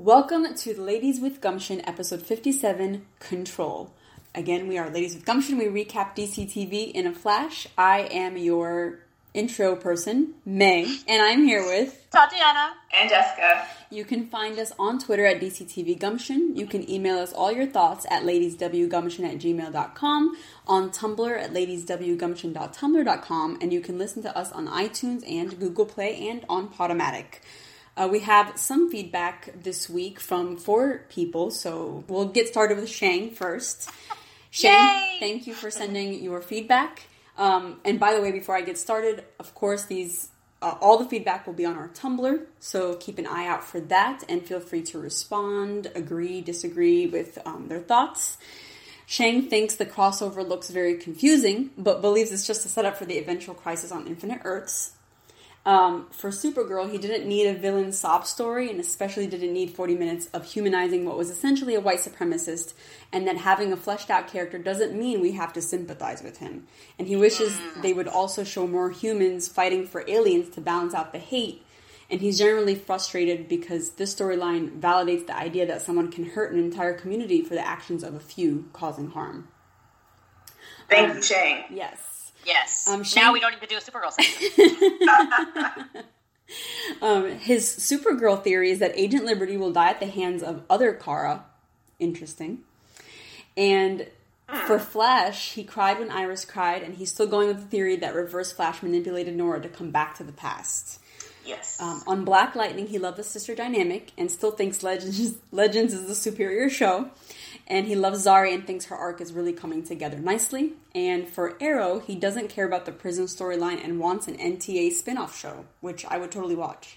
Welcome to the Ladies with Gumption, episode 57, Control. Again, we are Ladies with Gumption. We recap DC TV in a flash. I am your intro person, May, and I'm here with Tatiana and Jessica. You can find us on Twitter at DCTV Gumption. You can email us all your thoughts at ladieswgumption@gmail.com, on Tumblr at ladieswgumption.tumblr.com, and you can listen to us on iTunes and Google Play and on Podomatic. We have some feedback this week from 4 people, so we'll get started with Shang first. Shang, thank you for sending your feedback. And by the way, before I get started, of course, all the feedback will be on our Tumblr, so keep an eye out for that, and feel free to respond, agree, disagree with their thoughts. Shang thinks the crossover looks very confusing, but believes it's just a setup for the eventual Crisis on Infinite Earths. For Supergirl, he didn't need a villain sob story, and especially didn't need 40 minutes of humanizing what was essentially a white supremacist, and that having a fleshed out character doesn't mean we have to sympathize with him. And he wishes they would also show more humans fighting for aliens to balance out the hate, and he's generally frustrated because this storyline validates the idea that someone can hurt an entire community for the actions of a few causing harm. Thank you, Shang. Yes. Yes. Now we don't need to do a Supergirl section. His Supergirl theory is that Agent Liberty will die at the hands of other Kara. Interesting. And for Flash, he cried when Iris cried, and he's still going with the theory that Reverse Flash manipulated Nora to come back to the past. Yes. On Black Lightning, he loved the sister dynamic and still thinks Legends is the superior show. And he loves Zari and thinks her arc is really coming together nicely. And for Arrow, he doesn't care about the prison storyline and wants an NTA spin-off show, which I would totally watch.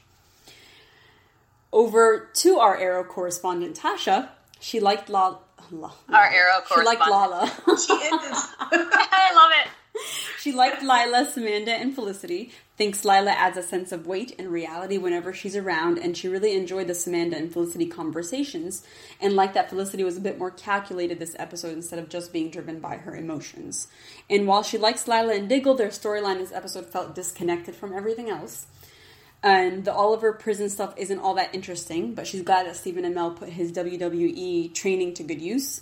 Over to our Arrow correspondent, Tasha. She liked Our Arrow correspondent. She liked Lala. She is. I love it. She liked Lila, Samantha, and Felicity, thinks Lila adds a sense of weight and reality whenever she's around, and she really enjoyed the Samantha and Felicity conversations, and liked that Felicity was a bit more calculated this episode instead of just being driven by her emotions. And while she likes Lila and Diggle, their storyline this episode felt disconnected from everything else. And the Oliver prison stuff isn't all that interesting, but she's glad that Stephen Amell put his WWE training to good use.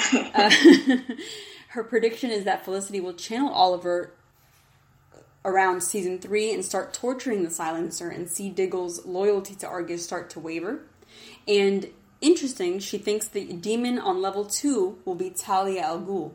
Her prediction is that Felicity will channel Oliver around season 3 and start torturing the Silencer and see Diggle's loyalty to Argus start to waver. And interesting, she thinks the demon on level 2 will be Talia al Ghul.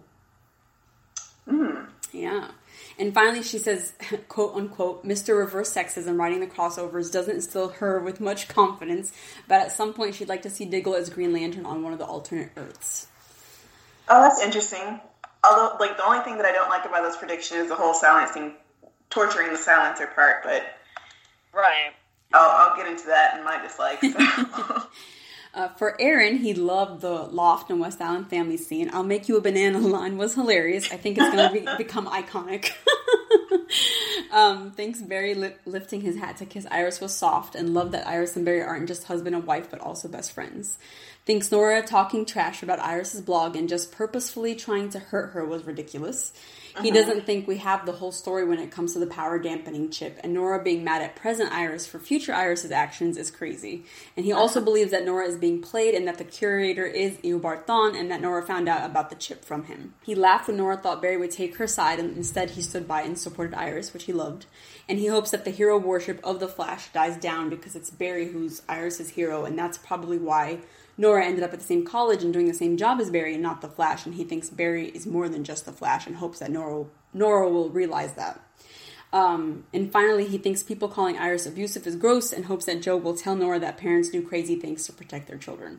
Yeah. And finally she says, quote unquote, Mr. Reverse Sexism writing the crossovers doesn't instill her with much confidence, but at some point she'd like to see Diggle as Green Lantern on one of the alternate Earths. Oh, that's interesting. Although, the only thing that I don't like about this prediction is the whole torturing the Silencer part, but... Right. I'll get into that in my dislikes. For Aaron, he loved the Loft and West Allen family scene. I'll make you a banana line was hilarious. I think it's going to become iconic. Thinks Barry lifting his hat to kiss Iris was soft, and loved that Iris and Barry aren't just husband and wife, but also best friends. Thinks Nora talking trash about Iris's blog and just purposefully trying to hurt her was ridiculous. He doesn't think we have the whole story when it comes to the power dampening chip, and Nora being mad at present Iris for future Iris's actions is crazy. And he also believes that Nora is being played and that the curator is Eobard Thawne and that Nora found out about the chip from him. He laughed when Nora thought Barry would take her side, and instead he stood by and supported Iris, which he loved. And he hopes that the hero worship of the Flash dies down because it's Barry who's Iris's hero, and that's probably why Nora ended up at the same college and doing the same job as Barry and not the Flash, and he thinks Barry is more than just the Flash and hopes that Nora will realize that. And finally, he thinks people calling Iris abusive is gross and hopes that Joe will tell Nora that parents do crazy things to protect their children.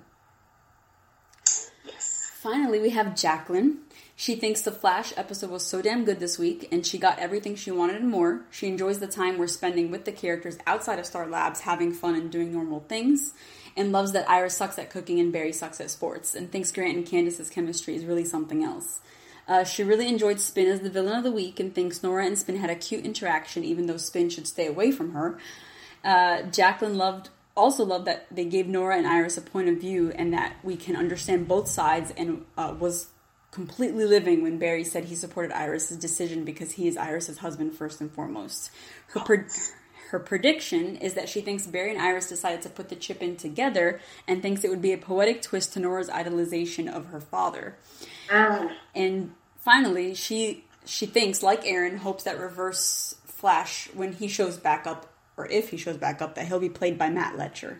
Yes. Finally, we have Jacqueline. She thinks the Flash episode was so damn good this week, and she got everything she wanted and more. She enjoys the time we're spending with the characters outside of Star Labs, having fun and doing normal things, and loves that Iris sucks at cooking and Barry sucks at sports, and thinks Grant and Candace's chemistry is really something else. She really enjoyed Spin as the villain of the week, and thinks Nora and Spin had a cute interaction, even though Spin should stay away from her. Jacqueline also loved that they gave Nora and Iris a point of view, and that we can understand both sides, and was completely living when Barry said he supported Iris' decision because he is Iris' husband first and foremost. Her her prediction is that she thinks Barry and Iris decided to put the chip in together and thinks it would be a poetic twist to Nora's idolization of her father. And finally, she thinks, like Aaron, hopes that Reverse Flash, when he shows back up, or if he shows back up, that he'll be played by Matt Letcher.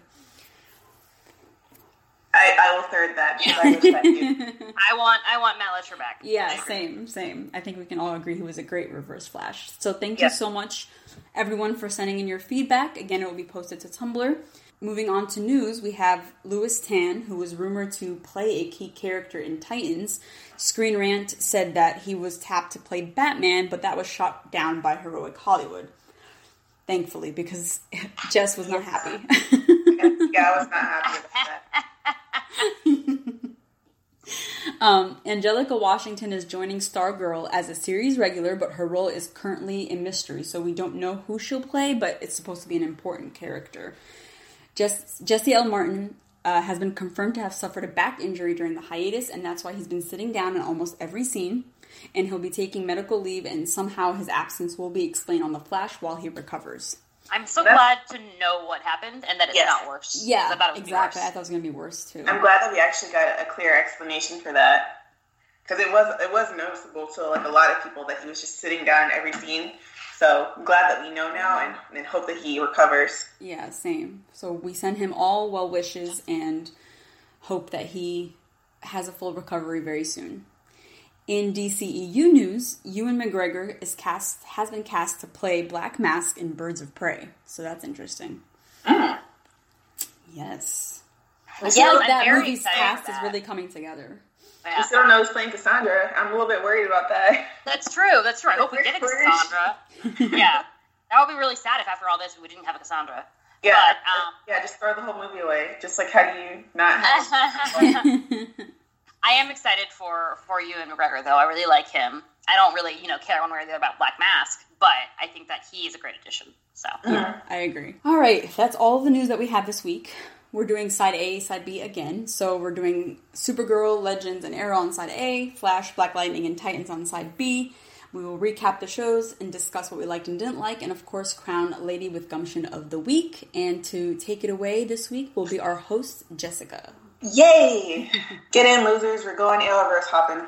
I will third that because I wish that too. I want Matt Letcher back. Yeah, same. I think we can all agree he was a great Reverse Flash. So thank you so much, everyone, for sending in your feedback. Again, it will be posted to Tumblr. Moving on to news, we have Louis Tan, who was rumored to play a key character in Titans. Screen Rant said that he was tapped to play Batman, but that was shot down by Heroic Hollywood. Thankfully, because Jess was not happy. Yeah, I was not happy with that. Angelica Washington is joining Stargirl as a series regular, but her role is currently a mystery, so we don't know who she'll play, but it's supposed to be an important character. Jesse L. Martin has been confirmed to have suffered a back injury during the hiatus, and that's why he's been sitting down in almost every scene, and he'll be taking medical leave, and somehow his absence will be explained on The Flash while he recovers. I'm so glad to know what happened and that it's not worse. Yeah, I thought it would exactly. Be worse. I thought it was going to be worse, too. I'm glad that we actually got a clear explanation for that. Because it was noticeable to like a lot of people that he was just sitting down in every scene. So I'm glad that we know now and hope that he recovers. Yeah, same. So we send him all well wishes and hope that he has a full recovery very soon. In DCEU news, Ewan McGregor has been cast to play Black Mask in Birds of Prey. So that's interesting. Yes. That movie's cast is really coming together. Yeah. We still don't know who's playing Cassandra. I'm a little bit worried about that. That's true. I hope we get a Cassandra. Yeah. That would be really sad if after all this we didn't have a Cassandra. Yeah. But, just throw the whole movie away. Just like, how do you not have I am excited for Ewan McGregor, though. I really like him. I don't really, care one way or the other about Black Mask, but I think that he is a great addition. So yeah, I agree. All right, that's all the news that we have this week. We're doing Side A, Side B again. So we're doing Supergirl, Legends, and Arrow on Side A, Flash, Black Lightning, and Titans on Side B. We will recap the shows and discuss what we liked and didn't like, and of course, crown Lady with Gumption of the Week. And to take it away this week will be our host, Jessica. Yay! Get in, losers. We're going Arrowverse hopping.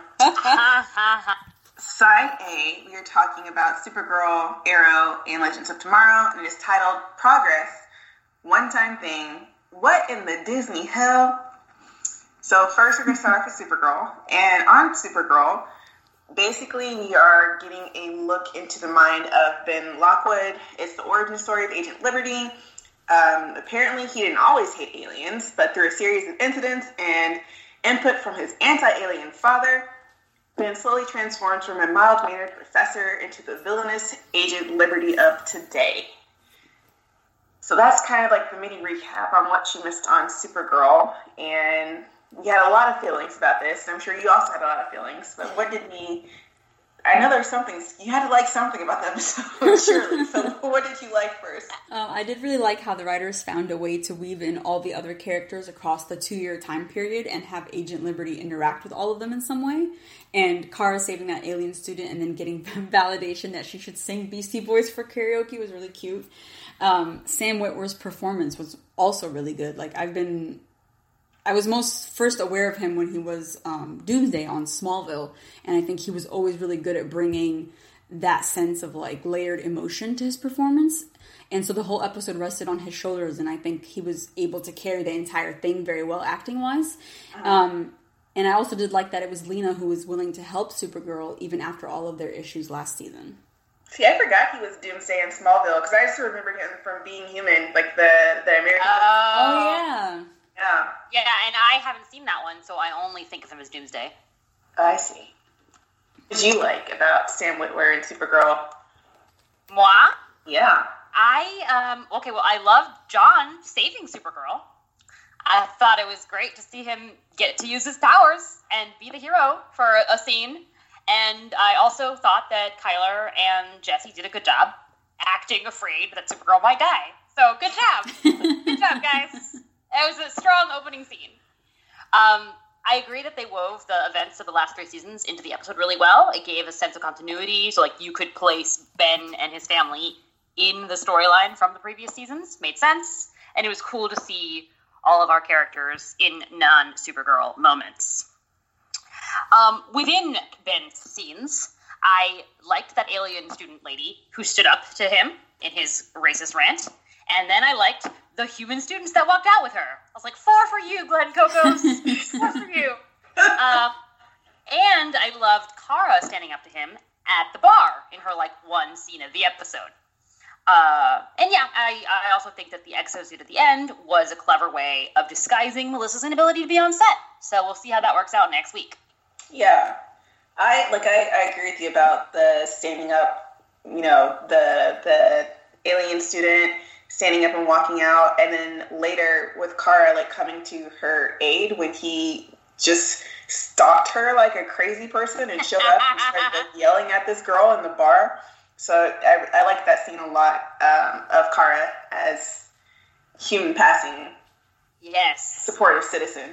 Side A, we are talking about Supergirl, Arrow, and Legends of Tomorrow, and it is titled Progress, One Time Thing. What in the Disney hell? So first we're going to start off with Supergirl. And on Supergirl, basically we are getting a look into the mind of Ben Lockwood. It's the origin story of Agent Liberty. Apparently he didn't always hate aliens, but through a series of incidents and input from his anti-alien father, Ben slowly transforms from a mild-mannered professor into the villainous Agent Liberty of today. So that's kind of like the mini recap on what you missed on Supergirl, and we had a lot of feelings about this, and I'm sure you also had a lot of feelings, but I know there's something, you had to like something about the episode, surely, so what did you like first? I did really like how the writers found a way to weave in all the other characters across the 2-year time period and have Agent Liberty interact with all of them in some way, and Kara saving that alien student and then getting validation that she should sing Beastie Boys for karaoke was really cute. Sam Witwer's performance was also really good. Like, I was most first aware of him when he was Doomsday on Smallville, and I think he was always really good at bringing that sense of like layered emotion to his performance. And so the whole episode rested on his shoulders, and I think he was able to carry the entire thing very well acting-wise. And I also did like that it was Lena who was willing to help Supergirl even after all of their issues last season. See, I forgot he was Doomsday in Smallville, because I just remember him from Being Human, like the American... Oh, yeah. Yeah, and I haven't seen that one, so I only think of him as Doomsday. I see. What did you like about Sam Witwer and Supergirl? Moi? Yeah. I loved John saving Supergirl. I thought it was great to see him get to use his powers and be the hero for a scene. And I also thought that Kyler and Jesse did a good job acting afraid that Supergirl might die. So, good job. Good job, guys. It was a strong opening scene. I agree that they wove the events of the last 3 seasons into the episode really well. It gave a sense of continuity, so like you could place Ben and his family in the storyline from the previous seasons. Made sense. And it was cool to see all of our characters in non-Supergirl moments. Within Ben's scenes, I liked that alien student lady who stood up to him in his racist rant. And then I liked the human students that walked out with her. I was like, 4 for you, Glenn Kokos. 4 for you. And I loved Kara standing up to him at the bar in her, one scene of the episode. And yeah, I also think that the exosuit at the end was a clever way of disguising Melissa's inability to be on set. So we'll see how that works out next week. Yeah. I agree with you about the standing up, the alien student standing up and walking out, and then later with Kara, coming to her aid when he just stalked her like a crazy person and showed up and started yelling at this girl in the bar. So I like that scene a lot, of Kara as human passing. Yes. Supportive citizen.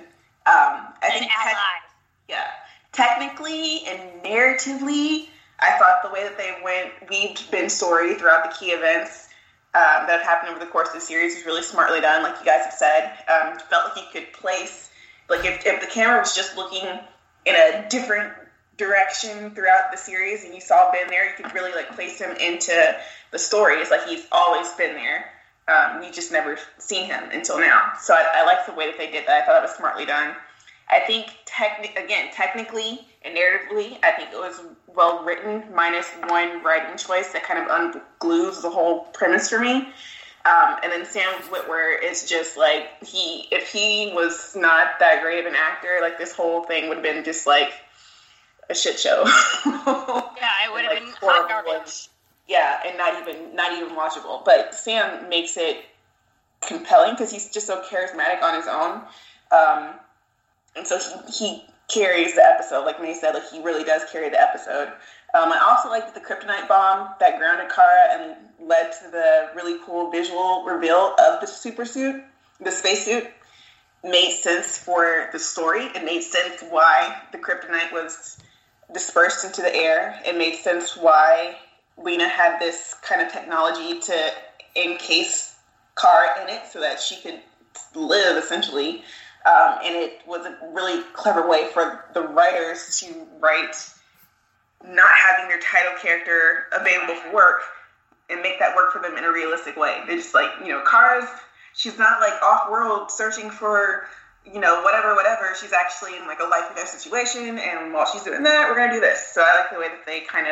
Yeah. Technically and narratively, I thought the way that they weaved Ben's story throughout the key events that have happened over the course of the series was really smartly done, like you guys have said. Felt like he could place, if the camera was just looking in a different direction throughout the series and you saw Ben there, you could really place him into the story. It's like he's always been there. You just never seen him until now. So I like the way that they did that. I thought it was smartly done. I think, technically and narratively, I think it was well written, minus one writing choice that kind of unglues the whole premise for me. And then Sam Witwer is just if he was not that great of an actor, this whole thing would have been just a shit show. Yeah, it would have been hot garbage. Yeah, and not even watchable. But Sam makes it compelling because he's just so charismatic on his own. And so he carries the episode, like May said, he really does carry the episode. I also liked the kryptonite bomb that grounded Kara and led to the really cool visual reveal of the supersuit, the spacesuit. Made sense for the story. It made sense why the kryptonite was dispersed into the air. It made sense why Lena had this kind of technology to encase Kara in it so that she could live, essentially. And it was a really clever way for the writers to write not having their title character available for work and make that work for them in a realistic way. They're just Kara's, she's not off-world searching for, whatever. She's actually in a life or death situation, and while she's doing that, we're going to do this. So I like the way that they kind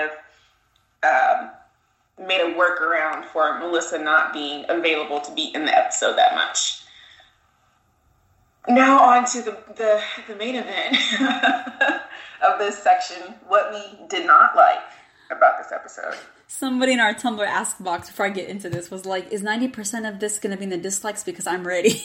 of made a workaround for Melissa not being available to be in the episode that much. Now on to the main event of this section, what we did not like about this episode. Somebody in our Tumblr Ask box before I get into this was like, is 90% of this going to be in the dislikes because I'm ready?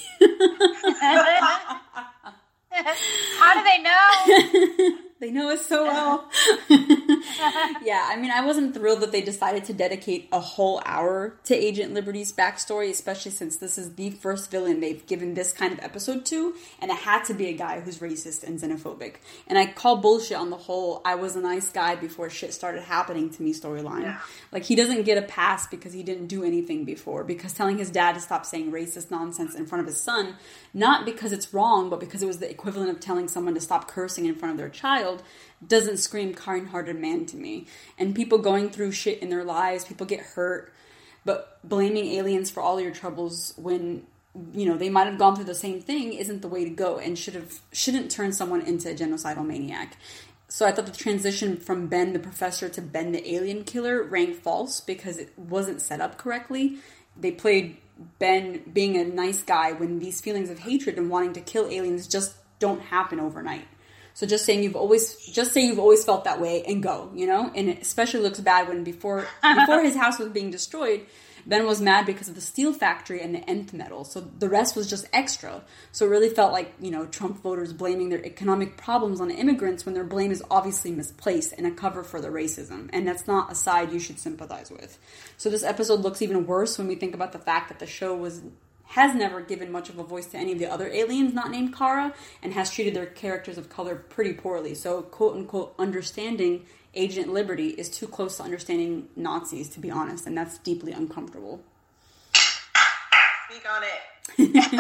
How do they know? They know us so well. Yeah, I mean, I wasn't thrilled that they decided to dedicate a whole hour to Agent Liberty's backstory, especially since this is the first villain they've given this kind of episode to, and it had to be a guy who's racist and xenophobic. And I call bullshit on the whole I was a nice guy before shit started happening to me storyline. Yeah. He doesn't get a pass because he didn't do anything before, because telling his dad to stop saying racist nonsense in front of his son, not because it's wrong, but because it was the equivalent of telling someone to stop cursing in front of their child, doesn't scream kind-hearted man to me. And people going through shit in their lives, people get hurt, but blaming aliens for all your troubles when, they might have gone through the same thing isn't the way to go, and shouldn't turn someone into a genocidal maniac. So I thought the transition from Ben the professor to Ben the alien killer rang false because it wasn't set up correctly. They played Ben being a nice guy when these feelings of hatred and wanting to kill aliens just don't happen overnight. So just say you've always felt that way and go, And it especially looks bad when before his house was being destroyed, Ben was mad because of the steel factory and the nth metal. So the rest was just extra. So it really felt like, Trump voters blaming their economic problems on immigrants when their blame is obviously misplaced and a cover for the racism. And that's not a side you should sympathize with. So this episode looks even worse when we think about the fact that the show has never given much of a voice to any of the other aliens not named Kara, and has treated their characters of color pretty poorly. So, quote-unquote, understanding Agent Liberty is too close to understanding Nazis, to be honest, and that's deeply uncomfortable. Speak on it.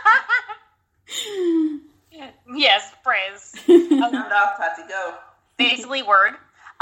Yes, praise. Sound off, Tati, go. Basically, word.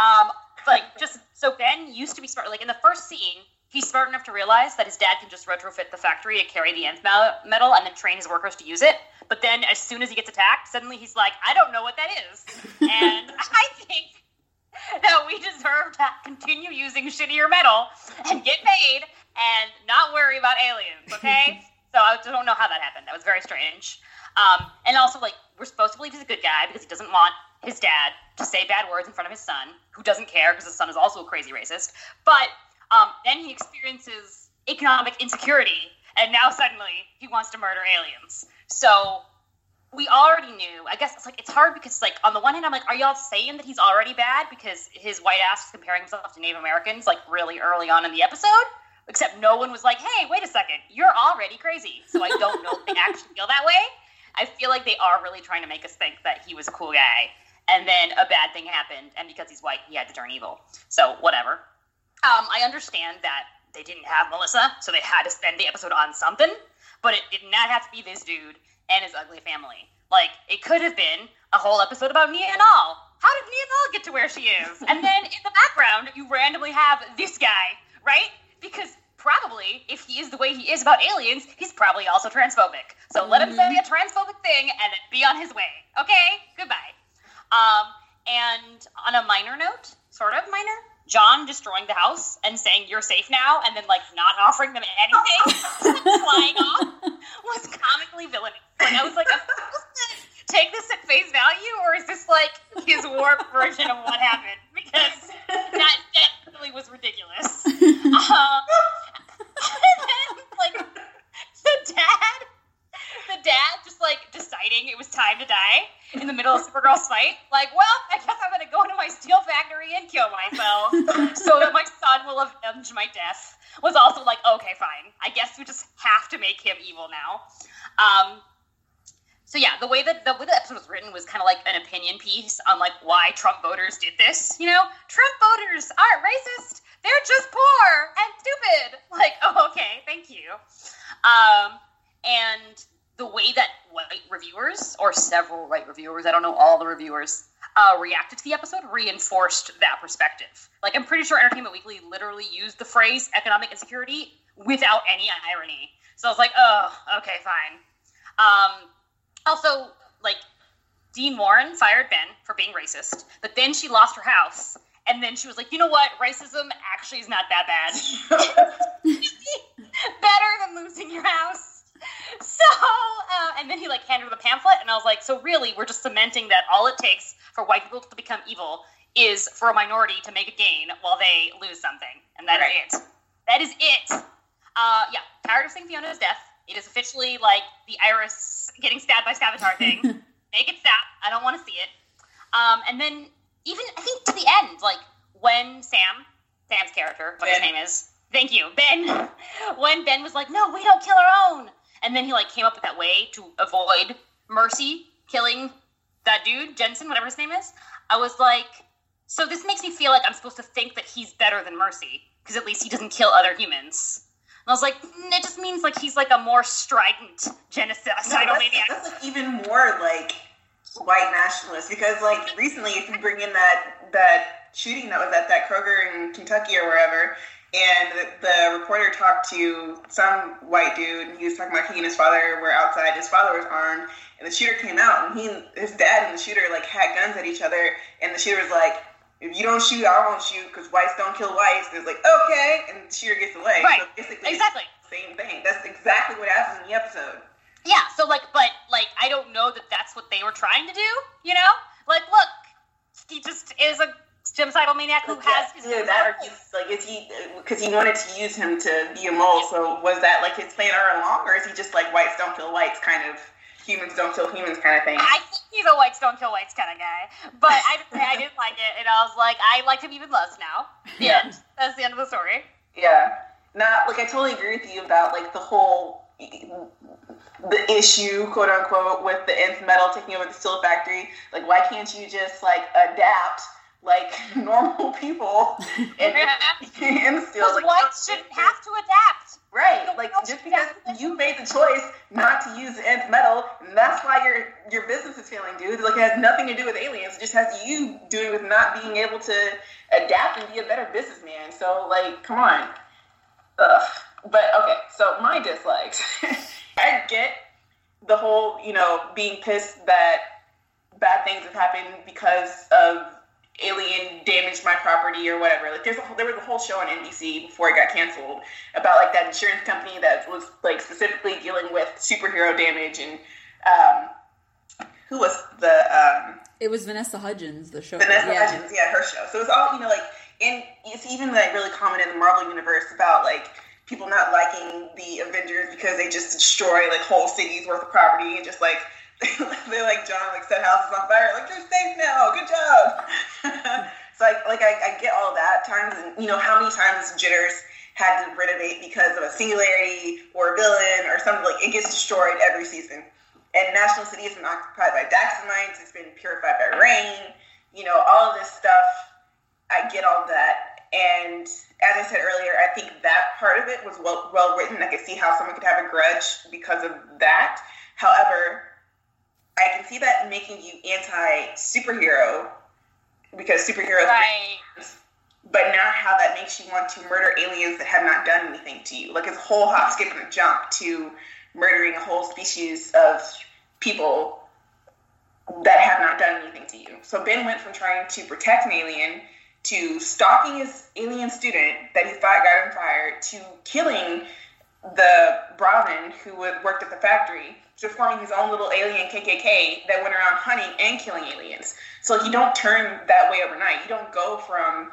So Ben used to be smart. Like, in the first scene, he's smart enough to realize that his dad can just retrofit the factory to carry the nth metal and then train his workers to use it. But then, as soon as he gets attacked, suddenly he's like, I don't know what that is. And I think that we deserve to continue using shittier metal and get paid and not worry about aliens, okay? So I don't know how that happened. That was very strange. And also, like, we're supposed to believe he's a good guy because he doesn't want his dad to say bad words in front of his son, who doesn't care because his son is also a crazy racist. But then he experiences economic insecurity, and now suddenly he wants to murder aliens. So we already knew. I guess it's hard because, like, on the one hand, I'm like, are y'all saying that he's already bad because his white ass is comparing himself to Native Americans, like, really early on in the episode? Except no one was like, hey, wait a second, you're already crazy. So I don't know if they actually feel that way. I feel like they are really trying to make us think that he was a cool guy, and then a bad thing happened, and because he's white, he had to turn evil. So, whatever. I understand that they didn't have Melissa, so they had to spend the episode on something, but it did not have to be this dude and his ugly family. Like, it could have been a whole episode about Nia Nal. How did Nia Nal get to where she is? And then in the background, you randomly have this guy, right? Because probably, if he is the way he is about aliens, he's probably also transphobic. So let him say a transphobic thing and then be on his way. Okay? Goodbye. And on a minor note, sort of minor, John destroying the house and saying, you're safe now, and then, like, not offering them anything, flying off, was comically villainous. Like, I was like, am I supposed to take this at face value, or is this, like, his warped version of what happened? Because that definitely was ridiculous. And then, like, the dad just, like, deciding it was time to die in the middle of Supergirl's fight. Like, well, I guess I'm going to go into my steel factory and kill myself so that my son will avenge my death. Was also like, okay, fine. I guess we just have to make him evil now. So yeah, the way the episode was written was kind of like an opinion piece on, like, why Trump voters did this. You know, Trump voters aren't racist. They're just poor and stupid. Like, oh, okay, thank you. And the way that white reviewers, or several white reviewers, I don't know all the reviewers, reacted to the episode reinforced that perspective. Like, I'm pretty sure Entertainment Weekly literally used the phrase economic insecurity without any irony. So I was like, oh, okay, fine. Also, like, Dean Warren fired Ben for being racist, but then she lost her house, and then she was like, you know what, racism actually is not that bad. Better than losing your house. So, and then he, like, handed her the pamphlet, and I was like, so really, we're just cementing that all it takes for white people to become evil is for a minority to make a gain while they lose something, and that is it. That is it. Yeah, tired of seeing Fiona's death. It is officially, like, the Iris getting stabbed by Savitar thing. Make it stop. I don't want to see it. And then, even, I think, to the end, like, when Sam's character, what his name is, thank you, Ben, when Ben was like, no, we don't kill our own. And then he, like, came up with that way to avoid Mercy killing that dude, Jensen, whatever his name is. I was like, so this makes me feel like I'm supposed to think that he's better than Mercy, because at least he doesn't kill other humans. And I was like, it just means, like, he's, like, a more strident genocidal maniac. That's, like, even more, like, white nationalist, because, like, recently, if you bring in that shooting that was at that Kroger in Kentucky or wherever, and the reporter talked to some white dude, and he was talking about he and his father were outside, his father was armed, and the shooter came out, and his dad and the shooter, like, had guns at each other, and the shooter was like, if you don't shoot, I won't shoot, because whites don't kill whites. And it's like, okay, and the shooter gets away. Right, so basically, exactly. Same thing. That's exactly what happens in the episode. Yeah, so, like, but, like, I don't know that that's what they were trying to do, you know? Like, look, he just is a genocidal maniac who has his... Yeah, that, or he's, like, is he, because he wanted to use him to be a mole, so was that, like, his plan all along, or is he just, like, whites don't kill whites kind of, humans don't kill humans kind of thing? I think he's a whites don't kill whites kind of guy, but I didn't like it, and I was like, I like him even less now. Yeah. That's the end of the story. Yeah. Not, like, I totally agree with you about, like, the whole, the issue, quote unquote, with the nth metal taking over the steel factory. Like, why can't you just, like, adapt like normal people in the Steels. Like, whites shouldn't have to adapt. Right, like just because you made the choice not to use the nth metal, and that's why your business is failing, dude. Like, it has nothing to do with aliens. It just has you doing with not being able to adapt and be a better businessman. So, like, come on. Ugh. But okay, so my dislikes. I get the whole, being pissed that bad things have happened because of alien damaged my property or whatever. Like, there was a whole show on NBC before it got canceled about, like, that insurance company that was, like, specifically dealing with superhero damage, and who was it was Vanessa Hudgens, the show. Vanessa Hudgens, yeah, her show. So it's all, and it's even, like, really common in the Marvel universe about, like, people not liking the Avengers because they just destroy, like, whole cities worth of property, and just, like, they, like, John, like, set houses on fire, like, you're safe now, good job. So, I get all that times, and, how many times Jitters had to renovate because of a singularity or a villain or something. Like, it gets destroyed every season. And National City has been occupied by Daxamites, it's been purified by rain, all of this stuff. I get all that. And as I said earlier, I think that part of it was well written. I could see how someone could have a grudge because of that. However, I can see that making you anti-superhero because superheroes, right. But not how that makes you want to murder aliens that have not done anything to you. Like, it's a whole hop, skip, and a jump to murdering a whole species of people that have not done anything to you. So Ben went from trying to protect an alien to stalking his alien student that he thought got him fired to killing the Bravin who worked at the factory, to forming his own little alien KKK that went around hunting and killing aliens. So, like, you don't turn that way overnight. You don't go from,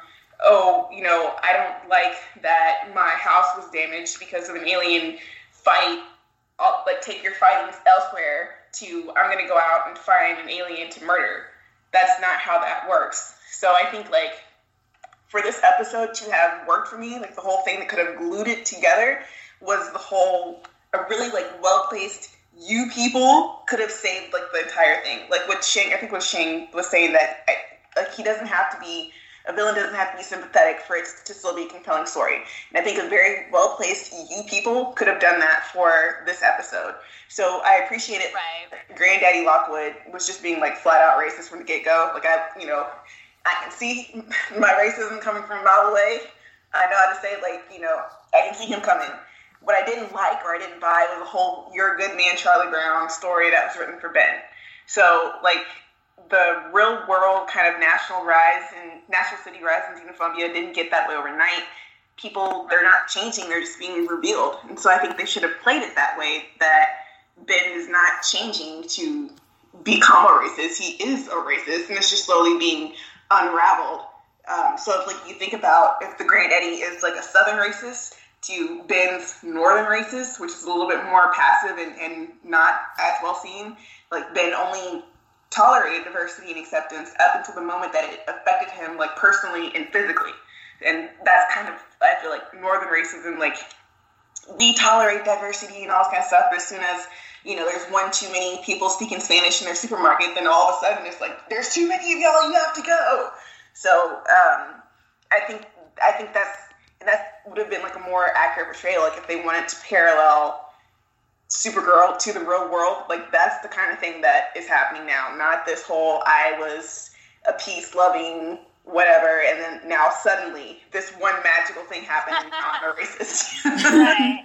I don't like that my house was damaged because of an alien fight, take your fightings elsewhere, to I'm going to go out and find an alien to murder. That's not how that works. So I think, like, for this episode to have worked for me, like, the whole thing that could have glued it together was a really, like, well-placed you people could have saved, like, the entire thing. Like, what Shane was saying, that, he doesn't have to be, a villain doesn't have to be sympathetic for it to still be a compelling story. And I think a very well-placed you people could have done that for this episode. So I appreciate it. Right. Granddaddy Lockwood was just being, like, flat-out racist from the get-go. Like, I can see my racism coming from a mile away. I know how to say, like, I can see him coming. What I didn't like or I didn't buy was the whole "you're a good man, Charlie Brown" story that was written for Ben. So, like, the real world kind of national city rise in xenophobia didn't get that way overnight. People, they're not changing, they're just being revealed. And so I think they should have played it that way, that Ben is not changing to become a racist. He is a racist, and it's just slowly being unraveled. So if, like, you think about if the Grand Eddie is, like, a southern racist to Ben's northern racist, which is a little bit more passive and not as well seen, like, Ben only tolerated diversity and acceptance up until the moment that it affected him, like, personally and physically. And that's kind of, I feel like, northern racism, like, we tolerate diversity and all this kind of stuff, but as soon as, there's one too many people speaking Spanish in their supermarket, then all of a sudden it's like, there's too many of y'all, you have to go. So, I think that would have been, like, a more accurate portrayal, like, if they wanted to parallel Supergirl to the real world. Like, that's the kind of thing that is happening now, not this whole I was a peace-loving whatever, and then now suddenly this one magical thing happened and now I'm a racist. Right.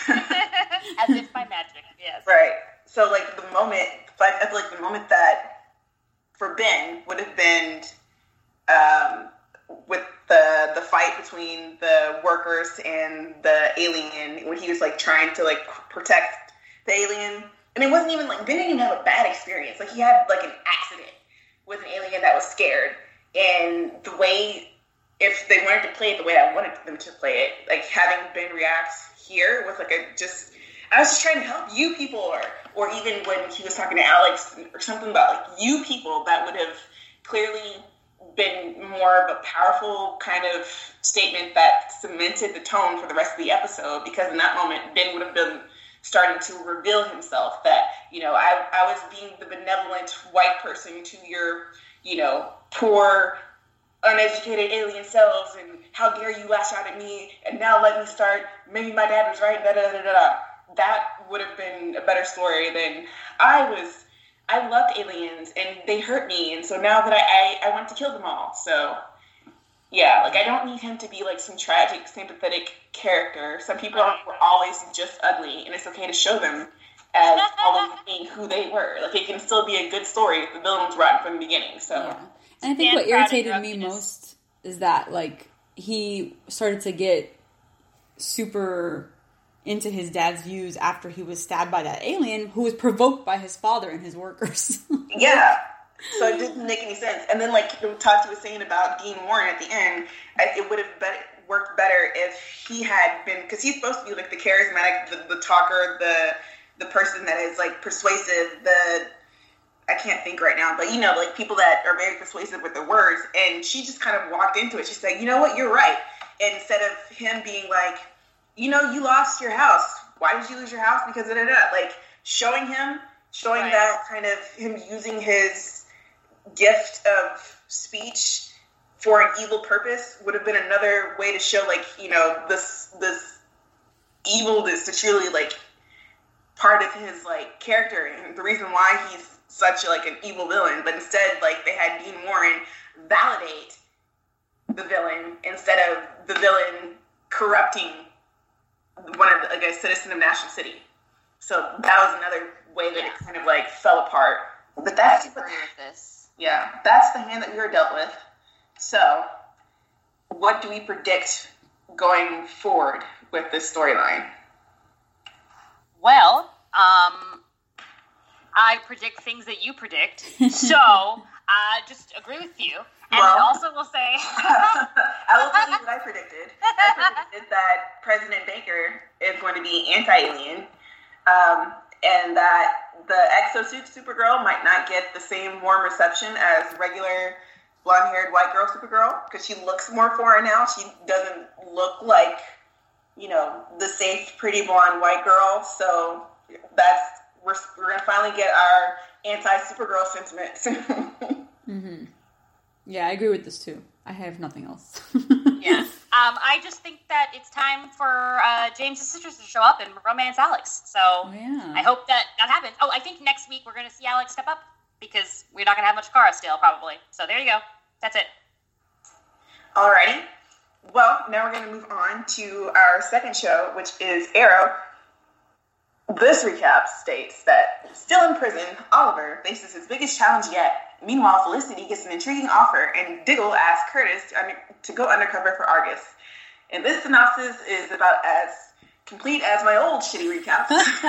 As if by magic, yes. Right. So, like, I feel like the moment that for Ben would have been with the fight between the workers and the alien, when he was, like, trying to, like, protect the alien. And it wasn't even, like, Ben didn't even have a bad experience. Like, he had, like, an accident with an alien that was scared. And the way, if they wanted to play it the way I wanted them to play it, like, having Ben react here with, like, I was just trying to help you people, or even when he was talking to Alex or something about, like, you people, that would have clearly been more of a powerful kind of statement that cemented the tone for the rest of the episode, because in that moment, Ben would have been starting to reveal himself that, I was being the benevolent white person to your, poor uneducated alien selves, and how dare you lash out at me, and now let me start, maybe my dad was right, da-da-da-da-da. That would have been a better story than I loved aliens, and they hurt me, and so now that I want to kill them all. So, yeah, like, I don't need him to be, like, some tragic, sympathetic character. Some people are always just ugly, and it's okay to show them as always being who they were. Like, it can still be a good story if the villain was rotten from the beginning, so. Yeah. And I think what irritated me most is that, like, he started to get super into his dad's views after he was stabbed by that alien who was provoked by his father and his workers. Yeah. So it didn't make any sense. And then, like Tati was saying about Dean Warren at the end, it would have worked better if he had been, because he's supposed to be, like, the charismatic, the talker, the person that is, like, persuasive, I can't think right now, but, you know, like, people that are very persuasive with their words, and she just kind of walked into it. She said, you know what, you're right. And instead of him being like, you know, you lost your house. Why did you lose your house? Because of that. Like, showing that kind of him using his gift of speech for an evil purpose would have been another way to show, like, you know, this evil is truly, like, part of his, like, character and the reason why he's such, like, an evil villain. But instead, like, they had Dean Warren validate the villain instead of the villain corrupting one of the, like, a citizen of National City. So that was another way that it kind of, like, fell apart. But that's agree with this. Yeah, that's the hand that we were dealt with. So, what do we predict going forward with this storyline? Well, I predict things that you predict, so I just agree with you. And I also will say... I will tell you what I predicted. I predicted that President Baker is going to be anti-alien, and that the exosuit Supergirl might not get the same warm reception as regular blonde-haired white girl Supergirl, because she looks more foreign now. She doesn't look like, you know, the safe, pretty blonde white girl. So we're going to finally get our anti-Supergirl sentiment soon. Mm-hmm. Yeah, I agree with this too. I have nothing else. Yeah. I just think that it's time for James' sisters to show up and romance Alex. So I hope that happens. Oh, I think next week we're going to see Alex step up because we're not going to have much Kara still, probably. So there you go. That's it. Alrighty. Well, now we're going to move on to our second show, which is Arrow. This recap states that, still in prison, Oliver faces his biggest challenge yet. Meanwhile, Felicity gets an intriguing offer, and Diggle asks Curtis to go undercover for Argus. And this synopsis is about as complete as my old shitty recaps.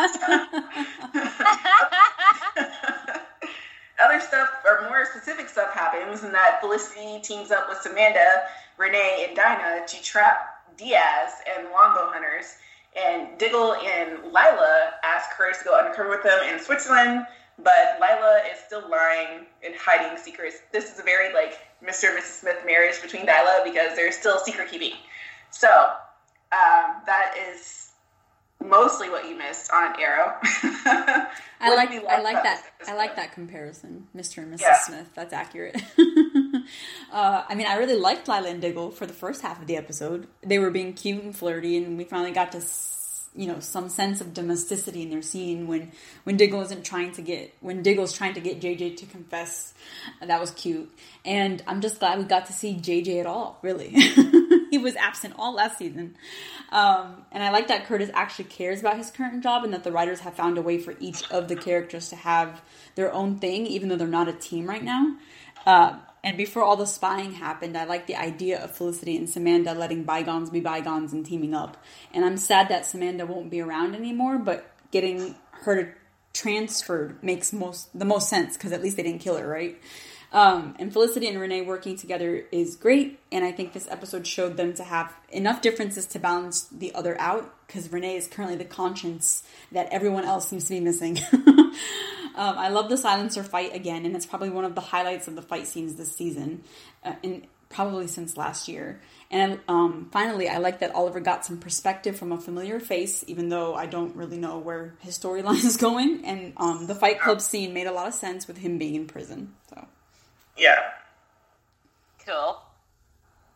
Other stuff, or more specific stuff, happens, in that Felicity teams up with Samantha, Renee, and Dinah to trap Diaz and Longbow Hunters. And Diggle and Lila ask Curtis to go undercover with them in Switzerland, but Lila is still lying and hiding secrets. This is a very, like, Mr. and Mrs. Smith marriage between Lila because there's still secret keeping. So, that is mostly what you missed on Arrow. I like that comparison, Mr. and Mrs. Smith. That's accurate. I mean, I really liked Lila and Diggle for the first half of the episode. They were being cute and flirty, and we finally got to, you know, some sense of domesticity in their scene when Diggle's trying to get JJ to confess. That was cute, and I'm just glad we got to see JJ at all. Really, he was absent all last season, and I like that Curtis actually cares about his current job, and that the writers have found a way for each of the characters to have their own thing, even though they're not a team right now. And before all the spying happened, I liked the idea of Felicity and Samantha letting bygones be bygones and teaming up. And I'm sad that Samantha won't be around anymore, but getting her transferred makes the most sense, because at least they didn't kill her, right? And Felicity and Renee working together is great, and I think this episode showed them to have enough differences to balance the other out, because Renee is currently the conscience that everyone else seems to be missing. I love the silencer fight again, and it's probably one of the highlights of the fight scenes this season, and probably since last year. And finally, I like that Oliver got some perspective from a familiar face, even though I don't really know where his storyline is going. And the Fight Club scene made a lot of sense with him being in prison. So, yeah, cool.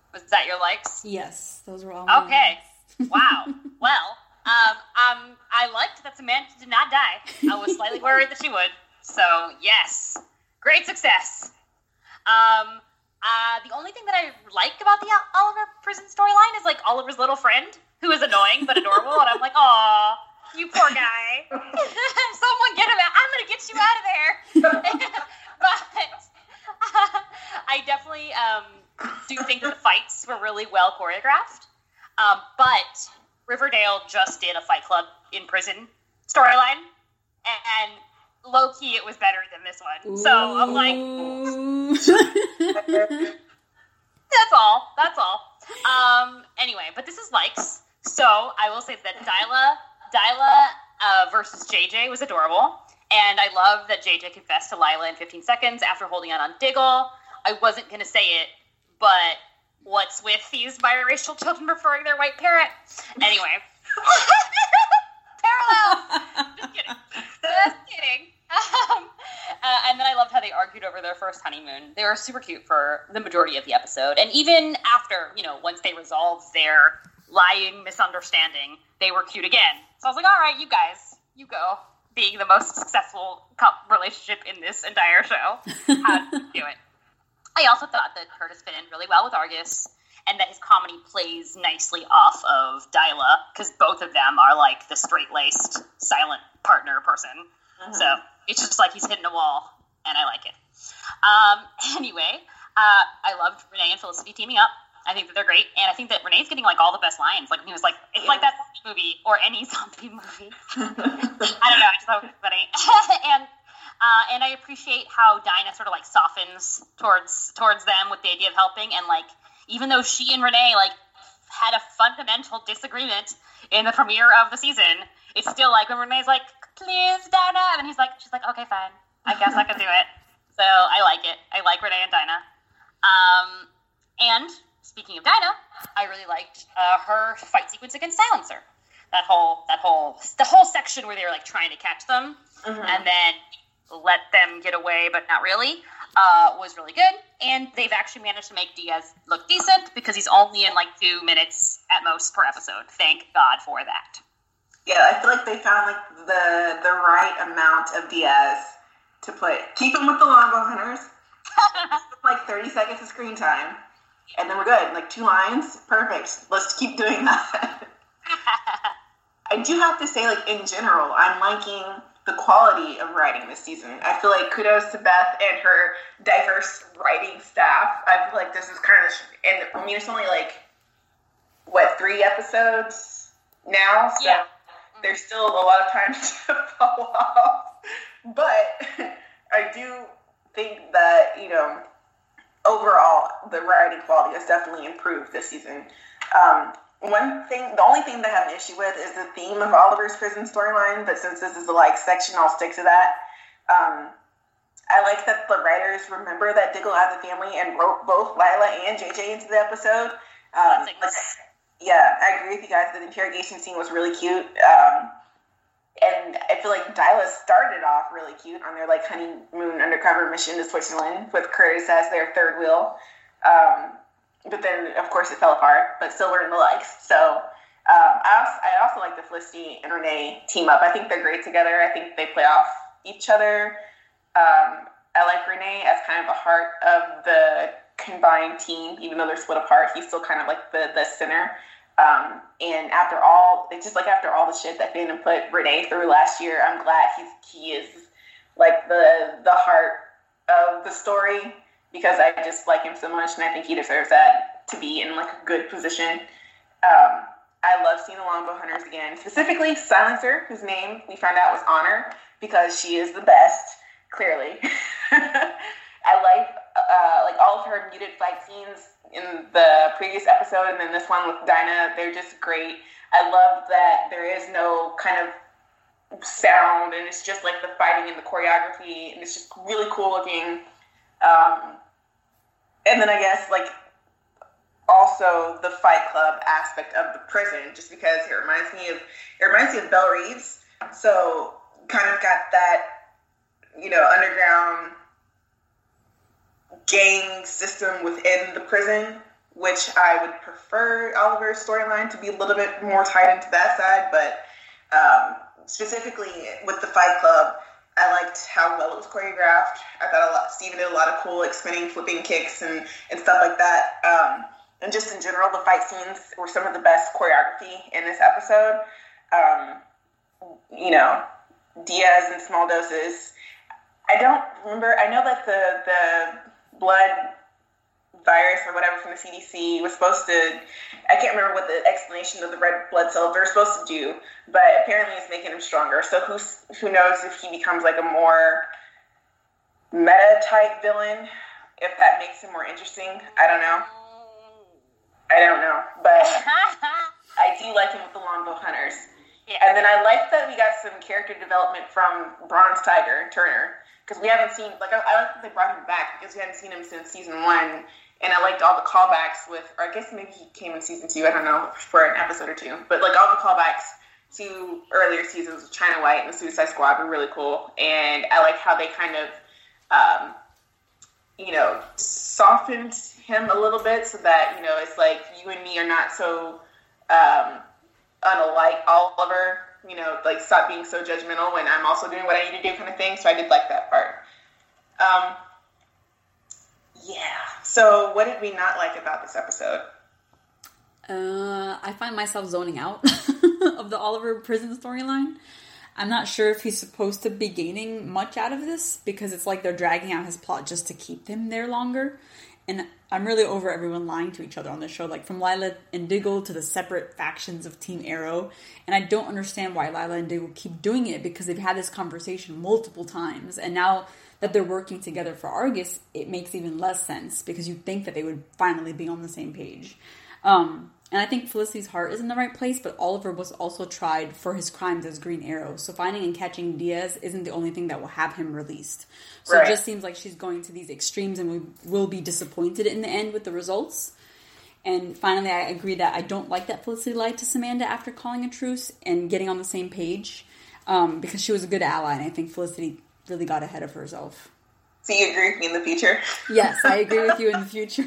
Was that your likes? Yes, those were all okay. Wow. Well, I liked that Samantha did not die. I was slightly worried that she would. So, yes. Great success. The only thing that I like about the Oliver prison storyline is, like, Oliver's little friend, who is annoying but adorable, and I'm like, aw, you poor guy. Someone get him out. I'm going to get you out of there. But I definitely do think that the fights were really well choreographed. But Riverdale just did a Fight Club in prison storyline, and low-key it was better than this one. So I'm like, that's all. Anyway, but this is likes. So I will say that Dyla versus JJ was adorable. And I love that JJ confessed to Lila in 15 seconds after holding out on Diggle. I wasn't going to say it, but what's with these biracial children preferring their white parent? Anyway. Parallel! Just kidding. And then I loved how they argued over their first honeymoon. They were super cute for the majority of the episode. And even after, once they resolved their lying misunderstanding, they were cute again. So I was like, all right, you guys, you go. Being the most successful relationship in this entire show. How did you do it? I also thought that Curtis fit in really well with Argus, and that his comedy plays nicely off of Dyla, because both of them are like the straight-laced, silent partner person. Mm-hmm. So it's just like he's hitting a wall, and I like it. Anyway, I loved Renee and Felicity teaming up. I think that they're great, and I think that Renee's getting like all the best lines. Like he was like, it's like that zombie movie or any zombie movie. I don't know, I just thought it was funny. And I appreciate how Dinah sort of like softens towards them with the idea of helping, and like even though she and Renee like had a fundamental disagreement in the premiere of the season, it's still like when Renee's like, please Dinah, and she's like, okay, fine, I guess I can do it. So I like it. I like Renee and Dinah. And speaking of Dinah, I really liked her fight sequence against Silencer. The whole section where they were like trying to catch them, mm-hmm. and then let them get away, but not really, was really good. And they've actually managed to make Diaz look decent because he's only in like 2 minutes at most per episode. Thank God for that. Yeah, I feel like they found like the right amount of Diaz to keep him with the Longbow Hunters, like 30 seconds of screen time. And then we're good. Like 2 lines. Perfect. Let's keep doing that. I do have to say, like, in general, I'm liking the quality of writing this season. I feel like kudos to Beth and her diverse writing staff. I feel like this is kind of, and I mean, it's only like, 3 episodes now? So yeah. There's still a lot of time to fall off. But I do think that, overall, the writing quality has definitely improved this season. The only thing that I have an issue with is the theme of Oliver's prison storyline, but since this is the like section, I'll stick to that. I like that the writers remember that Diggle has a family and wrote both Lila and JJ into the episode. Yeah, I agree with you guys. The interrogation scene was really cute. And I feel like Dyla started off really cute on their like honeymoon undercover mission to Switzerland with Curtis as their third wheel. But then, of course, it fell apart. But still, we're in the likes. So I also like the Felicity and Renee team up. I think they're great together. I think they play off each other. I like Renee as kind of the heart of the combined team, even though they're split apart. He's still kind of like the center. And after all the shit that Fandom put Renee through last year, I'm glad he is like the heart of the story, because I just like him so much, and I think he deserves that, to be in like a good position. I love seeing the Longbow Hunters again, specifically Silencer, whose name we found out was Honor, because she is the best, clearly. I like all of her muted fight scenes in the previous episode, and then this one with Dinah. They're just great. I love that there is no kind of sound, and it's just like the fighting and the choreography, and it's just really cool looking. And then I guess like also the Fight Club aspect of the prison, just because it reminds me of Belle Reeves. So kind of got that, underground gang system within the prison, which I would prefer Oliver's storyline to be a little bit more tied into that side, but specifically with the Fight Club, I liked how well it was choreographed. I thought Steven did a lot of cool, like, spinning, flipping kicks and stuff like that. And just in general, the fight scenes were some of the best choreography in this episode. You know, Diaz in small doses. I don't remember. I know that the blood virus or whatever from the CDC was supposed to, I can't remember what the explanation of the red blood cells they're supposed to do, but apparently it's making him stronger. So who knows if he becomes like a more meta type villain, if that makes him more interesting. I don't know, but I do like him with the Longbow Hunters. Yeah. And then I like that we got some character development from Bronze Tiger Turner, because we haven't seen, like, I don't think they brought him back because we haven't seen him since season 1. And I liked all the callbacks or I guess maybe he came in season 2, I don't know, for an episode or two. But, like, all the callbacks to earlier seasons with China White and the Suicide Squad were really cool. And I like how they kind of, softened him a little bit so that, it's like you and me are not so unlike Oliver, like, stop being so judgmental when I'm also doing what I need to do kind of thing. So I did like that part. Yeah. So what did we not like about this episode? I find myself zoning out of the Oliver prison storyline. I'm not sure if he's supposed to be gaining much out of this because it's like they're dragging out his plot just to keep him there longer. And I'm really over everyone lying to each other on the show, like from Lila and Diggle to the separate factions of Team Arrow. And I don't understand why Lila and Diggle keep doing it because they've had this conversation multiple times. And now that they're working together for Argus, it makes even less sense because you'd think that they would finally be on the same page. And I think Felicity's heart is in the right place, but Oliver was also tried for his crimes as Green Arrow. So finding and catching Diaz isn't the only thing that will have him released. So It just seems like she's going to these extremes and we will be disappointed in the end with the results. And finally, I agree that I don't like that Felicity lied to Samantha after calling a truce and getting on the same page because she was a good ally, and I think Felicity really got ahead of herself. So you agree with me in the future? Yes, I agree with you in the future.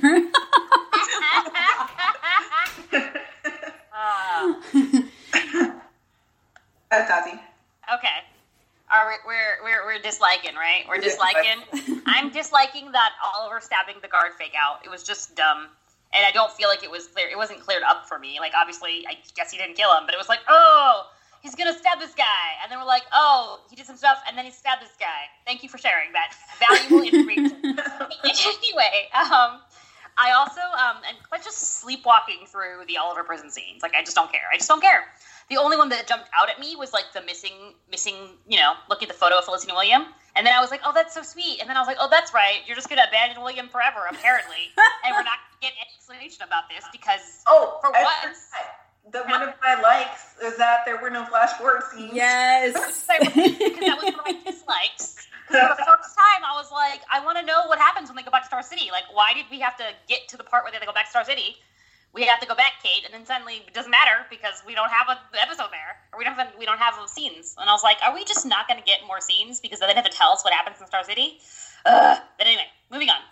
Tati. Okay. We're disliking, right? We're disliking. I'm disliking that Oliver stabbing the guard fake out. It was just dumb. And I don't feel like it was clear. It wasn't cleared up for me. Like, obviously, I guess he didn't kill him, but it was like, oh, he's going to stab this guy. And then we're like, oh, he did some stuff, and then he stabbed this guy. Thank you for sharing that valuable information. Anyway, I also, and let's just sleepwalking through the Oliver prison scenes. Like, I just don't care. The only one that jumped out at me was, like, the missing, looking at the photo of Felicity and William. And then I was like, oh, that's so sweet. And then I was like, oh, that's right. You're just going to abandon William forever, apparently. And we're not going to get any explanation about this because, for once... One of my likes is that there were no flash forward scenes. Yes. Because that was one of my dislikes. For the first time, I was like, I want to know what happens when they go back to Star City. Like, why did we have to get to the part where they go back to Star City? We have to go back, Kate, and then suddenly it doesn't matter because we don't have an episode there, or we don't have scenes. And I was like, are we just not going to get more scenes because they didn't have to tell us what happens in Star City? But anyway, moving on.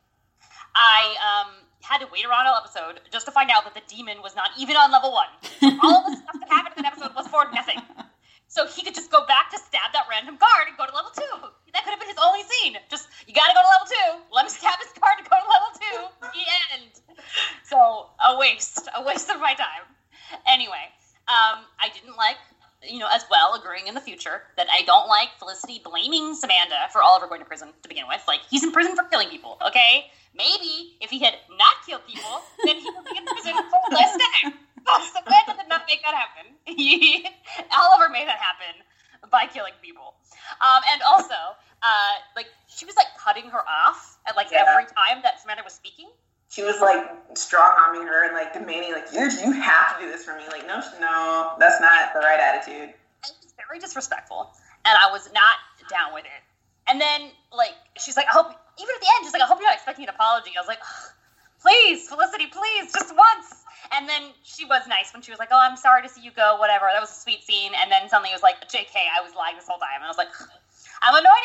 I had to wait around all episode just to find out that the demon was not even on level 1. All of the stuff that happened in that episode was for nothing. So he could just go back to stab that random guard and go to level 2. That could have been his only scene. Just, you gotta go to level 2. Let him stab his guard to go to level 2. The end. So, a waste of my time. Anyway, I didn't like, as well, agreeing in the future that I don't like Felicity blaming Samantha for Oliver going to prison to begin with. Like, he's in prison for killing people, okay? Maybe if he had not killed people, then he would be in prison for less time. But Samantha did not make that happen. Oliver made that happen by killing people. And also, she was, cutting her off at, every time that Samantha was speaking. She was, strong-arming her and, demanding, you have to do this for me. No, that's not the right attitude. It was very disrespectful, and I was not down with it. And then, she's like, I hope, even at the end, she's like, I hope you're not expecting an apology. I was like, please, Felicity, please, just once. And then she was nice when she was like, oh, I'm sorry to see you go, whatever. That was a sweet scene. And then suddenly it was like, JK, I was lying this whole time. And I was like, I'm annoyed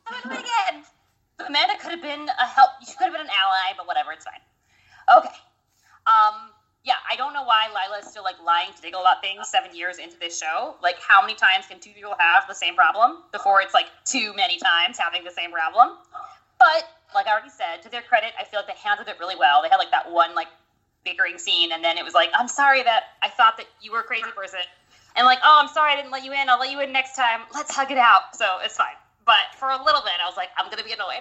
again. Amanda could have been a help. She could have been an ally, but whatever, it's fine. Okay. I don't know why Lila is still, like, lying to Diggle about things 7 years into this show. Like, how many times can two people have the same problem before it's, like, too many times having the same problem? But, like I already said, to their credit, I feel like they handled it really well. They had, like, that one, like, bickering scene, and then it was like, I'm sorry that I thought that you were a crazy person. And, like, oh, I'm sorry I didn't let you in. I'll let you in next time. Let's hug it out. So it's fine. But for a little bit, I was like, I'm going to be annoyed.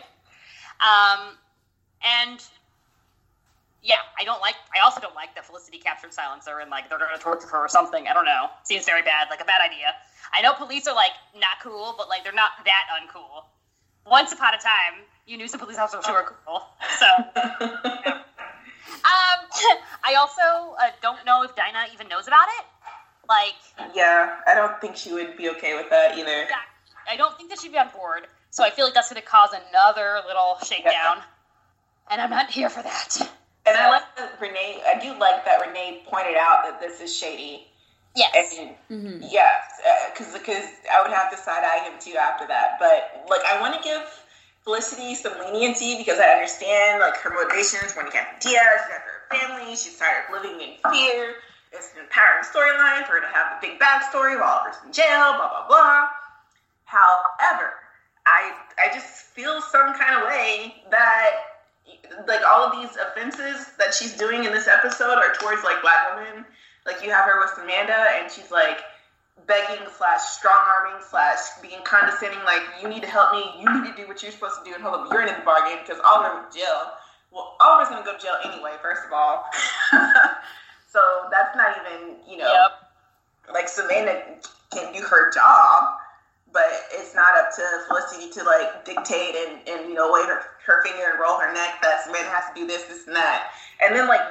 And... yeah, I also don't like that Felicity captured Silencer and, like, they're going to torture her or something. I don't know. Seems very bad. Like, a bad idea. I know police are, like, not cool, but, like, they're not that uncool. Once upon a time, you knew some police officers who were cool. So, yeah. I also don't know if Dinah even knows about it. Like... yeah, I don't think she would be okay with that either. Yeah, I don't think that she'd be on board. So I feel like that's going to cause another little shakedown. And I'm not here for that. And I like that I do like that Renee pointed out that this is shady. Yes. And, yes, because I would have to side-eye him too after that. But, like, I want to give Felicity some leniency because I understand, like, her motivations when Captain Diaz, she got her family, she's tired of living in fear. It's an empowering storyline for her to have the big backstory while Oliver's in jail, blah, blah, blah. However, I just feel some kind of way that, like, all of these offenses that she's doing in this episode are towards, like, Black women. Like, you have her with Samantha, and she's, like, begging / strong-arming / being condescending, like, you need to help me, you need to do what you're supposed to do, and hold up, you're in the bargain, because Oliver went to jail. Well, Oliver's going to go to jail anyway, first of all. So that's not even, you know, like, Samantha can do her job, but it's not up to Felicity to, like, dictate and you know, wave her finger and roll her neck that Samantha has to do this, and that. And then, like,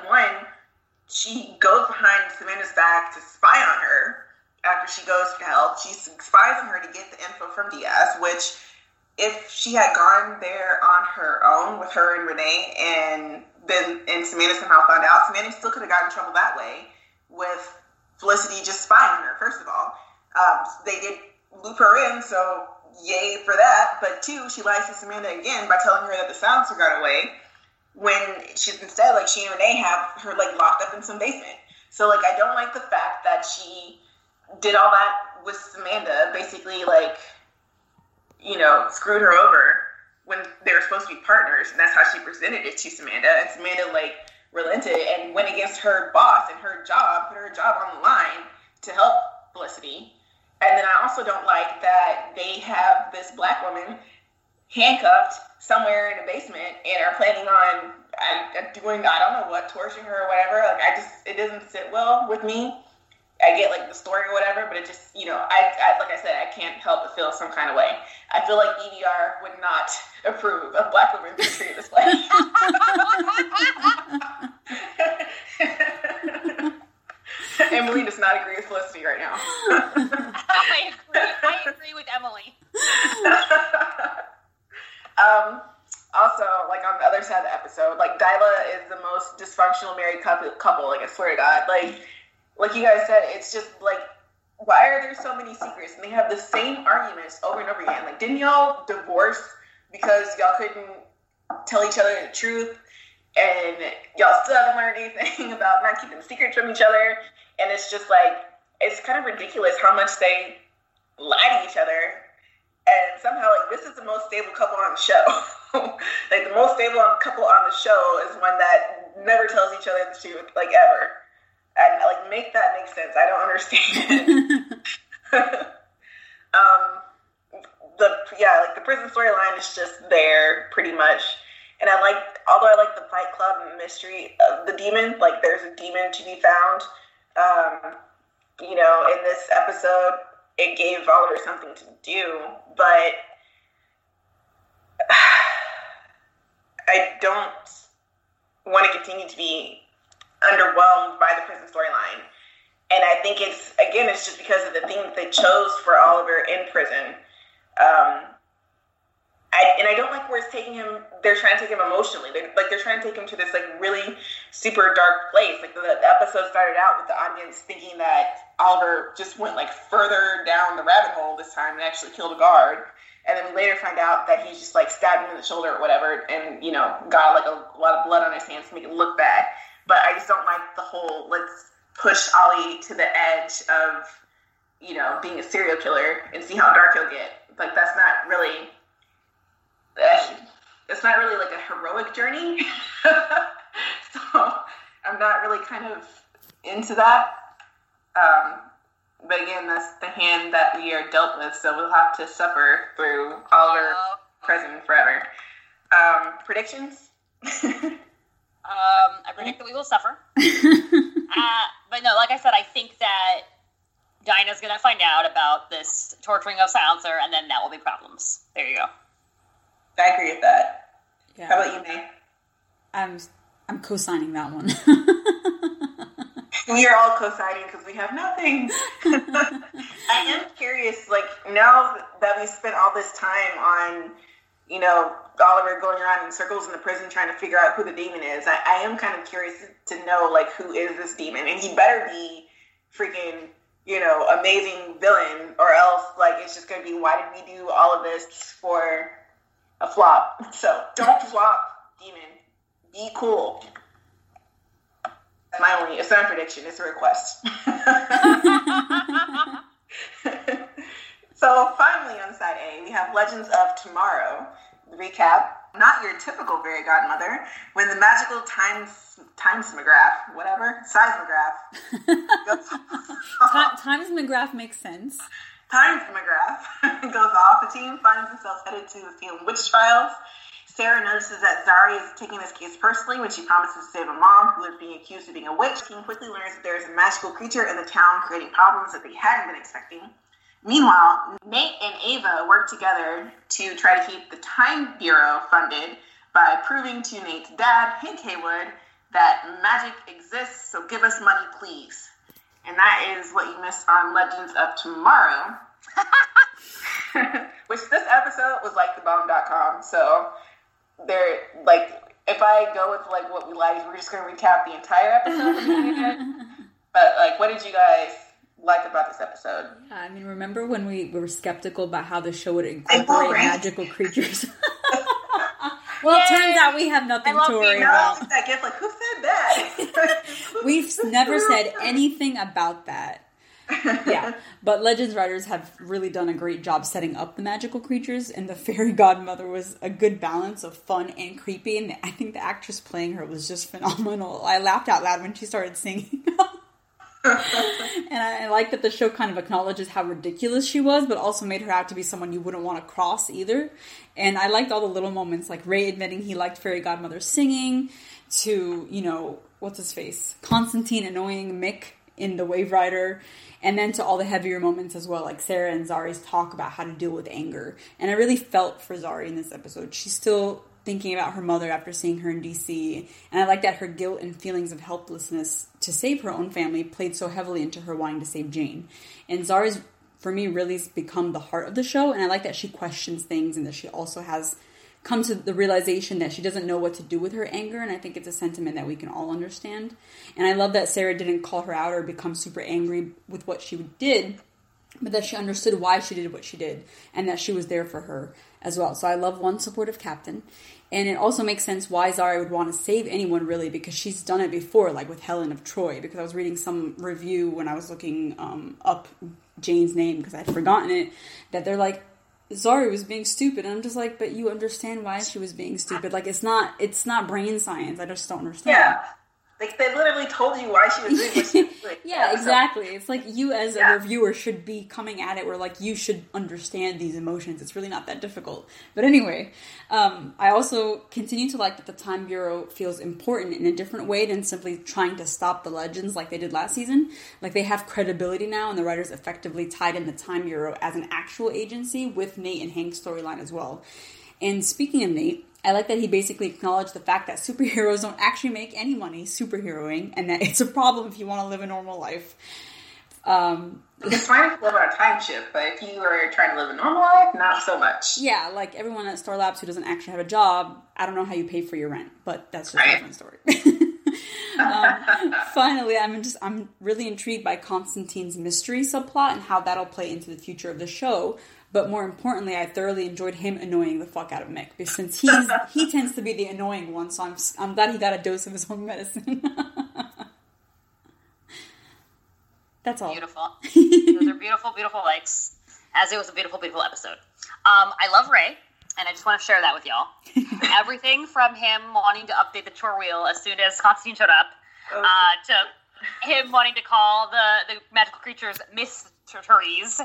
she goes behind Samantha's back to spy on her after she goes for help. She spies on her to get the info from Diaz, which, if she had gone there on her own with her and Renee and Samantha somehow found out, Samantha still could have gotten in trouble that way with Felicity just spying on her, first of all. They did loop her in, so yay for that. But two, she lies to Samantha again by telling her that the silencer got away when she's instead, like, she and Renee have her, like, locked up in some basement. So, like, I don't like the fact that she did all that with Samantha, basically, like, you know, screwed her over when they were supposed to be partners, and that's how she presented it to Samantha. And Samantha, like, relented and went against her boss and her job, put her job on the line to help Felicity. And then I also don't like that they have this Black woman handcuffed somewhere in a basement and are planning on doing, I don't know what, torturing her or whatever. Like, it doesn't sit well with me. I get, like, the story or whatever, but it just, you know, I like I said, I can't help but feel some kind of way. I feel like EDR would not approve of Black women being treated this way. Emily does not agree with Felicity right now. I agree with Emily. Also, like, on the other side of the episode, like, Dyla is the most dysfunctional married couple, like, I swear to God. Like you guys said, it's just, like, why are there so many secrets? And they have the same arguments over and over again. Like, didn't y'all divorce because y'all couldn't tell each other the truth? And y'all still haven't learned anything about not keeping secrets from each other? And it's just, like, it's kind of ridiculous how much they lie to each other. And somehow, like, this is the most stable couple on the show. Like, the most stable couple on the show is one that never tells each other the truth, like, ever. And, like, make that make sense. I don't understand. The prison storyline is just there, pretty much. And although I like the Fight Club mystery of the demon, like, there's a demon to be found. You know, in this episode, it gave Oliver something to do, but I don't want to continue to be underwhelmed by the prison storyline. And I think it's just because of the thing that they chose for Oliver in prison. I don't like where it's taking him. They're trying to take him emotionally. They're trying to take him to this, like, really super dark place. Like, the episode started out with the audience thinking that Oliver just went, like, further down the rabbit hole this time and actually killed a guard. And then we later find out that he just, like, stabbed him in the shoulder or whatever and, you know, got, like, a lot of blood on his hands to make it look bad. But I just don't like the whole, let's push Ollie to the edge of, you know, being a serial killer and see how dark he'll get. Like, that's not really, it's not really like a heroic journey. So I'm not really kind of into that. But again, that's the hand that we are dealt with, so we'll have to suffer through Oliver present and forever. Predictions? I predict that we will suffer. But no, like I said, I think that Dinah's going to find out about this torturing of Silencer, and then that will be problems. There you go. I agree with that. Yeah. How about you, May? I'm co-signing that one. We are all co-signing because we have nothing. I am curious, like, now that we spent all this time on, you know, Oliver going around in circles in the prison trying to figure out who the demon is, I am kind of curious to know, like, who is this demon? And he better be freaking, you know, amazing villain, or else, like, it's just going to be, why did we do all of this for a flop? So, don't flop, demon. Be cool. It's not a prediction, it's a request. So finally on side A, we have Legends of Tomorrow. The recap, not your typical fairy godmother, when the magical seismograph Timesmograph makes sense. Timesmograph goes off, the team finds themselves headed to the Salem witch trials. Sarah notices that Zari is taking this case personally when she promises to save a mom who is being accused of being a witch. The team quickly learns that there is a magical creature in the town creating problems that they hadn't been expecting. Meanwhile, Nate and Ava work together to try to keep the Time Bureau funded by proving to Nate's dad, Hank Haywood, that magic exists, so give us money, please. And that is what you missed on Legends of Tomorrow. Which this episode was like thebomb.com, so they're like, if I go with like what we liked, we're just going to recap the entire episode. But like, what did you guys like about this episode? Yeah, I mean, remember when we were skeptical about how the show would incorporate magical creatures? Well, it turns out we have nothing to worry about. That gift, like, who said that? We've never said anything about that. Yeah, but Legends writers have really done a great job setting up the magical creatures, and the fairy godmother was a good balance of fun and creepy, and I think the actress playing her was just phenomenal. I laughed out loud when she started singing. And I like that the show kind of acknowledges how ridiculous she was, but also made her out to be someone you wouldn't want to cross either. And I liked all the little moments, like Ray admitting he liked fairy godmother singing, to, you know, what's his face? Constantine annoying Mick in the Wave Rider, and then to all the heavier moments as well, like Sarah and Zari's talk about how to deal with anger. And I really felt for Zari in this episode. She's still thinking about her mother after seeing her in DC, and I like that her guilt and feelings of helplessness to save her own family played so heavily into her wanting to save Jane. And Zari's, for me, really become the heart of the show, and I like that she questions things and that she also has come to the realization that she doesn't know what to do with her anger, and I think it's a sentiment that we can all understand. And I love that Sarah didn't call her out or become super angry with what she did, but that she understood why she did what she did, and that she was there for her as well. So I love one supportive captain, and it also makes sense why Zari would want to save anyone, really, because she's done it before, like with Helen of Troy, because I was reading some review when I was looking up Jane's name, because I'd forgotten it, that they're like, Zari was being stupid, and I'm just like, but you understand why she was being stupid. Like, it's not brain science. I just don't understand. Yeah. Like, they literally told you why she was doing what she was doing. Yeah, exactly. It's like you as a reviewer should be coming at it where, like, you should understand these emotions. It's really not that difficult. But anyway, I also continue to like that the Time Bureau feels important in a different way than simply trying to stop the Legends like they did last season. Like, they have credibility now, and the writers effectively tied in the Time Bureau as an actual agency with Nate and Hank's storyline as well. And speaking of Nate, I like that he basically acknowledged the fact that superheroes don't actually make any money superheroing, and that it's a problem if you want to live a normal life. It's fine if you live on a time shift, but if you are trying to live a normal life, not so much. Yeah, like everyone at Star Labs who doesn't actually have a job, I don't know how you pay for your rent, but that's just a different story. Finally, I'm really intrigued by Constantine's mystery subplot and how that'll play into the future of the show. But more importantly, I thoroughly enjoyed him annoying the fuck out of Mick, because since he tends to be the annoying one, so I'm glad he got a dose of his own medicine. That's all. Beautiful. Those are beautiful, beautiful likes. As it was a beautiful, beautiful episode. I love Ray, and I just want to share that with y'all. Everything from him wanting to update the chore wheel as soon as Constantine showed up, to him wanting to call the magical creatures mysteries,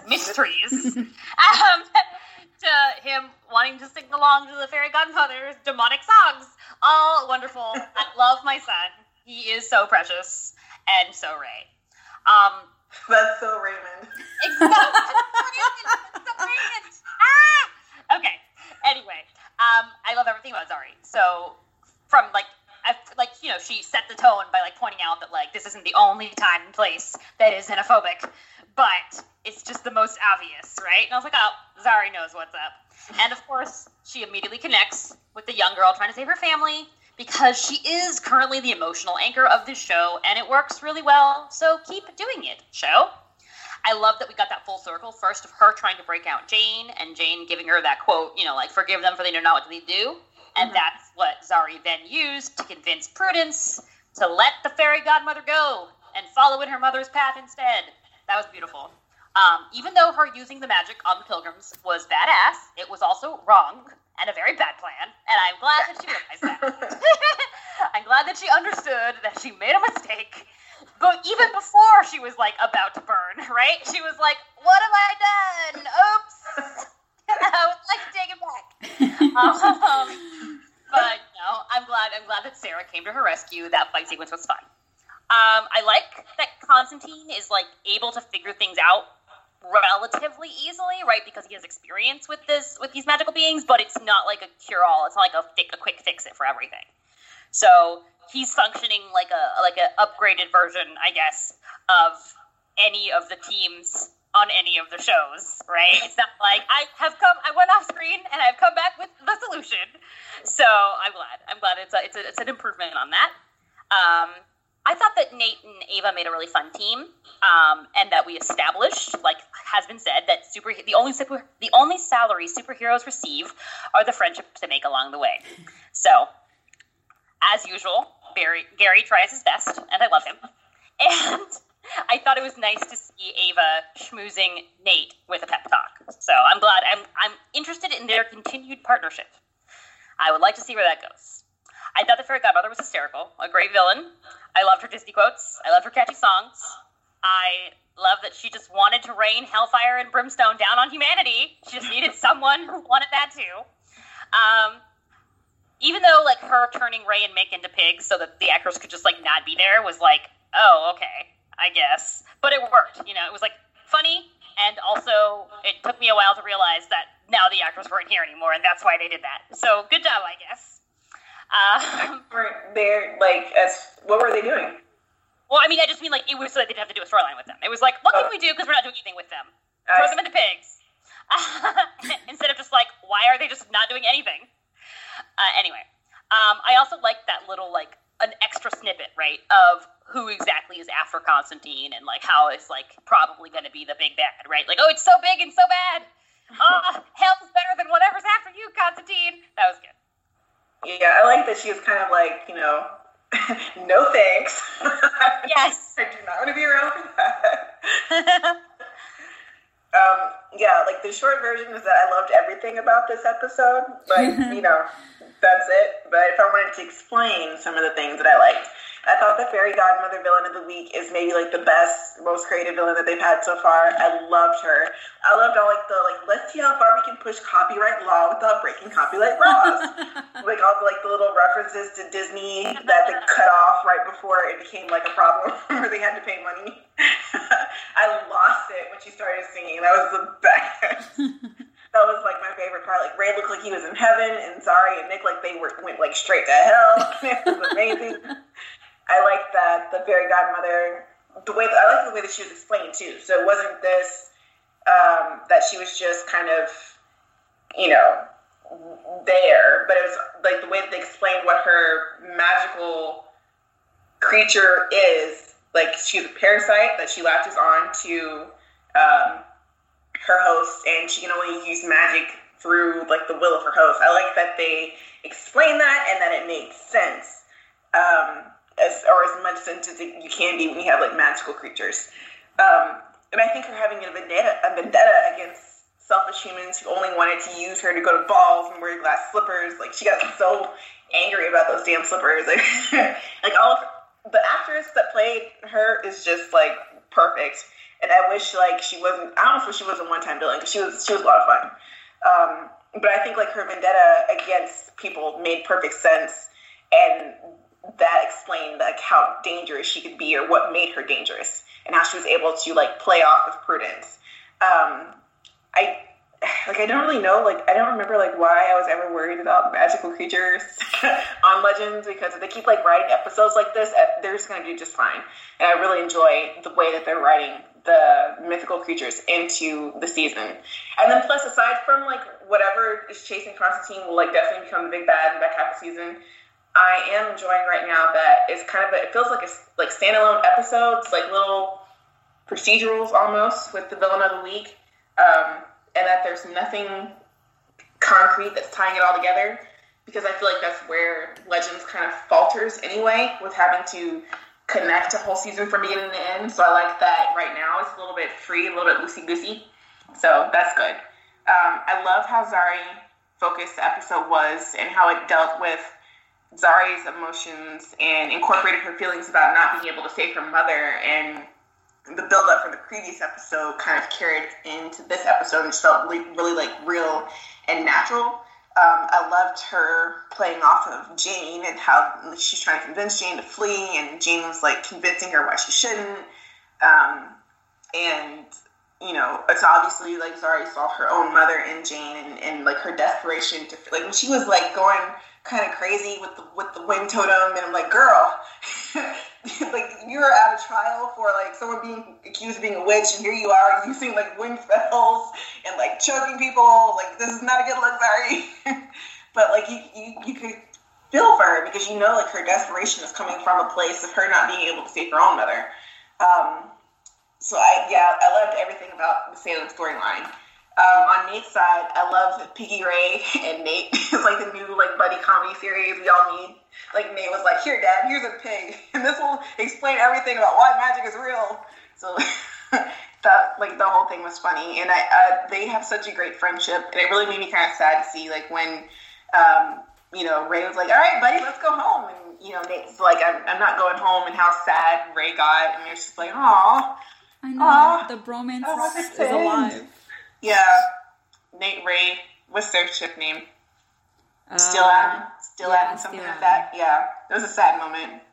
to him wanting to sing along to the fairy godmother's demonic songs. All wonderful. I love my son. He is so precious, and so Ray. That's so Raymond. Exactly. So Raymond. Ah! Okay. Anyway, I love everything about Zari. So, from she set the tone by pointing out that this isn't the only time and place that is xenophobic, but it's just the most obvious, right? And I was like, oh, Zari knows what's up. And of course, she immediately connects with the young girl trying to save her family, because she is currently the emotional anchor of this show, and it works really well, so keep doing it, show. I love that we got that full circle, first of her trying to break out Jane, and Jane giving her that quote, forgive them for they know not what they do, and that's what Zari then used to convince Prudence to let the fairy godmother go, and follow in her mother's path instead. That was beautiful. Even though her using the magic on the pilgrims was badass, it was also wrong, and a very bad plan, and I'm glad that she realized that. I'm glad that she understood that she made a mistake, but even before she was, about to burn, right? She was like, what have I done? Oops! I would like to take it back. But, no, I'm glad that Sarah came to her rescue. That fight sequence was fun. I like that Constantine is, able to figure things out relatively easily, right? Because he has experience with these magical beings, but it's not like a cure-all. It's not like a quick fix-it for everything. So he's functioning like a upgraded version, I guess, of any of the teams on any of the shows, right? It's not like I went off screen and I've come back with the solution. So I'm glad it's an improvement on that. I thought that Nate and Ava made a really fun team, and that we established, has been said, that the only salary superheroes receive are the friendships they make along the way. So, as usual, Gary tries his best, and I love him. And I thought it was nice to see Ava schmoozing Nate with a pep talk. So I'm glad. I'm interested in their continued partnership. I would like to see where that goes. I thought the fairy godmother was hysterical, a great villain. I loved her Disney quotes. I loved her catchy songs. I love that she just wanted to rain hellfire and brimstone down on humanity. She just needed someone who wanted that too. Even though her turning Ray and Mick into pigs so that the actors could just not be there was oh, okay, I guess. But it worked. It was funny, and also it took me a while to realize that now the actors weren't here anymore, and that's why they did that. So good job, I guess. They're what were they doing? Well, I mean, I just mean it was so that they didn't have to do a storyline with them. It was what can we do because we're not doing anything with them? Throw them into pigs. Instead of just why are they just not doing anything? Anyway, I also like that little an extra snippet, right, of who exactly is after Constantine and how it's probably going to be the big bad, right? Oh, it's so big and so bad. Hell is better than whatever's after you, Constantine. That was good. Yeah, I like that she was kind of no thanks. Yes. I do not want to be around for that. The short version is that I loved everything about this episode. That's it. But if I wanted to explain some of the things that I liked, I thought the fairy godmother villain of the week is maybe the best, most creative villain that they've had so far. I loved her. I loved all let's see how far we can push copyright law without breaking copyright laws. All the little references to Disney that they cut off right before it became a problem where they had to pay money. I lost it when she started singing. That was the best. That was my favorite part. Ray looked like he was in heaven, and Zari and Nick they went straight to hell. It was amazing. I like that the fairy godmother, I like the way that she was explained too. So it wasn't this that she was just kind of, there, but it was the way that they explained what her magical creature is. She's a parasite that she latches on to her host, and she can only use magic through like the will of her host. I like that they explain that and that it makes sense, as much sense as you can be when you have like magical creatures. And I think her having a vendetta against selfish humans who only wanted to use her to go to balls and wear glass slippers. Like, she got so angry about those damn slippers. Like, like all of the actress that played her is just like perfect. And I wish like she wasn't. I almost wish she wasn't one-time billing, because she was a lot of fun. But I think like her vendetta against people made perfect sense, and that explained like how dangerous she could be, or what made her dangerous, and how she was able to like play off of Prudence. I don't really know, like, I don't remember like why I was ever worried about magical creatures on Legends, because if they keep like writing episodes like this, they're just going to do just fine. And I really enjoy the way that they're writing the mythical creatures into the season. And then plus, aside from like whatever is chasing Constantine will like definitely become the big bad in the back half of the season, I am enjoying right now that it's kind of it feels like it's like standalone episodes, like little procedurals almost, with the villain of the week, and that there's nothing concrete that's tying it all together, because I feel like that's where Legends kind of falters anyway, with having to connect a whole season from beginning to end. So I like that right now it's a little bit free, a little bit loosey-goosey, so that's good. I love how Zari focused the episode was, and how it dealt with Zari's emotions and incorporated her feelings about not being able to save her mother, and the build-up from the previous episode kind of carried into this episode and just felt really like real and natural. I loved her playing off of Jane and how she's trying to convince Jane to flee, and Jane was like convincing her why she shouldn't. And you know, it's obviously like Zari saw her own mother in Jane, and like her desperation to, like, when she was like going kind of crazy with the wind totem, and I'm like, girl, like, you're at a trial for like someone being accused of being a witch, and here you are using like wind spells and like choking people. Like, this is not a good look, Zari. But like you could feel for her, because you know like her desperation is coming from a place of her not being able to save her own mother. So I loved everything about the Salem storyline. On Nate's side, I love Piggy Ray and Nate. It's like the new like buddy comedy series we all need. Like, Nate was like, "Here, Dad, here's a pig, and this will explain everything about why magic is real." So that, like, the whole thing was funny, and they have such a great friendship, and it really made me kind of sad to see like when you know, Ray was like, "All right, buddy, let's go home," and you know, Nate's like, "I'm not going home," and how sad Ray got, and it's just like, "Aw." I know, the bromance is alive. Yeah. Nate, Ray, what's their ship name? Still Adam, something like that. Yeah, it was a sad moment.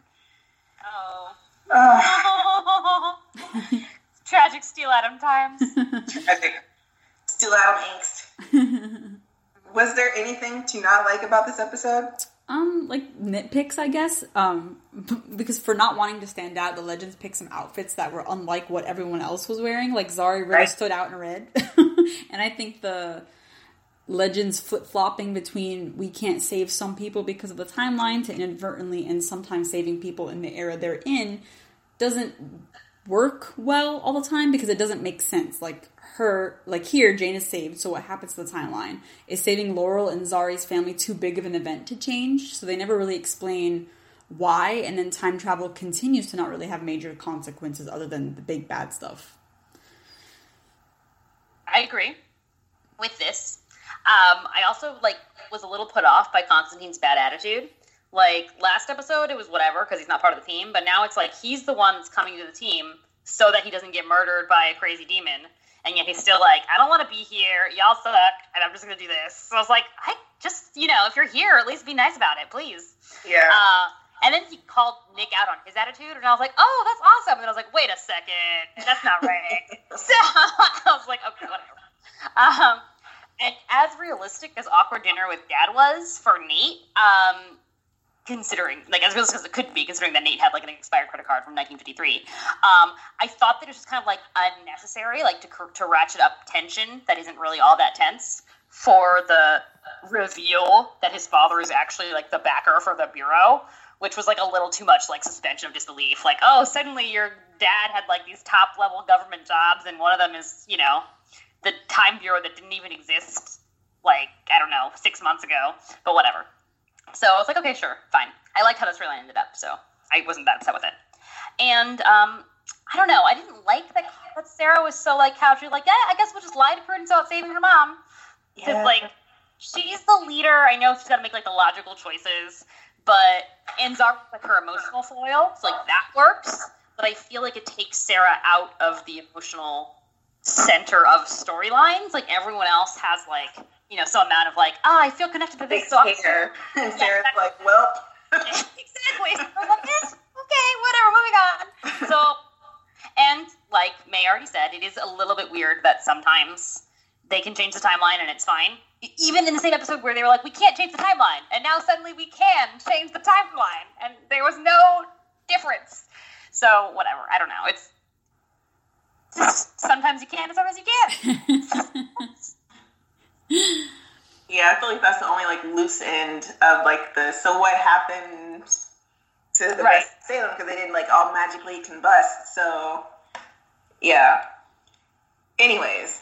Oh. Tragic Steel Adam times. Tragic. Steel Adam angst. Was there anything to not like about this episode? Like nitpicks, I guess. Because for not wanting to stand out, the Legends picked some outfits that were unlike what everyone else was wearing. Like, Zari really stood out in red. And I think the Legends flip-flopping between we can't save some people because of the timeline to inadvertently and sometimes saving people in the era they're in doesn't work well all the time, because it doesn't make sense. Like, here, Jane is saved, so what happens to the timeline? Is saving Laurel and Zari's family too big of an event to change? So they never really explain why, and then time travel continues to not really have major consequences other than the big bad stuff. I agree with this. I also, like, was a little put off by Constantine's bad attitude. Like, last episode, it was whatever, because he's not part of the team, but now it's like he's the one that's coming to the team so that he doesn't get murdered by a crazy demon. And yet he's still like, "I don't want to be here. Y'all suck, and I'm just going to do this." So I was like, I just, you know, if you're here, at least be nice about it, please. Yeah. And then he called Nick out on his attitude, and I was like, "Oh, that's awesome." And then I was like, "Wait a second, that's not right." So I was like, okay, whatever. And as realistic as Awkward Dinner with Dad was for Nate, considering, like, as realistic as it could be, considering that Nate had, like, an expired credit card from 1953, I thought that it was just kind of, like, unnecessary, like, to ratchet up tension that isn't really all that tense for the reveal that his father is actually, like, the backer for the Bureau, which was, like, a little too much, like, suspension of disbelief. Like, oh, suddenly your dad had, like, these top-level government jobs, and one of them is, you know, the Time Bureau that didn't even exist, like, I don't know, 6 months ago, but whatever. So I was like, okay, sure, fine. I liked how the storyline ended up, so I wasn't that upset with it. And, I don't know, I didn't like that Sarah was so, like, casually like, yeah, I guess we'll just lie to Prudence about saving her mom. Because, like, she's the leader. I know she's got to make, like, the logical choices, and Zara's, like, her emotional foil, so, like, that works. But I feel like it takes Sarah out of the emotional center of storylines. Like, everyone else has, like, you know, some amount of, like, I feel connected to this. So and Sarah's like, well. Exactly. So I was like, okay, whatever, moving on. So, and like May already said, it is a little bit weird that sometimes they can change the timeline and it's fine. Even in the same episode where they were like, we can't change the timeline, and now suddenly we can change the timeline, and there was no difference. So, whatever. I don't know. It's just, sometimes you can and sometimes you can't. Yeah, I feel like that's the only, like, loose end of, like, so what happened to the rest of Salem, because they didn't, like, all magically combust, so, yeah. Anyways,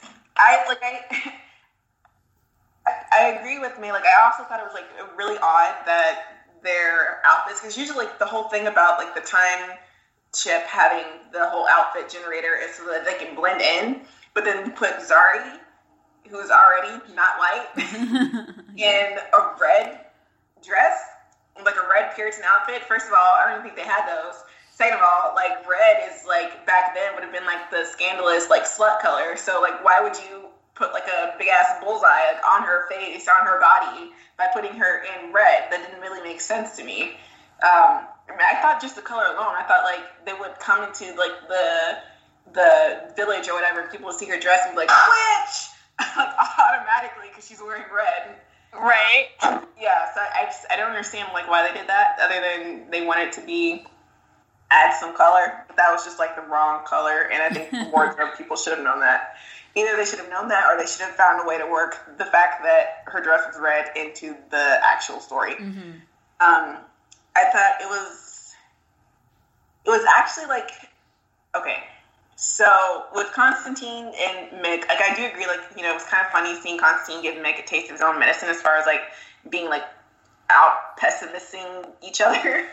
I agree with me. Like, I also thought it was, like, really odd that their outfits, because usually, like, the whole thing about, like, the time ship having the whole outfit generator is so that they can blend in, but then put Zari, who's already not white, in a red dress, like a red Puritan outfit. First of all, I don't even think they had those. Second of all, like, red is, like, back then would have been, like, the scandalous, like, slut color. So, like, why would you put, like, a big-ass bullseye, like, on her face, on her body, by putting her in red? That didn't really make sense to me. I mean, I thought just the color alone, I thought, like, they would come into, like, the village or whatever, people would see her dress and be like, witch! Like, automatically, because she's wearing red. Right. Yeah, so I don't understand, like, why they did that, other than they wanted to add some color. But that was just, like, the wrong color, and I think the wardrobe people should have known that. Either they should have known that, or they should have found a way to work the fact that her dress was red into the actual story. Mm-hmm. I thought it was actually, like, okay. So, with Constantine and Mick, like, I do agree, like, you know, it was kind of funny seeing Constantine give Mick a taste of his own medicine as far as, like, being, like, out pessimisting each other.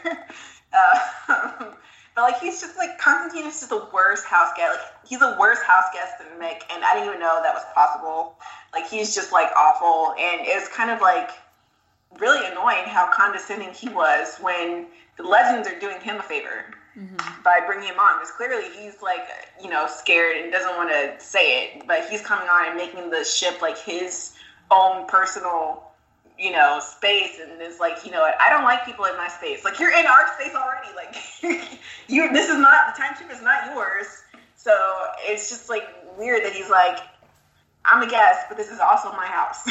But, like, he's just, like, Constantine is just the worst house guest. Like, he's a worse house guest than Mick, and I didn't even know that was possible. Like, he's just, like, awful, and it was kind of, like, really annoying how condescending he was when the legends are doing him a favor. Mm-hmm. By bringing him on, because clearly he's, like, you know, scared and doesn't want to say it, but he's coming on and making the ship, like, his own personal, you know, space, and is like, you know what, I don't like people in my space. Like, you're in our space already. Like, this is not, the time ship is not yours. So it's just, like, weird that he's like, I'm a guest, but this is also my house.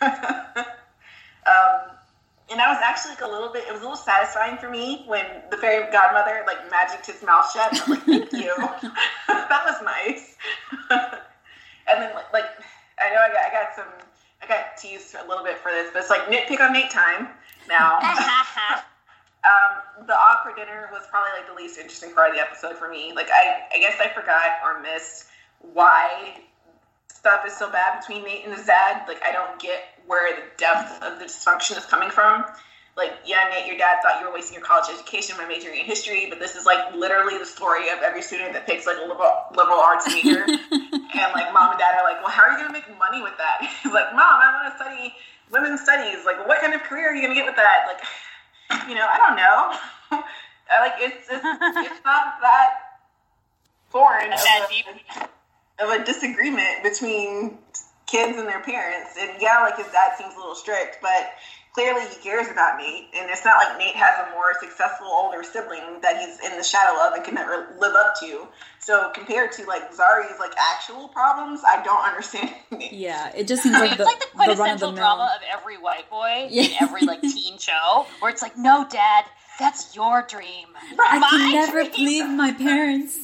And I was actually, like, it was a little satisfying for me when the fairy godmother, like, magicked his mouth shut. I was like, thank you. That was nice. And then, like, I know I got teased a little bit for this, but it's like nitpick on Nate time now. The awkward dinner was probably, like, the least interesting part of the episode for me. Like, I guess I forgot or missed why stuff is so bad between Nate and his dad. Like, I don't get where the depth of the dysfunction is coming from. Like, yeah, Nate, your dad thought you were wasting your college education by majoring in history, but this is, like, literally the story of every student that picks, like, a liberal arts major. And, like, mom and dad are like, well, how are you going to make money with that? He's like, Mom, I want to study women's studies. Like, what kind of career are you going to get with that? Like, you know, I don't know. Like, it's not that foreign of a disagreement between kids and their parents. And yeah, like, his dad seems a little strict, but clearly he cares about Nate, and it's not like Nate has a more successful older sibling that he's in the shadow of and can never live up to. So compared to, like, Zari's, like, actual problems, I don't understand it. Yeah, it just seems like it's like the quintessential drama of every white boy in every, like, teen show, where it's like, no, Dad, that's your dream. I can never please my parents.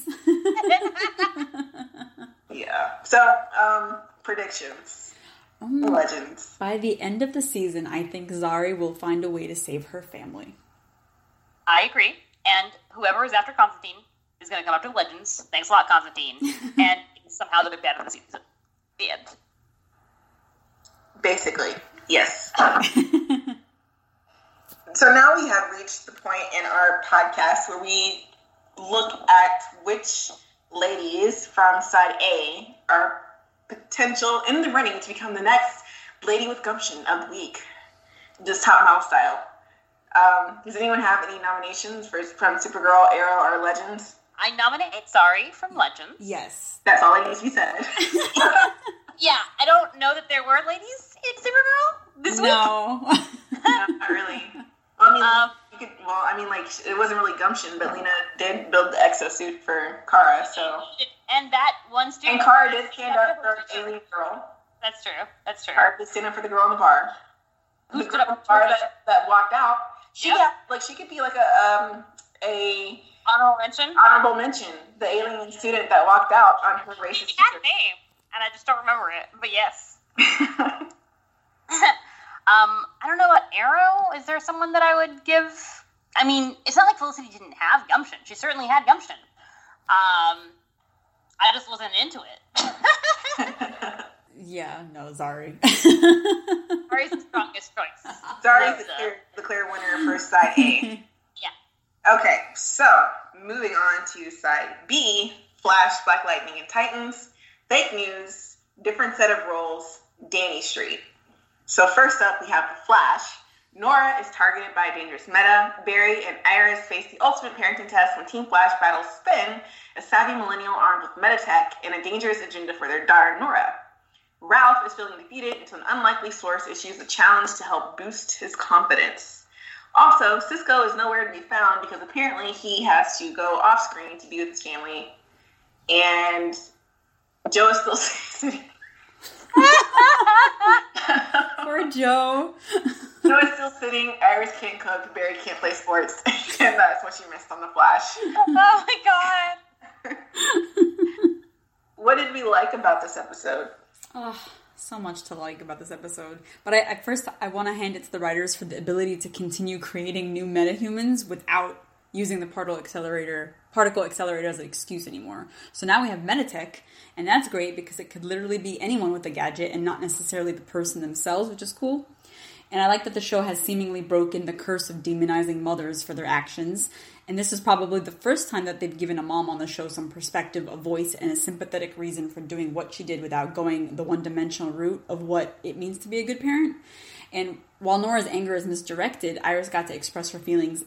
Yeah. So, predictions. Legends. By the end of the season, I think Zari will find a way to save her family. I agree. And whoever is after Constantine is going to come up to Legends. Thanks a lot, Constantine. And somehow they'll be bad in the season. The end. Basically, yes. So now we have reached the point in our podcast where we look at which ladies from side A are potential in the running to become the next Lady with Gumption of the week. Just top model style. Does anyone have any nominations from Supergirl, Arrow, or Legends? I nominate Sari from Legends. Yes. That's all that needs to be said. Yeah, I don't know that there were ladies in Supergirl this week. No. No, not really. Well, I mean, it wasn't really gumption, but Lena did build the exosuit for Kara, so. And that one student. And Kara did stand up for Alien Girl. That's true. Kara did stand up for the girl in the bar. Who The stood up girl for that walked out. She could be like a honorable mention. The alien student that walked out on her racist. She had a name, and I just don't remember it. But yes. I don't know what Arrow. Is there someone that I would give? I mean, it's not like Felicity didn't have gumption. She certainly had gumption. I just wasn't into it. Yeah, no, Zari. Zari's the strongest choice. Zari's the clear winner for side A. Yeah. Okay, so moving on to side B, Flash, Black Lightning, and Titans. Fake news, different set of roles, Danny Street. So first up, we have the Flash. Nora is targeted by a dangerous meta. Barry and Iris face the ultimate parenting test when Team Flash battles Spin, a savvy millennial armed with metatech, and a dangerous agenda for their daughter, Nora. Ralph is feeling defeated until an unlikely source issues a challenge to help boost his confidence. Also, Cisco is nowhere to be found because apparently he has to go off screen to be with his family. And Joe is still sitting. Poor Joe. Joe is still sitting. Iris can't cook. Barry can't play sports. And that's what she missed on The Flash. Oh my god. What did we like about this episode? Oh, so much to like about this episode. But I want to hand it to the writers for the ability to continue creating new metahumans without using the particle accelerator as an excuse anymore. So now we have Metatech, and that's great because it could literally be anyone with a gadget and not necessarily the person themselves, which is cool. And I like that the show has seemingly broken the curse of demonizing mothers for their actions. And this is probably the first time that they've given a mom on the show some perspective, a voice, and a sympathetic reason for doing what she did without going the one-dimensional route of what it means to be a good parent. And while Nora's anger is misdirected, Iris got to express her feelings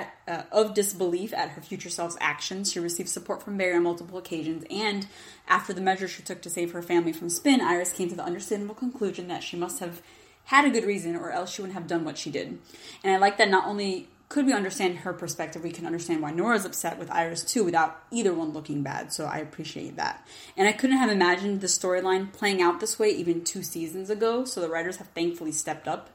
of disbelief at her future self's actions. She received support from Barry on multiple occasions, and after the measures she took to save her family from Spin, Iris came to the understandable conclusion that she must have had a good reason, or else she wouldn't have done what she did. And I like that not only could we understand her perspective, we can understand why Nora's upset with Iris too without either one looking bad, so I appreciate that. And I couldn't have imagined the storyline playing out this way even 2 seasons ago, so the writers have thankfully stepped up.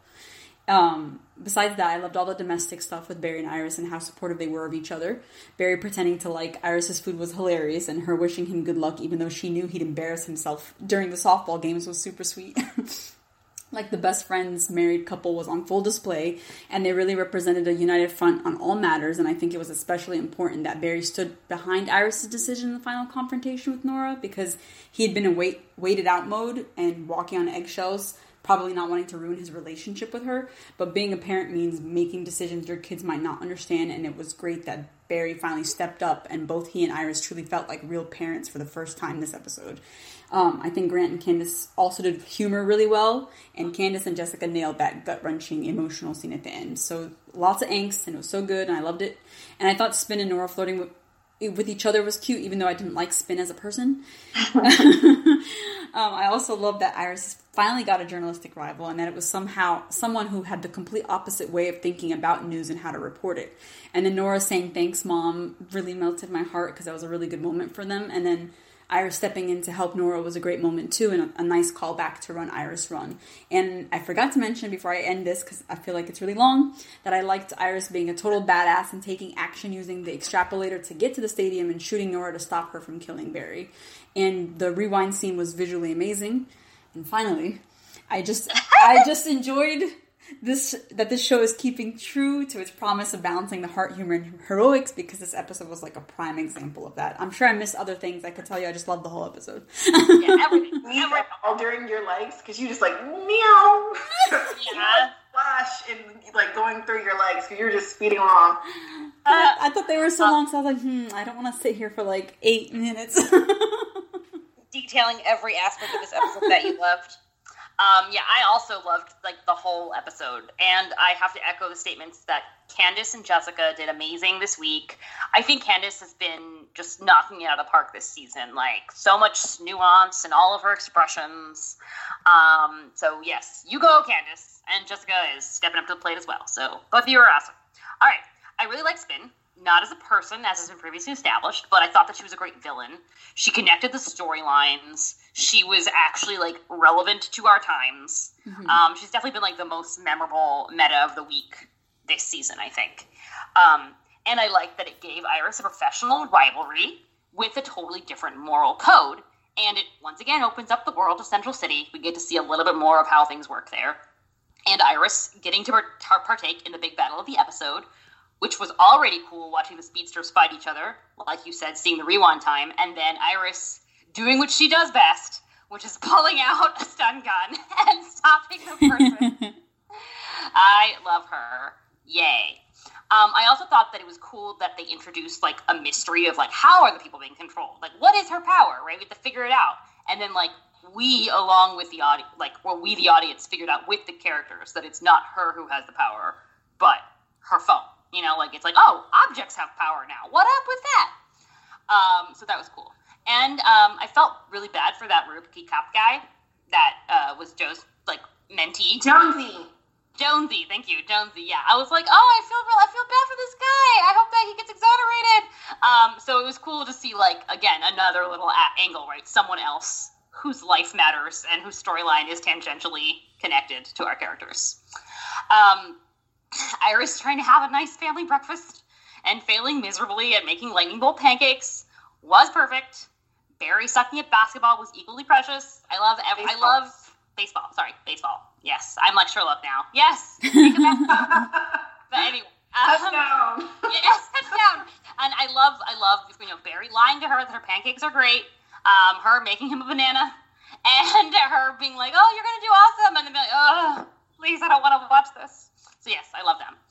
Besides that, I loved all the domestic stuff with Barry and Iris and how supportive they were of each other. Barry pretending to like Iris's food was hilarious, and her wishing him good luck even though she knew he'd embarrass himself during the softball games was super sweet. Like the best friends married couple was on full display, and they really represented a united front on all matters, and I think it was especially important that Barry stood behind Iris' decision in the final confrontation with Nora, because he had been in waited out mode and walking on eggshells, probably not wanting to ruin his relationship with her, but being a parent means making decisions your kids might not understand, and it was great that Barry finally stepped up, and both he and Iris truly felt like real parents for the first time this episode. I think Grant and Candace also did humor really well, and Candace and Jessica nailed that gut-wrenching emotional scene at the end. So lots of angst, and it was so good, and I loved it. And I thought Spin and Nora flirting with each other was cute, even though I didn't like Spin as a person. I also love that Iris finally got a journalistic rival, and that it was somehow someone who had the complete opposite way of thinking about news and how to report it. And then Nora saying, "Thanks, Mom," really melted my heart because that was a really good moment for them. And then Iris stepping in to help Nora was a great moment too, and a nice callback to Run Iris Run. And I forgot to mention before I end this, because I feel like it's really long, that I liked Iris being a total badass and taking action using the extrapolator to get to the stadium and shooting Nora to stop her from killing Barry. And the rewind scene was visually amazing. And finally, I just enjoyed this show is keeping true to its promise of balancing the heart, humor, and heroics, because this episode was like a prime example of that. I'm sure I missed other things. I could tell you I just loved the whole episode. Yeah, everything. All during your legs, because you just like, meow. Yeah. Flash and like going through your legs because you're just speeding along. I thought they were so long, so I was like, I don't want to sit here for like 8 minutes. Detailing every aspect of this episode that you loved. Yeah, I also loved like the whole episode, and I have to echo the statements that Candace and Jessica did amazing this week. I think Candace has been just knocking it out of the park this season, like so much nuance in all of her expressions. So yes, you go, Candace, and Jessica is stepping up to the plate as well. So both of you are awesome. All right, I really like Spin. Not as a person, as has been previously established, but I thought that she was a great villain. She connected the storylines. She was actually, like, relevant to our times. Mm-hmm. She's definitely been, like, the most memorable meta of the week this season, I think. And I like that it gave Iris a professional rivalry with a totally different moral code. And it, once again, opens up the world of Central City. We get to see a little bit more of how things work there. And Iris getting to partake in the big battle of the episode, which was already cool watching the speedsters fight each other, like you said, seeing the rewind time, and then Iris doing what she does best, which is pulling out a stun gun and stopping the person. I love her. Yay. I also thought that it was cool that they introduced, like, a mystery of, like, how are the people being controlled? Like, what is her power, right? We have to figure it out. And then, like, we, along with the audience, we, the audience, figured out with the characters that it's not her who has the power, but her phone. You know, like, it's like, oh, objects have power now. What up with that? So that was cool. And I felt really bad for that rookie cop guy that was Joe's, like, mentee. Jonesy, thank you, Jonesy. Yeah, I was like, oh, I feel bad for this guy. I hope that he gets exonerated. So it was cool to see, like, again, another little angle, right? Someone else whose life matters and whose storyline is tangentially connected to our characters. Iris trying to have a nice family breakfast and failing miserably at making lightning bolt pancakes was perfect. Barry sucking at basketball was equally precious. I love baseball. Sorry, baseball. Yes, I'm like Sherlock now. Yes. But anyway, touchdown. Yes, touchdown. And I love Barry lying to her that her pancakes are great. Her making him a banana, and her being like, "Oh, you're gonna do awesome," and then be like, "Oh, please, I don't want to watch this." So yes, I love them.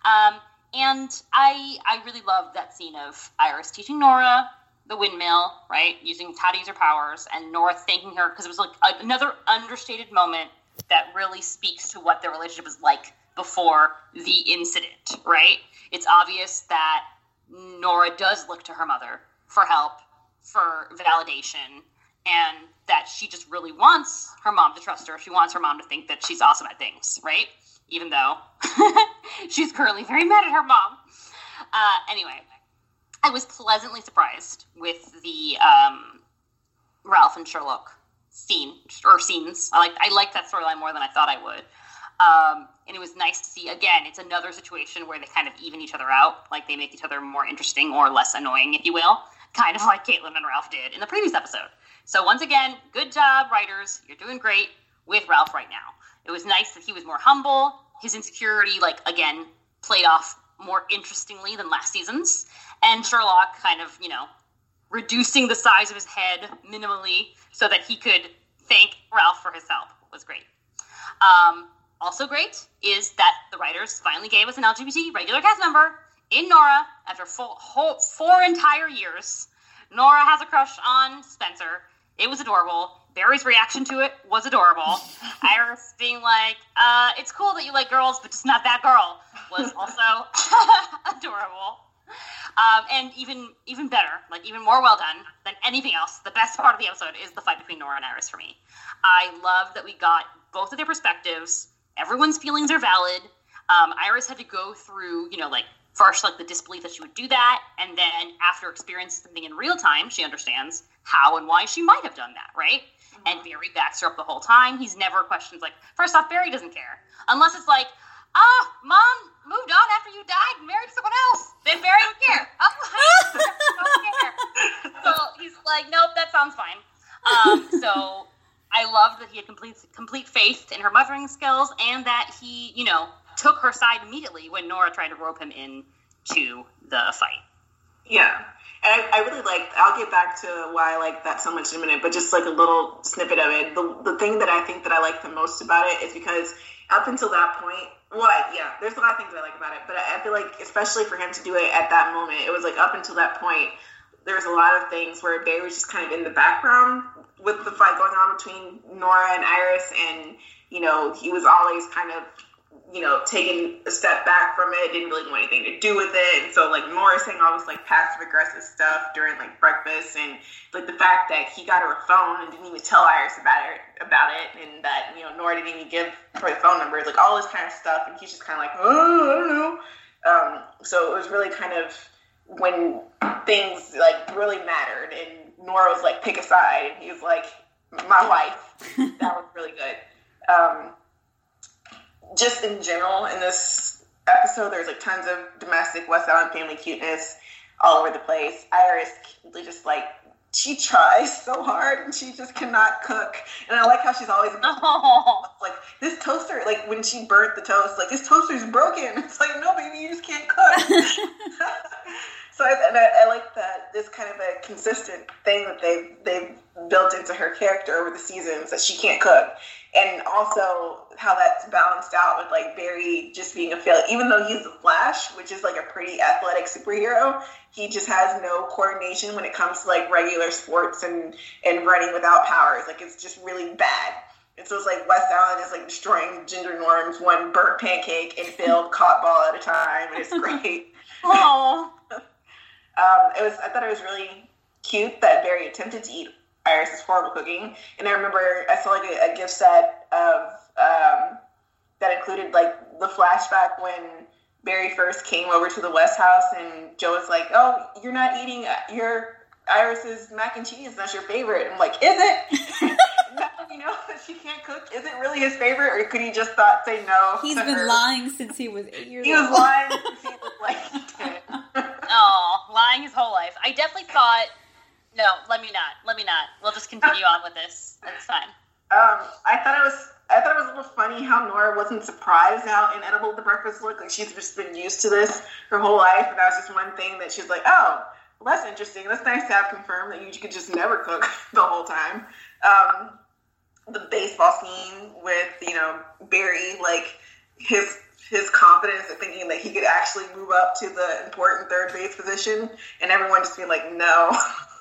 And I really loved that scene of Iris teaching Nora the windmill, right? Using how to use her powers, and Nora thanking her, because it was like another understated moment that really speaks to what their relationship was like before the incident, right? It's obvious that Nora does look to her mother for help, for validation, and that she just really wants her mom to trust her. She wants her mom to think that she's awesome at things, right? Even though she's currently very mad at her mom. Anyway, I was pleasantly surprised with the Ralph and Sherlock scenes. I liked that storyline more than I thought I would. And it was nice to see, again, it's another situation where they kind of even each other out. Like, they make each other more interesting or less annoying, if you will. Kind of like Caitlin and Ralph did in the previous episode. So once again, good job, writers. You're doing great with Ralph right now. It was nice that he was more humble. His insecurity, like, again, played off more interestingly than last season's. And Sherlock kind of, reducing the size of his head minimally so that he could thank Ralph for his help was great. Also great is that the writers finally gave us an LGBT regular cast member in Nora after 4 entire years. Nora has a crush on Spencer. It was adorable. Barry's reaction to it was adorable. Iris being like, it's cool that you like girls, but just not that girl, was also adorable. And even better, like even more well done than anything else, the best part of the episode is the fight between Nora and Iris for me. I love that we got both of their perspectives. Everyone's feelings are valid. Iris had to go through, first, the disbelief that she would do that, and then after experiencing something in real time, she understands how and why she might have done that, right? Mm-hmm. And Barry backs her up the whole time. He's never questions, first off, Barry doesn't care. Unless it's Mom moved on after you died and married someone else. Then Barry would care. Don't care. So he's like, nope, that sounds fine. So I love that he had complete faith in her mothering skills, and that he, took her side immediately when Nora tried to rope him into the fight. Yeah. And I really I'll get back to why I like that so much in a minute, but just like a little snippet of it. The thing that I think that I like the most about it is because up until that point, there's a lot of things I like about it, but I feel like, especially for him to do it at that moment, it was like up until that point, there was a lot of things where Barry was just kind of in the background with the fight going on between Nora and Iris, and, he was always kind of, taking a step back from it, didn't really want anything to do with it. And so, Nora saying all this, passive-aggressive stuff during, breakfast, and, the fact that he got her a phone and didn't even tell Iris about it, and that, Nora didn't even give her the phone number, all this kind of stuff, and he's just kind of oh, I don't know. So it was really kind of when things, really mattered, and Nora was pick a side, and he was my wife. That was really good. Just in general, in this episode, there's tons of domestic West Island family cuteness all over the place. Iris just she tries so hard and she just cannot cook. And I like how she's always this toaster, when she burnt the toast, this toaster's broken. It's no, baby, you just can't cook. So I like that this kind of a consistent thing that they've built into her character over the seasons, that she can't cook. And also how that's balanced out with Barry just being a failure. Even though he's the Flash, which is a pretty athletic superhero, he just has no coordination when it comes to regular sports and running without powers. It's just really bad. And so it's West Island is destroying gender norms, one burnt pancake and failed caught ball at a time, and it's great. Oh. I thought it was really cute that Barry attempted to eat Iris's horrible cooking. And I remember I saw a gift set of that included the flashback when Barry first came over to the West house, and Joe was "Oh, you're not eating your Iris's mac and cheese. That's your favorite." I'm is it? No, she can't cook. Is it really his favorite, or could he just say no? He's been lying since he was 8 years old. He was lying since he was 10. Oh, lying his whole life. I definitely thought, no, let me not. We'll just continue on with this. That's fine. I thought it was a little funny how Nora wasn't surprised how inedible the breakfast looked. She's just been used to this her whole life, and that was just one thing that she was oh, well, that's interesting. That's nice to have confirmed that you could just never cook the whole time. The baseball scene with, Barry, his confidence and thinking that he could actually move up to the important third base position, and everyone just being no,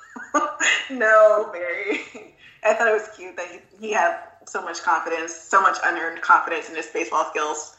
no, Barry. I thought it was cute that he had so much confidence, so much unearned confidence in his baseball skills.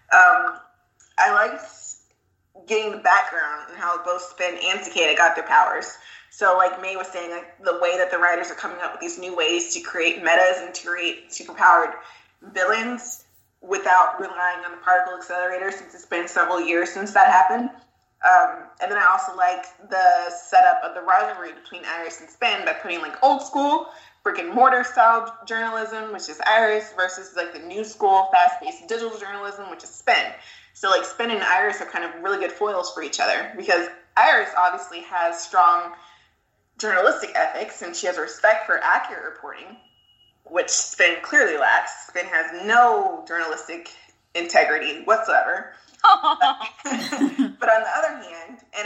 I liked getting the background and how both Spin and Cicada got their powers. So May was saying, the way that the writers are coming up with these new ways to create metas and to create superpowered villains without relying on the particle accelerator, since it's been several years since that happened. And then I also liked the setup of the rivalry between Iris and Spin by putting old school brick and mortar style journalism, which is Iris, versus the new school fast-paced digital journalism, which is Spin. So Spin and Iris are kind of really good foils for each other, because Iris obviously has strong journalistic ethics and she has respect for accurate reporting, which Spin clearly lacks. Spin has no journalistic integrity whatsoever. But on the other hand, and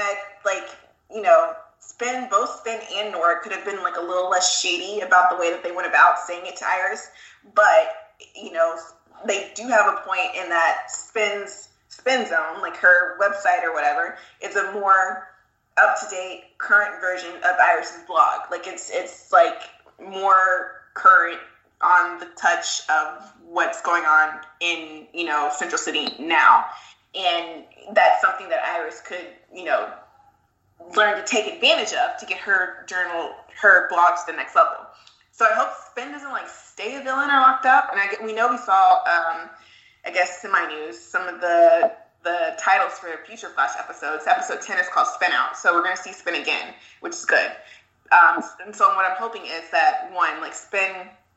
both Spin and Nora could have been a little less shady about the way that they went about saying it to Iris, but they do have a point in that Spin Zone, her website or whatever, is a more up-to-date current version of Iris's blog. It's more current on the touch of what's going on in Central City now, and that's something that Iris could learn to take advantage of to get her blog to the next level. So I hope Spin doesn't stay a villain or locked up. And we know we saw I guess semi-news some of the titles for future Flash episodes. Episode 10 is called Spin Out, so we're going to see Spin again, which is good. And so what I'm hoping is that, one, Spin,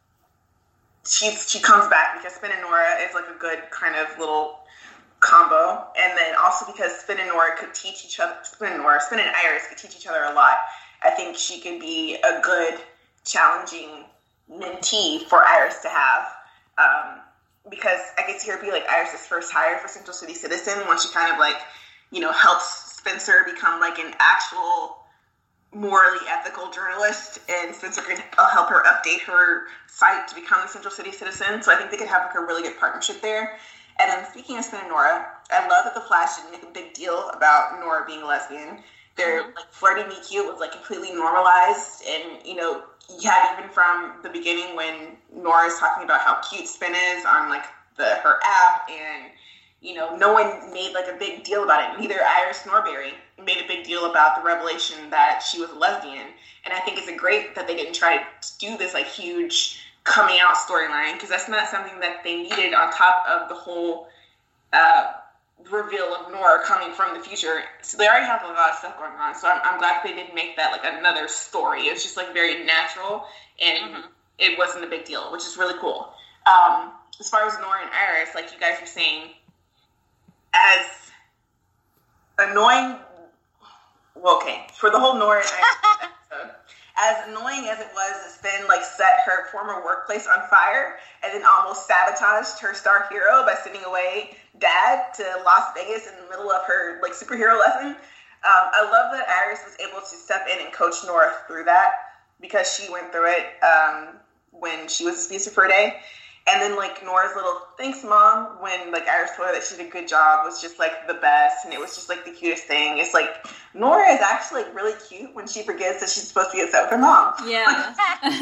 she comes back, because Spin and Nora is a good kind of little combo, and then also because Spin and Nora could teach each other, Spin and Iris could teach each other a lot. I think she could be a good challenging mentee for Iris to have. Because I get to hear it be like Iris' first hire for Central City Citizen when she kind of like, helps Spencer become like an actual morally ethical journalist, and Spencer can help her update her site to become the Central City Citizen. So I think they could have like a really good partnership there. And then speaking of Spin and Nora, I love that the Flash didn't make a big deal about Nora being a lesbian. Their like flirty meet cute was like completely normalized, and you had even from the beginning when Nora's talking about how cute Spin is on like her app, and no one made like a big deal about it. Neither Iris nor Barry made a big deal about the revelation that she was a lesbian. And I think it's great that they didn't try to do this like huge coming out storyline, because that's not something that they needed on top of the whole reveal of Nora coming from the future. So they already have a lot of stuff going on. So I'm glad they didn't make that like another story. It was just like very natural, and it wasn't a big deal, which is really cool. As far as Nora and Iris, like you guys were saying, as annoying, for the whole Nora and Iris episode, as annoying as it was to Spin like set her former workplace on fire and then almost sabotaged her star hero by sending away Dad to Las Vegas in the middle of her like superhero lesson, I love that Iris was able to step in and coach Nora through that, because she went through it when she was a speedster for a day. And then, like, Nora's little thanks, Mom, when, like, Iris told her that she did a good job was just, like, the best. And it was just, like, the cutest thing. It's, like, Nora is actually, like, really cute when she forgets that she's supposed to be upset with her mom. Yeah.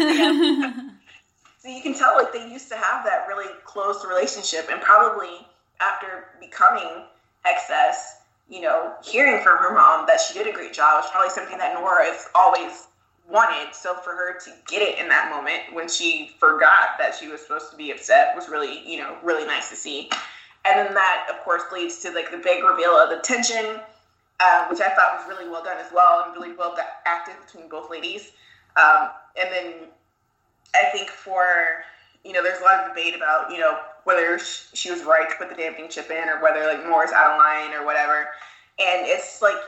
So you can tell, like, they used to have that really close relationship. And probably after becoming Excess, hearing from her mom that she did a great job was probably something that Nora has always wanted. So for her to get it in that moment when she forgot that she was supposed to be upset was really, really nice to see. And then that, of course, leads to like the big reveal of the tension, which I thought was really well done as well, and really well acted between both ladies. And then I think there's a lot of debate about, whether she was right to put the damping chip in, or whether like Nora's out of line or whatever. And it's like,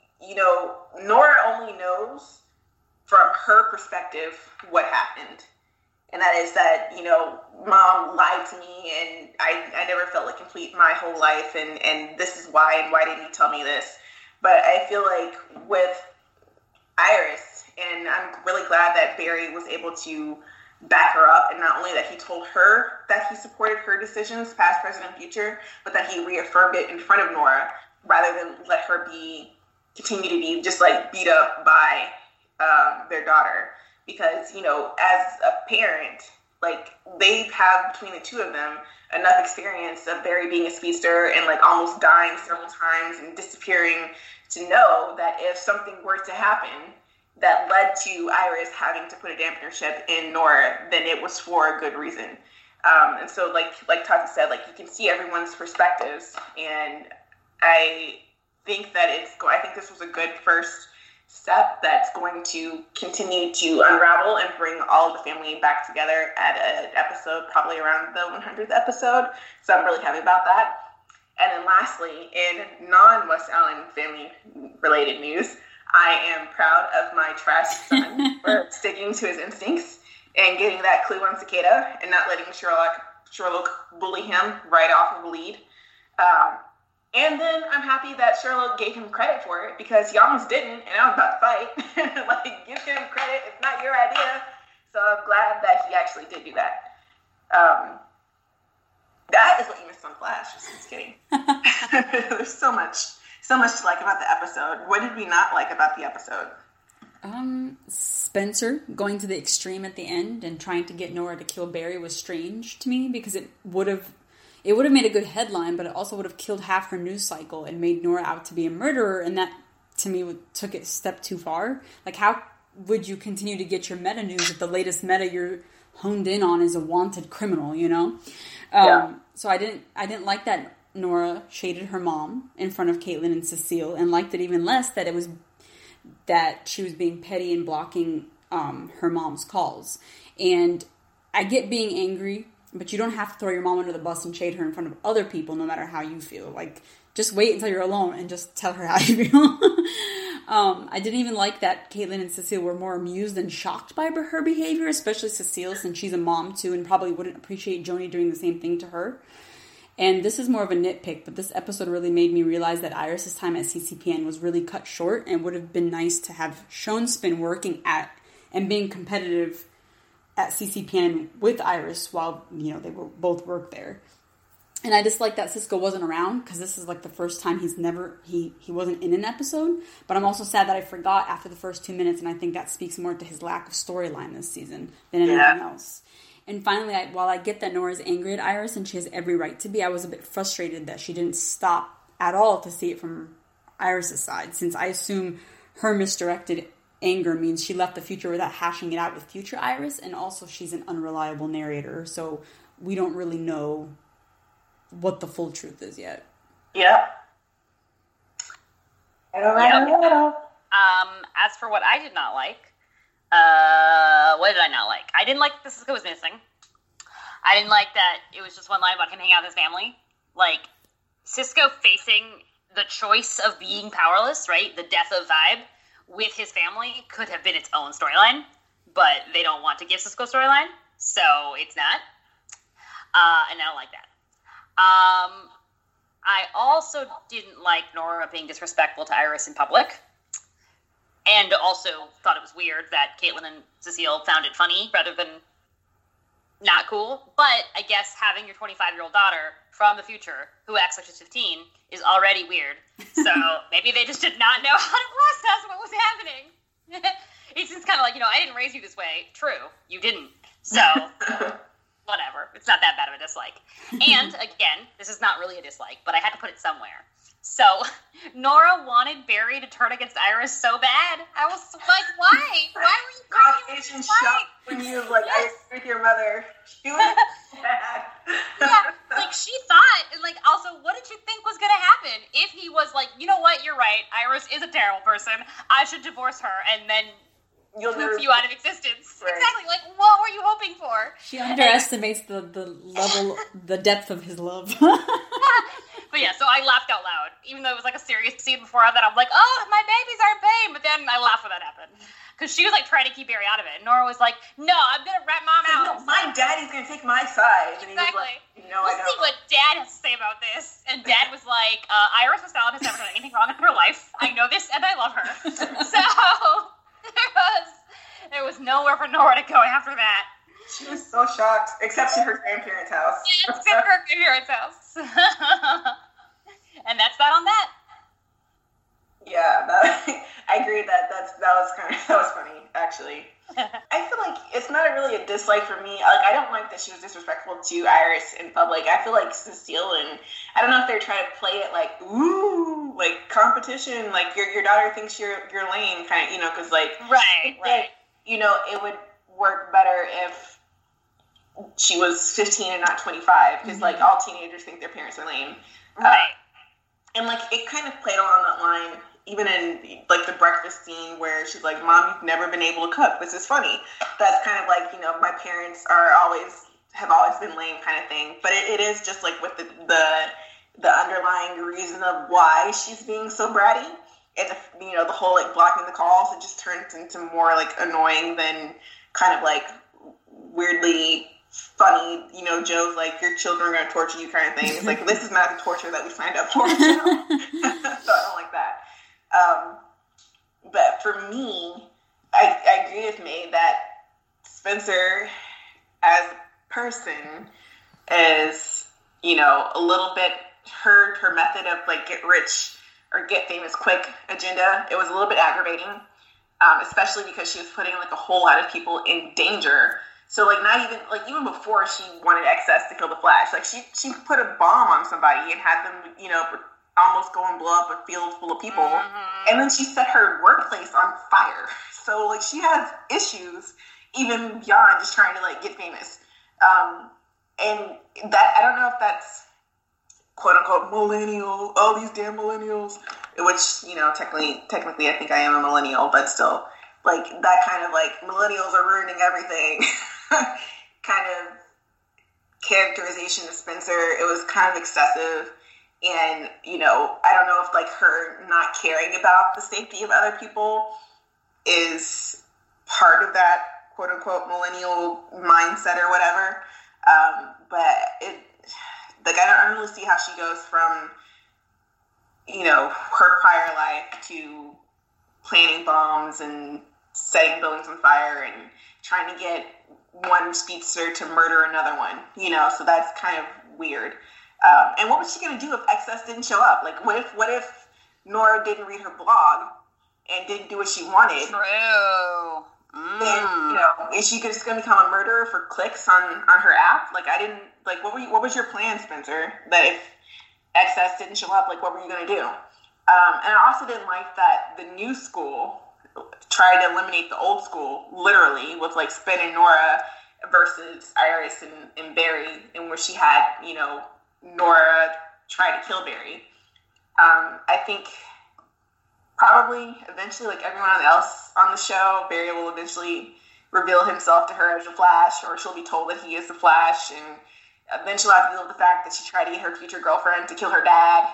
Nora only knows from her perspective what happened. And that is that, Mom lied to me, and I never felt like complete my whole life, and this is why, and why didn't you tell me this? But I feel like with Iris, and I'm really glad that Barry was able to back her up, and not only that he told her that he supported her decisions, past, present, and future, but that he reaffirmed it in front of Nora, rather than let her continue to be just like beat up by their daughter. Because, as a parent, like, they have, between the two of them, enough experience of Barry being a speedster and, like, almost dying several times and disappearing to know that if something were to happen that led to Iris having to put a dampener chip in Nora, then it was for a good reason. And so, like Tati said, like, you can see everyone's perspectives, and I think this was a good first step that's going to continue to unravel and bring all of the family back together at an episode, probably around the 100th episode. So I'm really happy about that. And then lastly, in non-West Allen family related news, I am proud of my trash son for sticking to his instincts and getting that clue on Cicada and not letting Sherlock bully him right off of the lead. And then I'm happy that Sherlock gave him credit for it, because he almost didn't, and I was about to fight. Like, give him credit. It's not your idea. So I'm glad that he actually did do that. That is what you missed on Flash. Just kidding. There's so much to like about the episode. What did we not like about the episode? Spencer going to the extreme at the end and trying to get Nora to kill Barry was strange to me, because it would have made a good headline, but it also would have killed half her news cycle and made Nora out to be a murderer, and that, to me, took it a step too far. Like, how would you continue to get your meta news if the latest meta you're honed in on is a wanted criminal, Yeah. So I didn't like that Nora shaded her mom in front of Caitlin and Cecile, and liked it even less that she was being petty and blocking her mom's calls. And I get being angry, but you don't have to throw your mom under the bus and shade her in front of other people, no matter how you feel. Like, just wait until you're alone and just tell her how you feel. I didn't even like that Caitlin and Cecile were more amused than shocked by her behavior, especially Cecile, since she's a mom too and probably wouldn't appreciate Joni doing the same thing to her. And this is more of a nitpick, but this episode really made me realize that Iris' time at CCPN was really cut short, and would have been nice to have shown Spin working at and being competitive at CCPN with Iris while, they were both work there. And I just like that Cisco wasn't around, because this is like the first time he wasn't in an episode. But I'm also sad that I forgot after the first 2 minutes, and I think that speaks more to his lack of storyline this season than anything else. And finally, while I get that Nora's angry at Iris, and she has every right to be, I was a bit frustrated that she didn't stop at all to see it from Iris' side, since I assume her misdirected anger means she left the future without hashing it out with future Iris, and also she's an unreliable narrator, so we don't really know what the full truth is yet. Yep. As for what I did not like, what did I not like? I didn't like that Cisco was missing. I didn't like that it was just one line about him hanging out with his family. Like, Cisco facing the choice of being powerless, right? The death of Vibe with his family could have been its own storyline, but they don't want to give Cisco a storyline, so it's not. And I don't like that. I also didn't like Nora being disrespectful to Iris in public, and also thought it was weird that Caitlin and Cecile found it funny rather than not cool. But I guess having your 25-year-old daughter from the future who acts like she's 15 is already weird. So maybe they just did not know how to process what was happening. It's just kind of like, I didn't raise you this way. True, you didn't. So whatever. It's not that bad of a dislike. And again, this is not really a dislike, but I had to put it somewhere. So Nora wanted Barry to turn against Iris so bad. I was like, why? Why were you Caucasian shock when you I agree with your mother. She was bad. Yeah, she thought, also, what did you think was going to happen if he was like, you know what, you're right, Iris is a terrible person, I should divorce her, and then poof you out of existence. Right. Exactly. What were you hoping for? She underestimates the level, the depth of his love. But yeah, so I laughed out loud. Even though it was a serious scene before that, I'm like, oh, my babies are in pain. But then I laughed when that happened. Because she was trying to keep Barry out of it. And Nora was like, no, I'm going to rat mom out. No, my daddy's going to take my side. Exactly. And he was like, no, we'll see what Dad has to say about this. And Dad was like, Iris Westphal has never done anything wrong in her life. I know this and I love her. So there was nowhere for Nora to go after that. She was so shocked, except to her grandparents' house. Yeah, except for her grandparents' house. And that's that on that. Yeah, I agree that was funny, actually. I feel like it's not really a dislike for me. I don't like that she was disrespectful to Iris in public. I feel like Cecile, and I don't know if they're trying to play it ooh, competition, your daughter thinks you're lame, kind of, because right. It would work better if she was 15 and not 25, because all teenagers think their parents are lame. Right. And it kind of played along that line, even in the breakfast scene where she's like, Mom, you've never been able to cook. This is funny. That's kind of my parents have always been lame kind of thing. But it is just with the underlying reason of why she's being so bratty. And the whole blocking the calls, it just turns into more annoying than kind of weirdly funny, Joe's your children are going to torture you kind of thing. It's this is not the torture that we signed up for. So I don't like that. But for me, I agree with May that Spencer as a person is, a little bit her method of get rich or get famous quick agenda. It was a little bit aggravating, especially because she was putting a whole lot of people in danger. So, not even, even before she wanted excess to kill the Flash, she put a bomb on somebody and had them, almost go and blow up a field full of people. Mm-hmm. And then she set her workplace on fire. So, she has issues even beyond just trying to, get famous. And that, I don't know if that's quote-unquote millennial, all these damn millennials, which, technically I think I am a millennial, but still, that kind of, millennials are ruining everything kind of characterization of Spencer. It was kind of excessive, And, I don't know if, like, her not caring about the safety of other people is part of that quote-unquote millennial mindset or whatever. But I don't really see how she goes from, her prior life to planting bombs and setting buildings on fire and trying to get one speedster to murder another one, so that's kind of weird. And what was she going to do if XS didn't show up? Like, what if Nora didn't read her blog and didn't do what she wanted? True. Then, is she just going to become a murderer for clicks on her app? Like, what was your plan, Spencer? That if XS didn't show up, like, what were you going to do? And I also didn't like that the new school tried to eliminate the old school, literally, with, like, Spin and Nora versus Iris and Barry, and where she had, Nora try to kill Barry. I think probably eventually, like everyone else on the show, Barry will eventually reveal himself to her as the Flash, or she'll be told that he is the Flash, and then she'll have to deal with the fact that she tried to get her future girlfriend to kill her dad.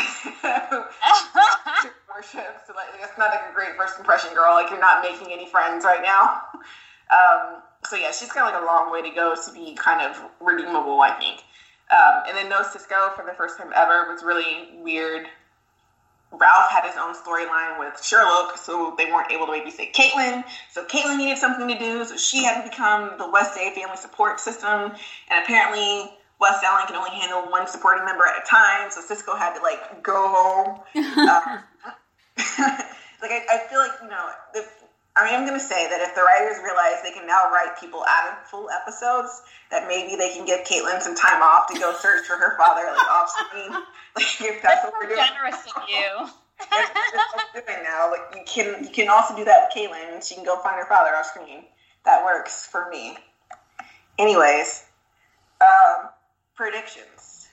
Worship. So, like, it's not like a great first impression, girl. Like, you're not making any friends right now. So yeah, she's got like a long way to go to be kind of redeemable, I think. And then No Cisco, for the first time ever, was really weird. Ralph had his own storyline with Sherlock, so they weren't able to babysit Caitlin. So Caitlin needed something to do, so she had to become the West Day family support system. And apparently West Allen can only handle one supporting member at a time, so Cisco had to, like, go home. I feel like, I'm going to say that if the writers realize they can now write people out of full episodes, that maybe they can give Caitlin some time off to go search for her father, like, off screen. Like, if that's what we're doing. Generous of you. That's what we're doing now. Like, you can also do that with Caitlin, and she can go find her father off screen. That works for me. Anyways, predictions.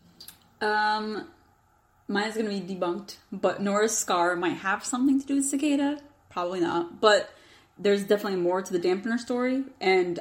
Mine is going to be debunked, but Nora's scar might have something to do with Cicada. Probably not, but there's definitely more to the dampener story, and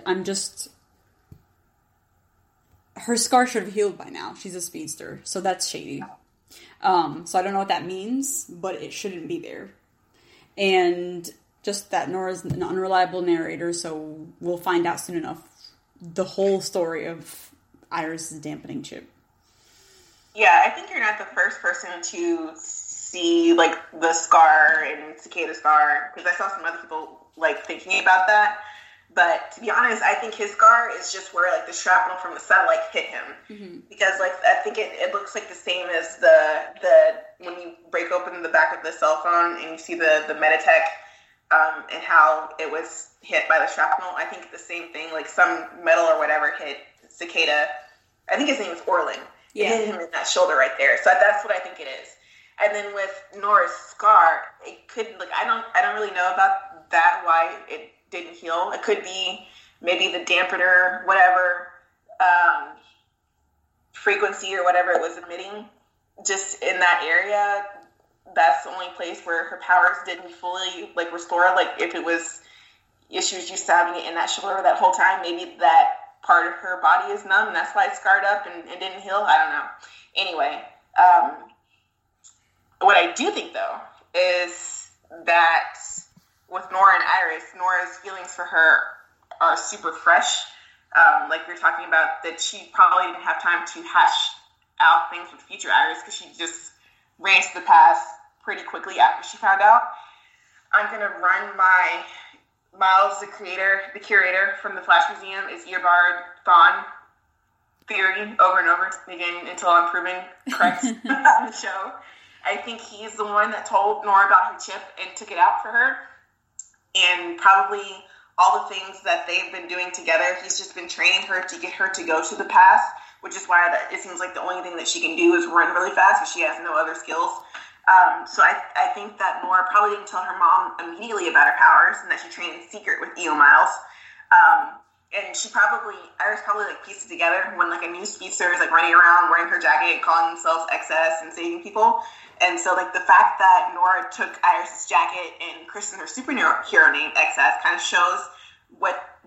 her scar should have healed by now. She's a speedster, so that's shady. So I don't know what that means, but it shouldn't be there. And just that Nora's an unreliable narrator, so we'll find out soon enough the whole story of Iris's dampening chip. Yeah, I think you're not the first person to see, like, the scar and Cicada scar, because I saw some other people, like, thinking about that. But to be honest, I think his scar is just where, like, the shrapnel from the satellite hit him. Mm-hmm. Because, like, I think it looks like the same as the when you break open the back of the cell phone and you see the Meditech and how it was hit by the shrapnel. I think the same thing, like, some metal or whatever hit Cicada. I think his name is Orlin. Yeah. It hit him in that shoulder right there. So that's what I think it is. And then with Nora's scar, it could, like, I don't really know about that, why it didn't heal. It could be maybe the dampener, whatever frequency or whatever it was emitting, just in that area. That's the only place where her powers didn't fully, like, restore. Like, if it was issues you stabbing it in that shoulder that whole time, maybe that part of her body is numb, and that's why it's scarred up and didn't heal. I don't know. Anyway, what I do think, though, is that with Nora and Iris, Nora's feelings for her are super fresh. Like we were talking about, that she probably didn't have time to hash out things with future Iris because she just ran to the past pretty quickly after she found out. I'm going to run my Miles, the curator from the Flash Museum, is Eobard Thawne theory over and over again until I'm proven correct on the show. I think he's the one that told Nora about her chip and took it out for her. And probably all the things that they've been doing together, he's just been training her to get her to go to the past, which is why it seems like the only thing that she can do is run really fast because she has no other skills. So I think that Nora probably didn't tell her mom immediately about her powers and that she trained in secret with EO Miles. And Iris probably like pieced it together when like a new speedster is like running around wearing her jacket, calling themselves XS and saving people. And so like the fact that Nora took Iris's jacket and christened her superhero name XS kind of shows what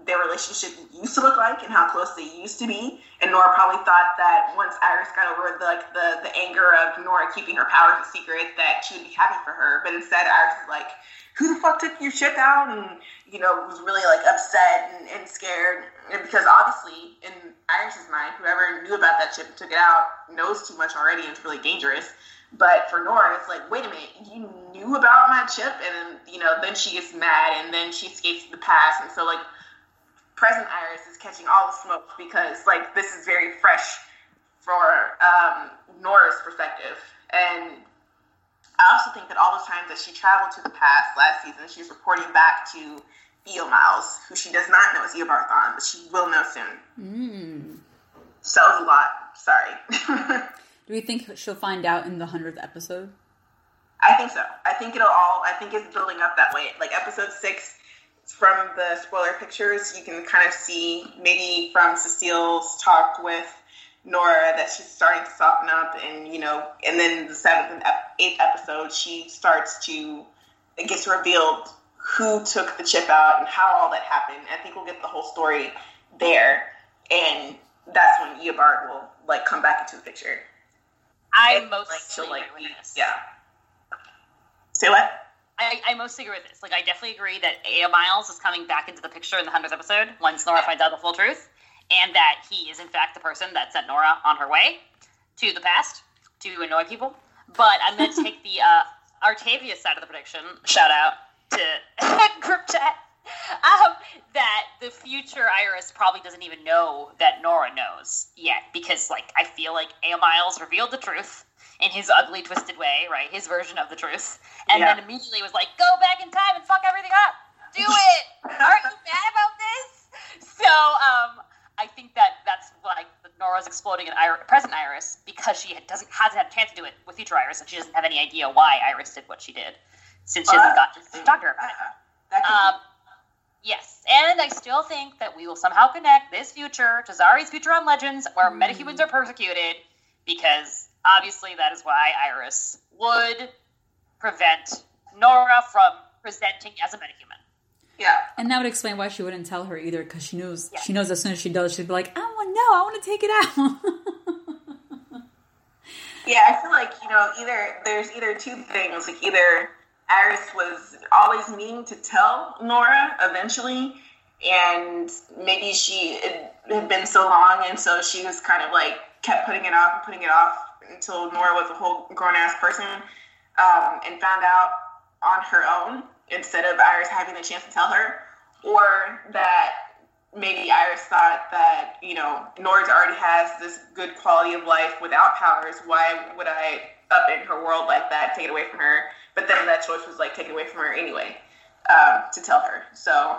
their relationship used to look like and how close they used to be. And Nora probably thought that once Iris got over the anger of Nora keeping her powers a secret, that she would be happy for her. But instead, Iris is like, who the fuck took your ship out? And, you know, was really, like, upset and scared. And because obviously, in Iris's mind, whoever knew about that ship and took it out knows too much already and it's really dangerous. But for Nora, it's like, wait a minute, you knew about my chip? And, you know, then she gets mad, and then she escapes to the past. And so, like, present Iris is catching all the smoke because, like, this is very fresh for Nora's perspective. And I also think that all the times that she traveled to the past last season, she's reporting back to Eomiles, who she does not know is Eobard Thawne, but she will know soon. So that was a lot. Sorry. Do we think she'll find out in the 100th episode? I think so. I think it's building up that way. Like episode 6, from the spoiler pictures, you can kind of see maybe from Cecile's talk with Nora that she's starting to soften up, and you know, and then the 7th and 8th episode, it gets revealed who took the chip out and how all that happened. I think we'll get the whole story there, and that's when Eobard will like come back into the picture. I mostly agree with this. Yeah. Say what? I mostly agree with this. Like, I definitely agree that Eomiles is coming back into the picture in the 100th episode once Nora finds out the full truth, and that he is in fact the person that sent Nora on her way to the past to annoy people. But I'm going to take the Artavius side of the prediction. Shout out to group chat. That the future Iris probably doesn't even know that Nora knows yet, because, like, I feel like Eomiles revealed the truth in his ugly, twisted way, right? His version of the truth. And then immediately was like, go back in time and fuck everything up! Do it! Aren't you mad about this? So, I think that's, like, Nora's exploding in present Iris, because she hasn't had a chance to do it with future Iris, and she doesn't have any idea why Iris did what she did, since she hasn't gotten to talk to her about it. Yes, and I still think that we will somehow connect this future to Zari's future on Legends, where metahumans are persecuted, because obviously that is why Iris would prevent Nora from presenting as a metahuman. Yeah. And that would explain why she wouldn't tell her either, because she knows as soon as she does, she'd be like, I want to take it out. Yeah, I feel like, you know, there's either two things, like either Iris was always meaning to tell Nora eventually, and maybe it had been so long, and so she was kind of like kept putting it off until Nora was a whole grown-ass person, and found out on her own instead of Iris having the chance to tell her, or that maybe Iris thought that, you know, Nora already has this good quality of life without powers. Why would I up in her world like that, take it away from her? But then that choice was like taken away from her anyway, to tell her. So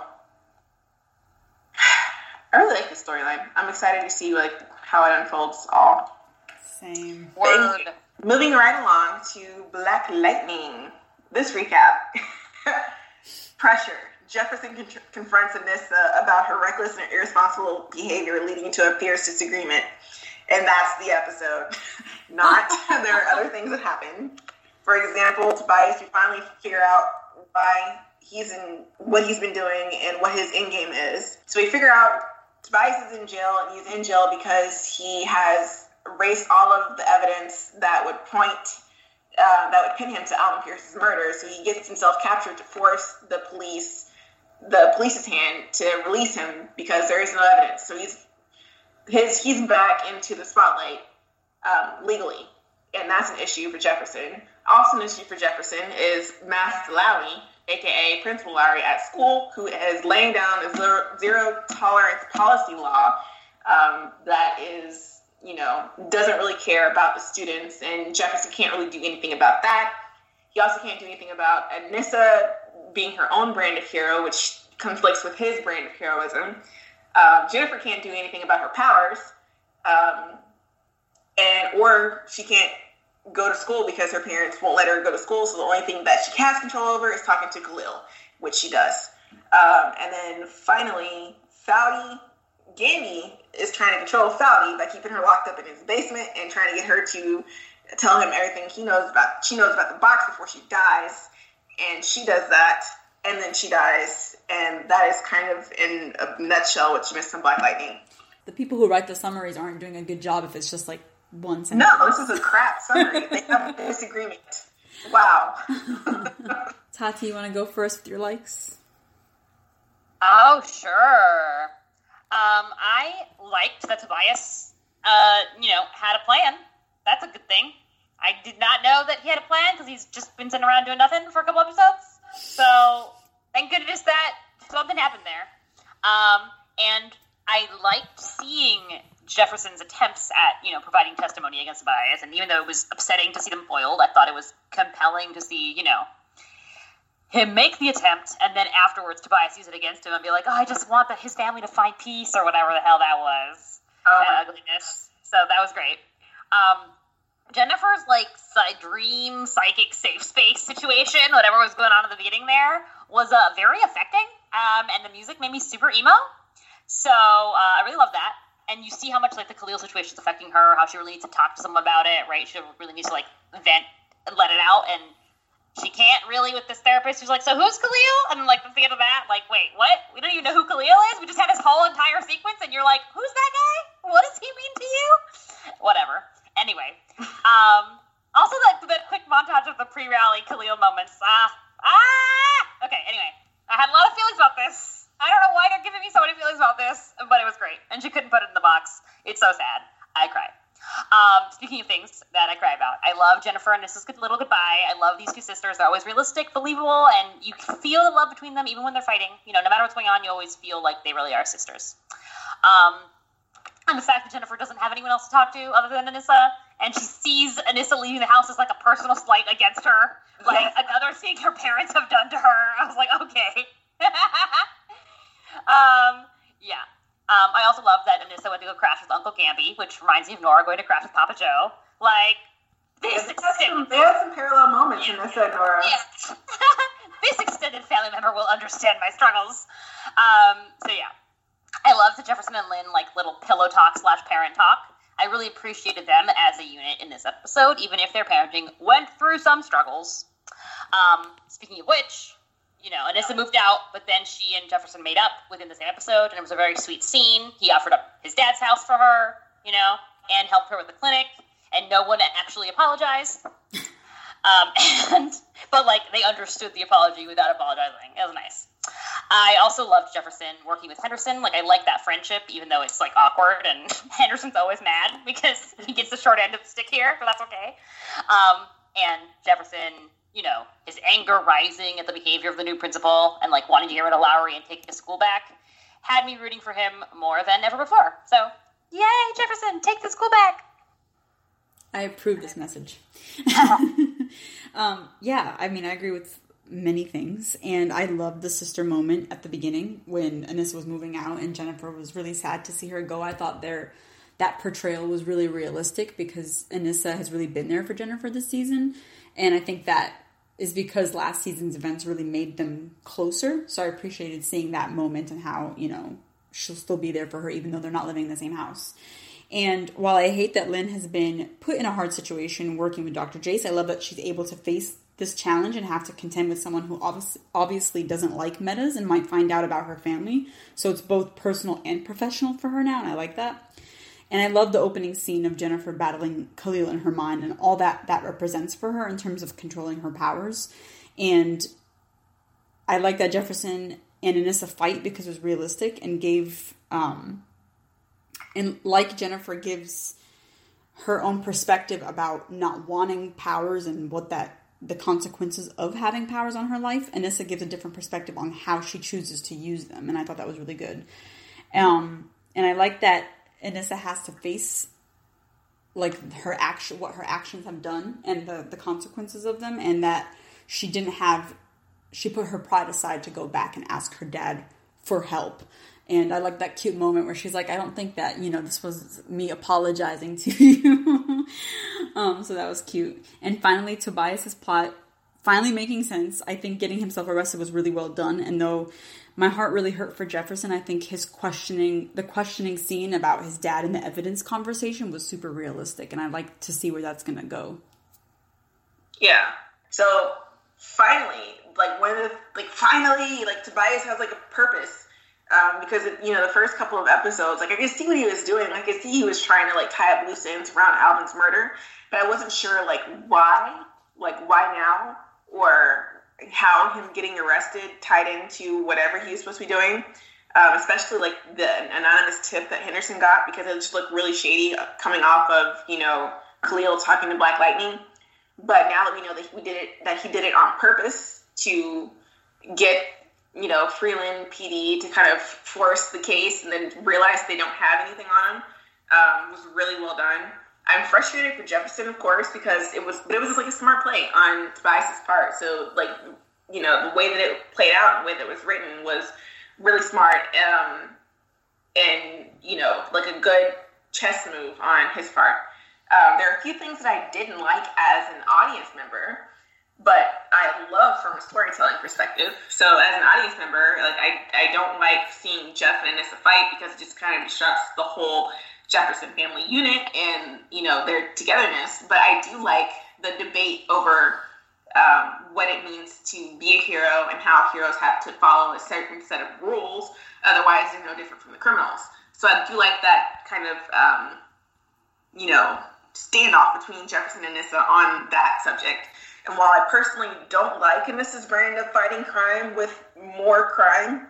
I really like this storyline. I'm excited to see like how it unfolds all. Same. Word. Moving right along to Black Lightning. This recap. Pressure. Jefferson confronts Anissa about her reckless and irresponsible behavior leading to a fierce disagreement. And that's the episode. Not. There are other things that happen. For example, Tobias, we finally figure out why what he's been doing and what his end game is. So we figure out Tobias is in jail, and he's in jail because he has erased all of the evidence that would pin him to Alvin Pierce's murder. So he gets himself captured to force the police's hand to release him because there is no evidence. So he's back into the spotlight legally, and that's an issue for Jefferson. Also an issue for Jefferson is Master Lowry, aka Principal Lowry at school, who is laying down a zero tolerance policy law that is, you know, doesn't really care about the students, and Jefferson can't really do anything about that. He also can't do anything about Anissa being her own brand of hero, which conflicts with his brand of heroism. Jennifer can't do anything about her powers, or she can't go to school because her parents won't let her go to school, so the only thing that she has control over is talking to Khalil, which she does. And then finally, Gammy is trying to control Foudy by keeping her locked up in his basement and trying to get her to tell him everything she knows about the box before she dies, and she does that. and then she dies. And that is kind of, in a nutshell, what you missed in Black Lightning. The people who write the summaries aren't doing a good job if it's just like one sentence. No, this is a crap summary. They have a disagreement. Wow. Tati, you want to go first with your likes? Oh, sure. I liked that Tobias, had a plan. That's a good thing. I did not know that he had a plan because he's just been sitting around doing nothing for a couple episodes. So, thank goodness that something happened there. And I liked seeing Jefferson's attempts at, providing testimony against Tobias. And even though it was upsetting to see them foiled, I thought it was compelling to see, him make the attempt, and then afterwards Tobias use it against him and be like, oh, I just want his family to find peace, or whatever the hell that was. That ugliness. So that was great. Jennifer's, dream psychic safe space situation, whatever was going on at the beginning there, was very affecting, and the music made me super emo. So I really love that. And you see how much, the Khalil situation is affecting her, how she really needs to talk to someone about it, right? She really needs to, vent and let it out, and she can't really with this therapist who's like, so who's Khalil? And at the end of that, wait, what? We don't even know who Khalil is? We just had this whole entire sequence, and you're like, who's that guy? What does he mean to you? Whatever. Anyway. Also, the quick montage of the pre-rally Khalil moments. Okay, anyway. I had a lot of feelings about this. I don't know why they're giving me so many feelings about this, but it was great. And she couldn't put it in the box. It's so sad. I cried. Speaking of things that I cry about, I love Jennifer and Nissa's little goodbye. I love these two sisters. They're always realistic, believable, and you feel the love between them even when they're fighting. No matter what's going on, you always feel like they really are sisters. And the fact that Jennifer doesn't have anyone else to talk to other than Anissa, and she sees Anissa leaving the house as a personal slight against her, another thing her parents have done to her. I was like, okay. Yeah. I also love that Anissa went to go crash with Uncle Gamby, which reminds me of Nora going to crash with Papa Joe. They had some parallel moments in Anissa and Nora. Yeah. This extended family member will understand my struggles. So yeah. I love the Jefferson and Lynn, little pillow talk / parent talk. I really appreciated them as a unit in this episode, even if their parenting went through some struggles. Speaking of which, Anissa moved out, but then she and Jefferson made up within the same episode, and it was a very sweet scene. He offered up his dad's house for her, and helped her with the clinic, and no one actually apologized. But they understood the apology without apologizing. It was nice. I also loved Jefferson working with Henderson. I like that friendship, even though it's awkward, and Henderson's always mad because he gets the short end of the stick here, but that's okay. And Jefferson, his anger rising at the behavior of the new principal and wanting to get rid of Lowry and taking his school back had me rooting for him more than ever before. So, yay, Jefferson, take the school back. I approve this message. I agree with many things, and I loved the sister moment at the beginning when Anissa was moving out and Jennifer was really sad to see her go. I thought that portrayal was really realistic because Anissa has really been there for Jennifer this season, and I think that is because last season's events really made them closer, so I appreciated seeing that moment and how, she'll still be there for her even though they're not living in the same house. And while I hate that Lynn has been put in a hard situation working with Dr. Jace, I love that she's able to face this challenge and have to contend with someone who obviously doesn't like metas and might find out about her family. So it's both personal and professional for her now, and I like that. And I love the opening scene of Jennifer battling Khalil in her mind and all that represents for her in terms of controlling her powers. And I like that Jefferson and Anissa fight because it was realistic and gave... And Jennifer gives her own perspective about not wanting powers and what the consequences of having powers on her life, Anissa gives a different perspective on how she chooses to use them, and I thought that was really good. And I like that Anissa has to face what her actions have done and the consequences of them, and that she put her pride aside to go back and ask her dad for help. And I like that cute moment where she's like, I don't think that, this was me apologizing to you. So that was cute. And finally, Tobias's plot finally making sense. I think getting himself arrested was really well done. And though my heart really hurt for Jefferson, I think the questioning scene about his dad and the evidence conversation was super realistic. And I'd like to see where that's going to go. Yeah. So finally, like one of the, like, finally, like, Tobias has, like, a purpose. Because, you know, the first couple of episodes, like, I could see what he was doing. Like, I could see he was trying to, like, tie up loose ends around Alvin's murder. But I wasn't sure, like, why now, or how him getting arrested tied into whatever he was supposed to be doing. Especially, like, the anonymous tip that Henderson got, because it just looked really shady coming off of, you know, Khalil talking to Black Lightning. But now that we know that he did it on purpose to get, you know, Freeland PD to kind of force the case and then realize they don't have anything on him, was really well done. I'm frustrated for Jefferson, of course, because it was just like a smart play on Tobias's part. So, like, you know, the way that it played out and the way that it was written was really smart, and, you know, like a good chess move on his part. There are a few things that I didn't like as an audience member, but I love from a storytelling perspective. So as an audience member, like, I don't like seeing Jeff and Anissa fight, because it just kind of disrupts the whole Jefferson family unit and, you know, their togetherness. But I do like the debate over what it means to be a hero and how heroes have to follow a certain set of rules. Otherwise, they're no different from the criminals. So I do like that kind of, you know, standoff between Jefferson and Anissa on that subject. And while I personally don't like Anissa's brand of fighting crime with more crime,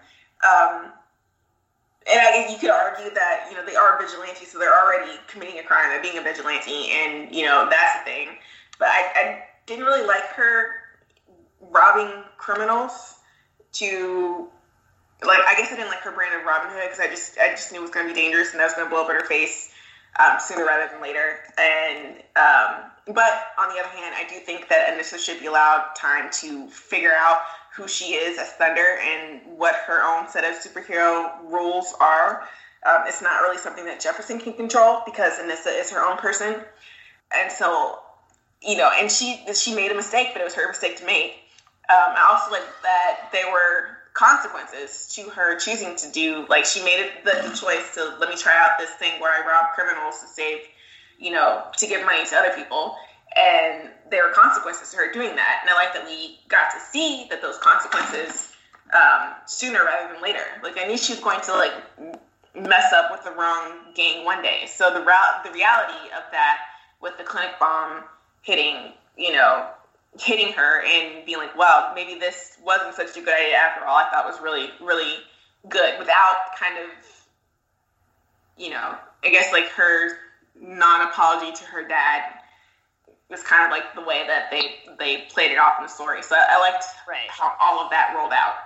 and I guess you could argue that, you know, they are vigilantes, so they're already committing a crime by being a vigilante, and, you know, that's the thing. But I didn't really like her robbing criminals to, like, I guess I didn't like her brand of Robin Hood, because I just knew it was going to be dangerous and that was going to blow up in her face sooner rather than later. And but on the other hand, I do think that Anissa should be allowed time to figure out who she is as Thunder and what her own set of superhero rules are. It's not really something that Jefferson can control, because Anissa is her own person. And so, you know, and she made a mistake, but it was her mistake to make. I also like that there were consequences to her choosing to do, like, she made the choice to, let me try out this thing where I rob criminals to save, you know, to give money to other people. And there were consequences to her doing that. And I like that we got to see that those consequences sooner rather than later. Like, I knew she was going to, like, mess up with the wrong gang one day. So the reality of that, with the clinic bomb hitting her and being like, wow, maybe this wasn't such a good idea after all, I thought was really, really good, without kind of, you know, I guess, like, her non-apology to her dad was kind of like the way that they played it off in the story. So I liked how all of that rolled out.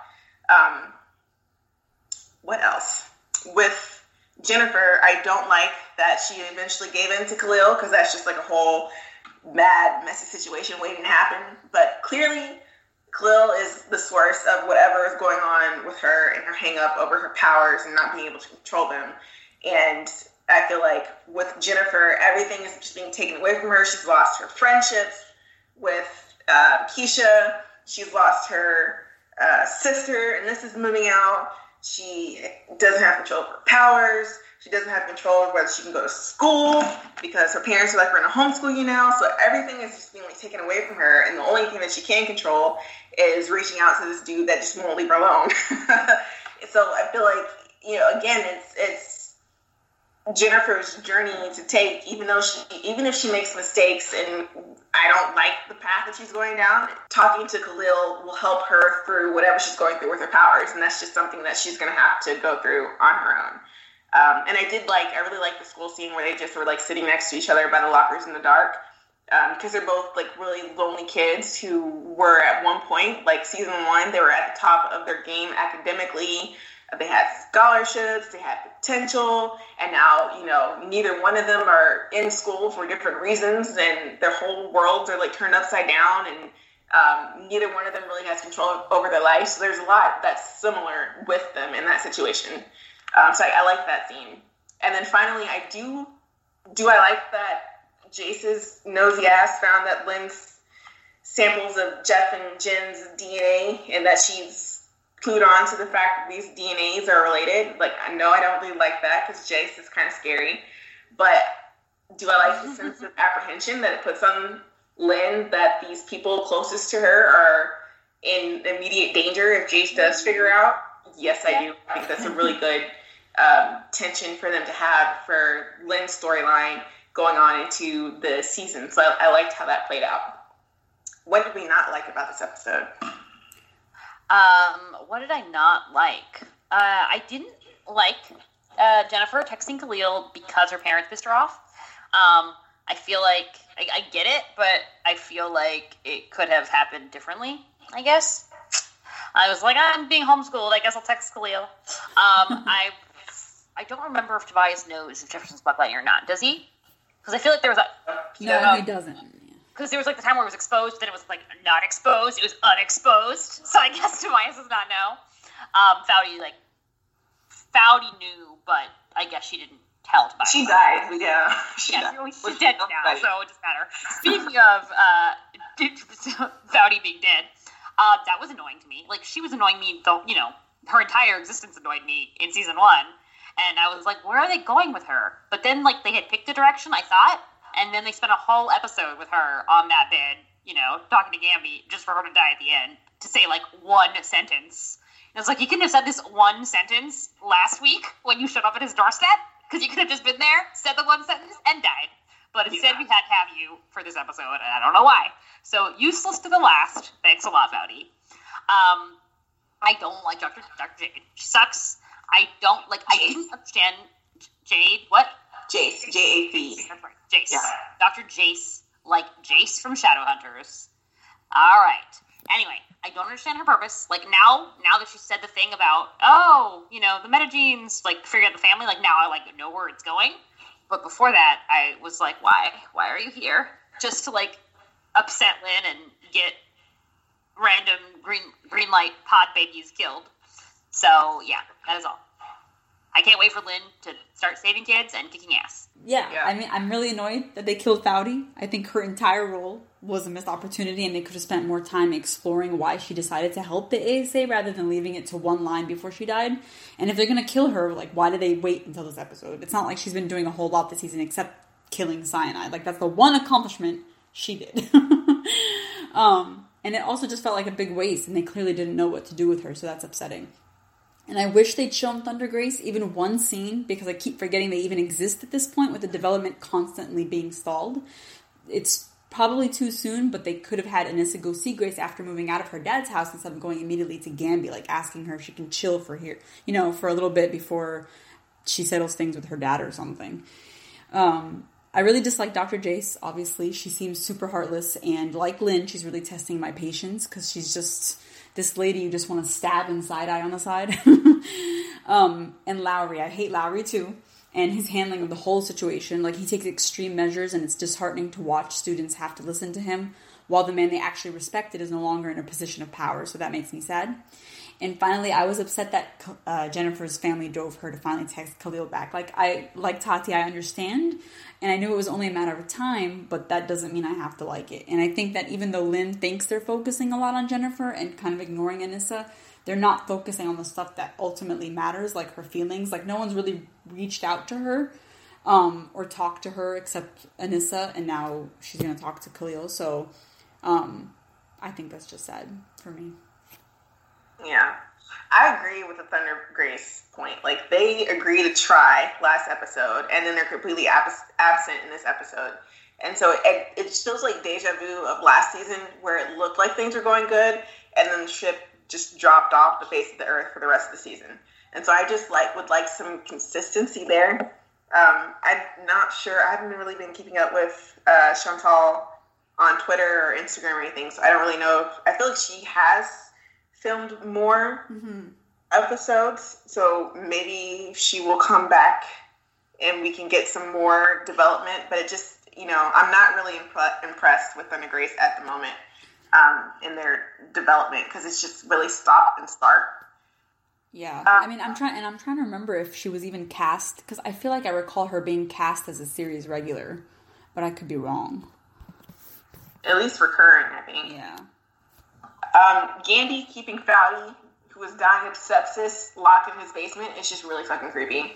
What else? With Jennifer, I don't like that she eventually gave in to Khalil, because that's just like a whole mad, messy situation waiting to happen. But clearly, Khalil is the source of whatever is going on with her and her hang-up over her powers and not being able to control them. And I feel like with Jennifer, everything is just being taken away from her. She's lost her friendships with Keisha. She's lost her sister, and this is moving out. She doesn't have control of her powers. She doesn't have control of whether she can go to school, because her parents are like, we're going to homeschool you now. So everything is just being, like, taken away from her. And the only thing that she can control is reaching out to this dude that just won't leave her alone. So I feel like, you know, again, it's Jennifer's journey to take, even if she makes mistakes and I don't like the path that she's going down, talking to Khalil will help her through whatever she's going through with her powers, and that's just something that she's going to have to go through on her own. And I really like the school scene where they just were, like, sitting next to each other by the lockers in the dark, because they're both, like, really lonely kids who were at one point, like, season 1, they were at the top of their game academically. They had scholarships, they had potential, and now, you know, neither one of them are in school for different reasons, and their whole worlds are, like, turned upside down, and neither one of them really has control over their life. So there's a lot that's similar with them in that situation. So I like that scene. And then finally, I like that Jace's nosy ass found that Lynn's samples of Jeff and Jen's DNA, and that she's clued on to the fact that these DNAs are related. Like, I know I don't really like that, because Jace is kind of scary, but do I like the sense of apprehension that it puts on Lynn, that these people closest to her are in immediate danger if Jace does figure out. Yes, I do. I think that's a really good tension for them to have for Lynn's storyline going on into the season. So I liked how that played out. What did we not like about this episode? What did I not like? I didn't like Jennifer texting Khalil because her parents pissed her off. I feel like I get it, but I feel like it could have happened differently, I guess. I was like, I'm being homeschooled. I guess I'll text Khalil. I don't remember if Tobias knows if Jefferson's Black Lightning or not. Does he? Because I feel like there was a... No, he doesn't. Because there was like the time where it was exposed, then it was like not exposed, it was unexposed. So I guess Tobias does not know. Foudy knew, but I guess she didn't tell Tobias. She died, yeah. She's dead now, so it doesn't matter. Speaking of Foudy being dead, that was annoying to me. Like, she was annoying me, though, you know, her entire existence annoyed me in season 1. And I was like, where are they going with her? But then, like, they had picked a direction, I thought, and then they spent a whole episode with her on that bed, you know, talking to Gambi, just for her to die at the end, to say, like, one sentence. And I was like, you couldn't have said this one sentence last week when you showed up at his doorstep? Because you could have just been there, said the one sentence, and died. But instead, we had to have you for this episode, and I don't know why. So, useless to the last. Thanks a lot, Foudy. I don't like Dr. Jade. She sucks. I didn't understand Jade. What? Jace. J-A-C. That's right. Jace. Yeah. Dr. Jace, like Jace from Shadowhunters. All right. Anyway, I don't understand her purpose. Like, now that she said the thing about, oh, you know, the metagenes, like, figure out the family, like, now I, like, know where it's going. But before that, I was like, why? Why are you here? Just to, like, upset Lynn and get random green light pod babies killed. So, yeah, that is all. I can't wait for Lynn to start saving kids and kicking ass. Yeah, I mean, I'm really annoyed that they killed Foudy. I think her entire role was a missed opportunity, and they could have spent more time exploring why she decided to help the ASA rather than leaving it to one line before she died. And if they're going to kill her, like, why did they wait until this episode? It's not like she's been doing a whole lot this season except killing Cyanide. Like, that's the one accomplishment she did. And it also just felt like a big waste, and they clearly didn't know what to do with her, so that's upsetting. And I wish they'd shown Thunder Grace even one scene, because I keep forgetting they even exist at this point with the development constantly being stalled. It's probably too soon, but they could have had Anissa go see Grace after moving out of her dad's house instead of going immediately to Gambi, like asking her if she can chill for here, you know, for a little bit before she settles things with her dad or something. I really dislike Dr. Jace, obviously. She seems super heartless, and like Lynn, she's really testing my patience, because she's just this lady you just want to stab and side-eye on the side. And Lowry, I hate Lowry too, and his handling of the whole situation. Like, he takes extreme measures, and it's disheartening to watch students have to listen to him, while the man they actually respected is no longer in a position of power, so that makes me sad. And finally, I was upset that Jennifer's family drove her to finally text Khalil back. Like Tati, I understand, and I knew it was only a matter of time, but that doesn't mean I have to like it. And I think that even though Lynn thinks they're focusing a lot on Jennifer and kind of ignoring Anissa, they're not focusing on the stuff that ultimately matters, like her feelings. Like, no one's really reached out to her or talked to her except Anissa, and now she's going to talk to Khalil. So I think that's just sad for me. Yeah, I agree with the Thunder Grace point. Like, they agree to try last episode, and then they're completely absent in this episode. And so it feels like deja vu of last season, where it looked like things were going good, and then the ship just dropped off the face of the earth for the rest of the season. And so I just would like some consistency there. I'm not sure. I haven't really been keeping up with Chantal on Twitter or Instagram or anything, so I don't really know. I feel like she has filmed more episodes, so maybe she will come back and we can get some more development, but it just, you know, I'm not really impressed with Thunder Grace at the moment in their development, because it's just really stop and start. Yeah, I mean, I'm trying to remember if she was even cast, because I feel like I recall her being cast as a series regular, but I could be wrong. At least recurring, I think. Yeah. Gambi keeping Foudy, who was dying of sepsis, locked in his basement is just really fucking creepy.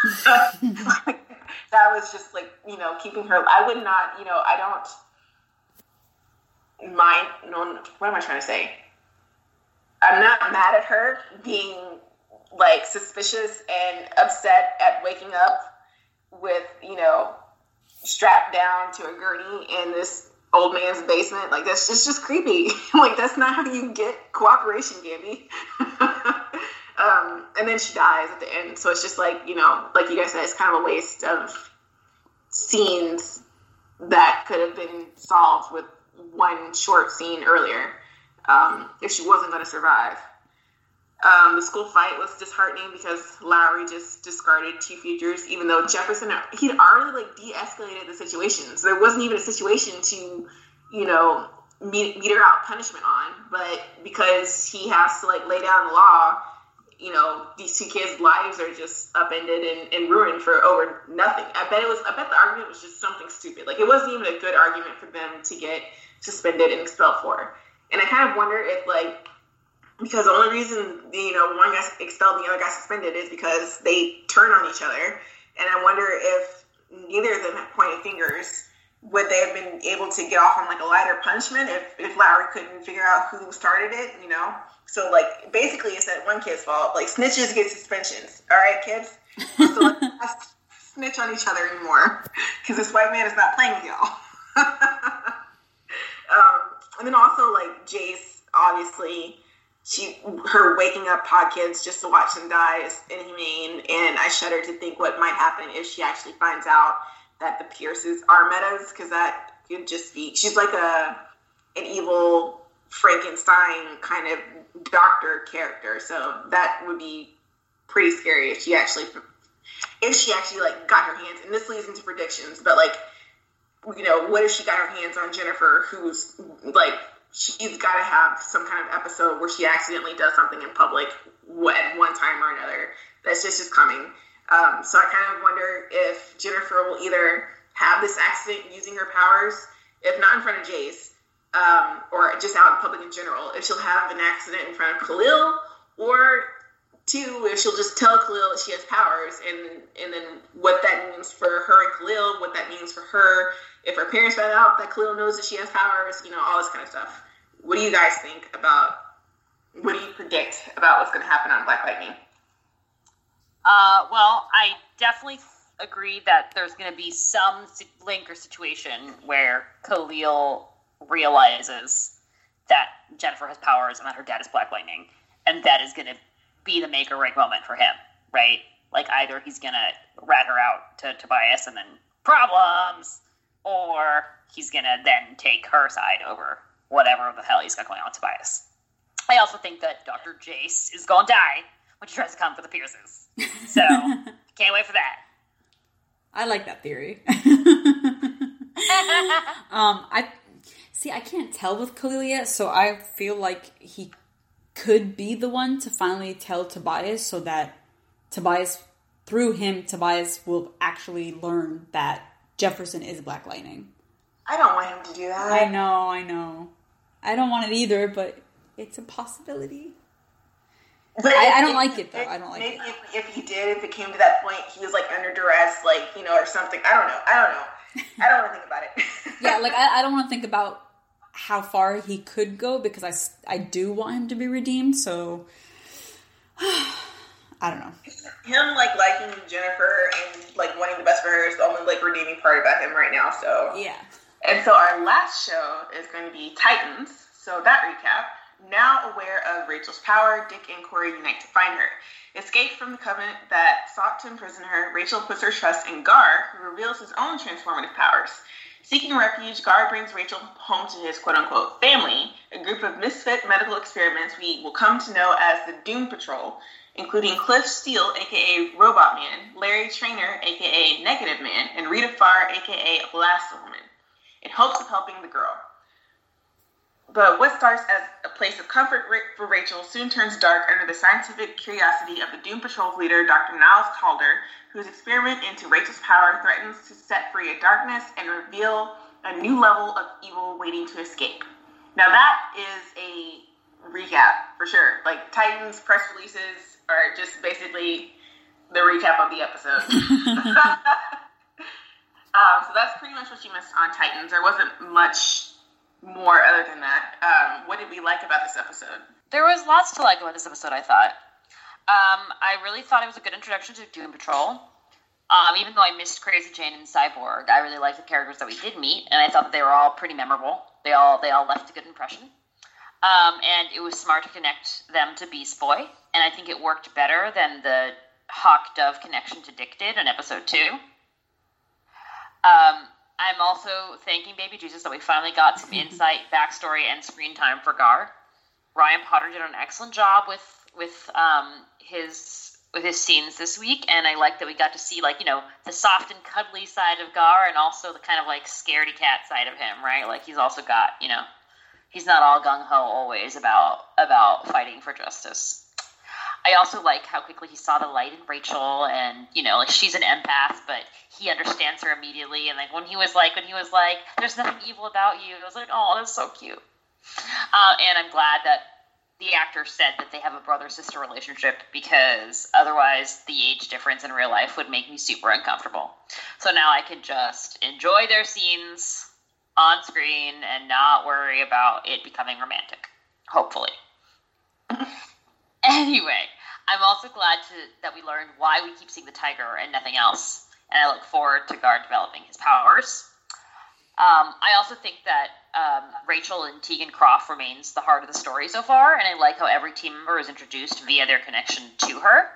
That was just, like, you know, keeping her... I would not, you know, I don't mind... No, what am I trying to say? not mad at her being like suspicious and upset at waking up with, strapped down to a gurney in this old man's basement. Like, that's just creepy. Like, that's not how you get cooperation, Gabby. And then she dies at the end. So it's just like, like you guys said, it's kind of a waste of scenes that could have been solved with one short scene earlier, if she wasn't going to survive. The school fight was disheartening because Lowry just discarded two futures, even though Jefferson, he'd already de-escalated the situation. So there wasn't even a situation to, meter out punishment on. But because he has to lay down the law, these two kids' lives are just upended and ruined for over nothing. I bet the argument was just something stupid. It wasn't even a good argument for them to get suspended and expelled for. And I kind of wonder if because the only reason, one got expelled and the other got suspended is because they turn on each other. And I wonder if neither of them had pointed fingers, would they have been able to get off on a lighter punishment if Lowry couldn't figure out who started it, So basically it's that one kid's fault. Snitches get suspensions. All right, kids? So let's not snitch on each other anymore because this white man is not playing with y'all. And then also Jace, obviously, her waking up pod kids just to watch them die is inhumane, and I shudder to think what might happen if she actually finds out that the Pierces are Metas, because that could just be, she's like an evil Frankenstein kind of doctor character, so that would be pretty scary if she actually got her hands, and this leads into predictions, but what if she got her hands on Jennifer, who's she's got to have some kind of episode where she accidentally does something in public at one time or another. That's just coming. So I kind of wonder if Jennifer will either have this accident using her powers, if not in front of Jace, or just out in public in general, if she'll have an accident in front of Khalil, or two, if she'll just tell Khalil that she has powers, and then what that means for her and Khalil, what that means for her, if her parents find out that Khalil knows that she has powers, all this kind of stuff. What do you guys think about, what do you predict about what's going to happen on Black Lightning? Well, I definitely agree that there's going to be some link or situation where Khalil realizes that Jennifer has powers and that her dad is Black Lightning, and that is going to be the make or break moment for him, right? Either he's going to rat her out to Tobias and then problems, or he's going to then take her side over whatever the hell he's got going on with Tobias. I also think that Dr. Jace is going to die when she tries to come for the Pierces. So, can't wait for that. I like that theory. I can't tell with Khalil yet, so I feel like he could be the one to finally tell Tobias, so that through him, Tobias will actually learn that Jefferson is Black Lightning. I don't want him to do that. I know. I don't want it either, but it's a possibility. But I don't like it, though. I don't like it. Maybe if it came to that point, he was under duress, or something. I don't know. I don't want to think about it. Yeah, I don't want to think about how far he could go, because I do want him to be redeemed, so I don't know. Him liking Jennifer and wanting the best for her is the only redeeming part about him right now, so yeah. And so our last show is going to be Titans. So that recap. Now aware of Rachel's power, Dick and Corey unite to find her. Escaped from the covenant that sought to imprison her, Rachel puts her trust in Gar, who reveals his own transformative powers. Seeking refuge, Gar brings Rachel home to his quote-unquote family, a group of misfit medical experiments we will come to know as the Doom Patrol, including Cliff Steele, a.k.a. Robot Man, Larry Trainer, a.k.a. Negative Man, and Rita Farr, a.k.a. Elastigirl, in hopes of helping the girl. But what starts as a place of comfort for Rachel soon turns dark under the scientific curiosity of the Doom Patrol's leader, Dr. Niles Calder, whose experiment into Rachel's power threatens to set free a darkness and reveal a new level of evil waiting to escape. Now that is a recap, for sure. Titans press releases are just basically the recap of the episode. So that's pretty much what you missed on Titans. There wasn't much more other than that. What did we like about this episode? There was lots to like about this episode, I thought. I really thought it was a good introduction to Doom Patrol. Even though I missed Crazy Jane and Cyborg, I really liked the characters that we did meet, and I thought that they were all pretty memorable. They all left a good impression. And it was smart to connect them to Beast Boy, and I think it worked better than the Hawk-Dove connection to Dick did in episode 2. I'm also thanking Baby Jesus that we finally got some insight, backstory, and screen time for Gar. Ryan Potter did an excellent job with his scenes this week, and I like that we got to see, like, you know, the soft and cuddly side of Gar, and also the kind of like scaredy cat side of him, right? Like, he's also got, you know, he's not all gung-ho always about fighting for justice. I also like how quickly he saw the light in Rachel, and, you know, like, she's an empath, but he understands her immediately. And like when he was like, "There's nothing evil about you," I was like, "Oh, that's so cute." And I'm glad that the actor said that they have a brother-sister relationship, because otherwise the age difference in real life would make me super uncomfortable. So now I can just enjoy their scenes on screen and not worry about it becoming romantic. Hopefully. Anyway, I'm also glad that we learned why we keep seeing the tiger and nothing else, and I look forward to Gar developing his powers. I also think that Rachel and Tegan Croft remains the heart of the story so far, and I like how every team member is introduced via their connection to her.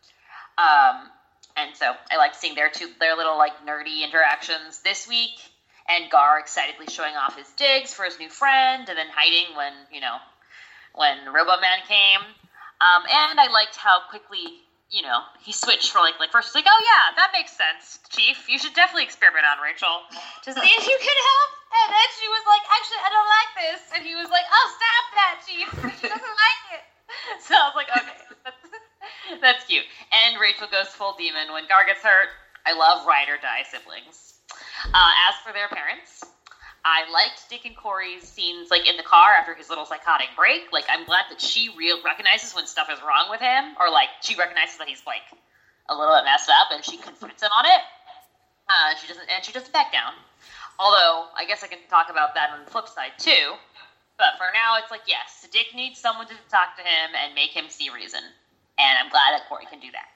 And so I like seeing their little like nerdy interactions this week, and Gar excitedly showing off his digs for his new friend, and then hiding when Robot Man came. And I liked how quickly, you know, he switched for like first he's like, "Oh yeah, that makes sense, Chief. You should definitely experiment on Rachel to see if you can help." And then she was like, "Actually, I don't like this." And he was like, "Oh, stop that, Chief. She doesn't like it." So I was like, okay, that's cute. And Rachel goes full demon when Gar gets hurt. I love ride or die siblings. As for their parents, I liked Dick and Corey's scenes, like, in the car after his little psychotic break. Like, I'm glad that she recognizes when stuff is wrong with him, or, like, she recognizes that he's, like, a little bit messed up, and she confronts him on it. She doesn't back down. Although, I guess I can talk about that on the flip side, too. But for now, it's like, yes, Dick needs someone to talk to him and make him see reason. And I'm glad that Corey can do that.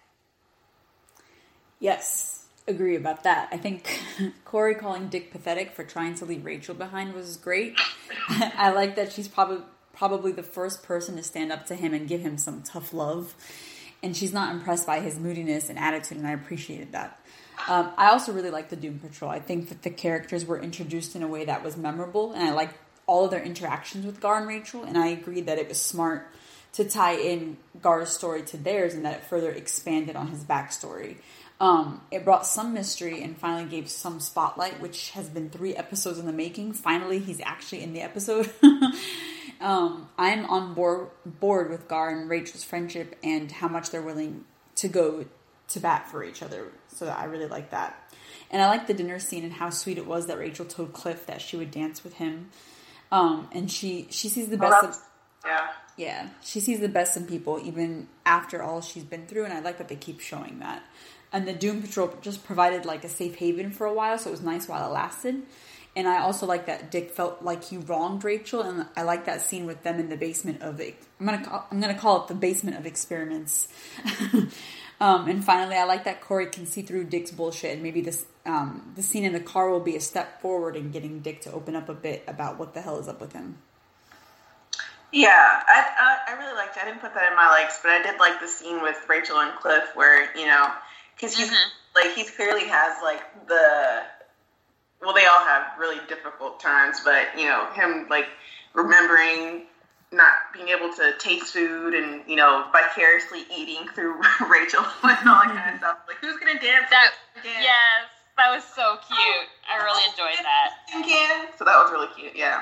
Yes. Agree about that. I think Corey calling Dick pathetic for trying to leave Rachel behind was great. I like that she's probably the first person to stand up to him and give him some tough love, and she's not impressed by his moodiness and attitude, and I appreciated that. I also really liked the Doom Patrol. I think that the characters were introduced in a way that was memorable, and I liked all of their interactions with Gar and Rachel, and I agreed that it was smart to tie in Gar's story to theirs, and that it further expanded on his backstory. It brought some mystery and finally gave some spotlight, which has been 3 episodes in the making. Finally, he's actually in the episode. I'm on board with Gar and Rachel's friendship and how much they're willing to go to bat for each other. So I really like that. And I like the dinner scene and how sweet it was that Rachel told Cliff that she would dance with him. And she sees the best she sees the best in people even after all she's been through, and I like that they keep showing that. And the Doom Patrol just provided like a safe haven for a while, so it was nice while it lasted. And I also like that Dick felt like he wronged Rachel, and I like that scene with them in the basement of the... I'm gonna call it the basement of experiments. And finally, I like that Corey can see through Dick's bullshit, and maybe this the scene in the car will be a step forward in getting Dick to open up a bit about what the hell is up with him. Yeah, I really liked it. I didn't put that in my likes, but I did like the scene with Rachel and Cliff where, you know, because he's clearly has like they all have really difficult times, but, you know, him like remembering not being able to taste food and, you know, vicariously eating through Rachel and all that kind of stuff. Like, who's gonna dance? Yes, that was so cute. I really enjoyed that. So that was really cute. Yeah.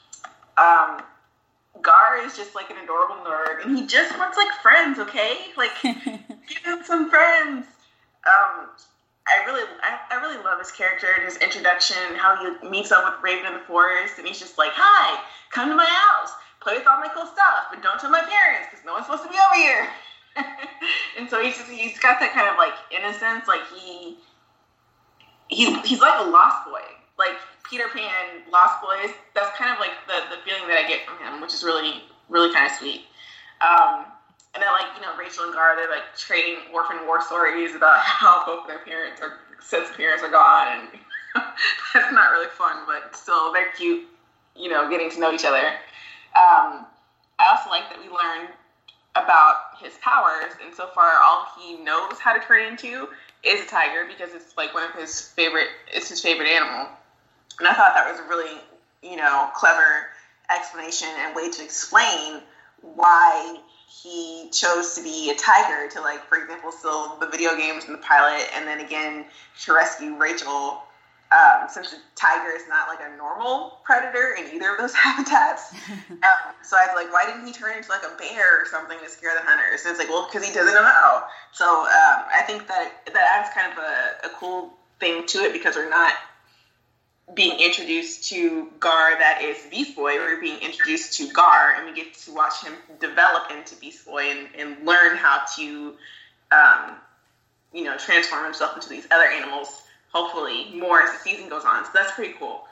Gar is just like an adorable nerd, and he just wants like friends. Okay, like give him some friends. I really love his character and his introduction, how he meets up with Raven in the forest, and he's just like, "Hi, come to my house, play with all my cool stuff, but don't tell my parents because no one's supposed to be over here." And so he's got that kind of like innocence, like he's like a lost boy, like Peter Pan, Lost Boys. That's kind of like the feeling that I get from him, which is really, really kind of sweet. And then, like, Rachel and Gar, they're, like, trading orphan war stories about how both their sets of parents are gone, and that's not really fun, but still, they're cute, getting to know each other. I also like that we learned about his powers, and so far, all he knows how to turn into is a tiger, because it's, like, it's his favorite animal. And I thought that was a really, clever explanation and way to explain why he chose to be a tiger to, like, for example, steal the video games in the pilot, and then again to rescue Rachel, since the tiger is not, like, a normal predator in either of those habitats. So I was like, why didn't he turn into, like, a bear or something to scare the hunters? And it's like, well, because he doesn't know how. So I think that adds kind of a cool thing to it, because we're not being introduced to Gar that is Beast Boy. We're being introduced to Gar, and we get to watch him develop into Beast Boy and learn how to, transform himself into these other animals, hopefully more as the season goes on. So that's pretty cool.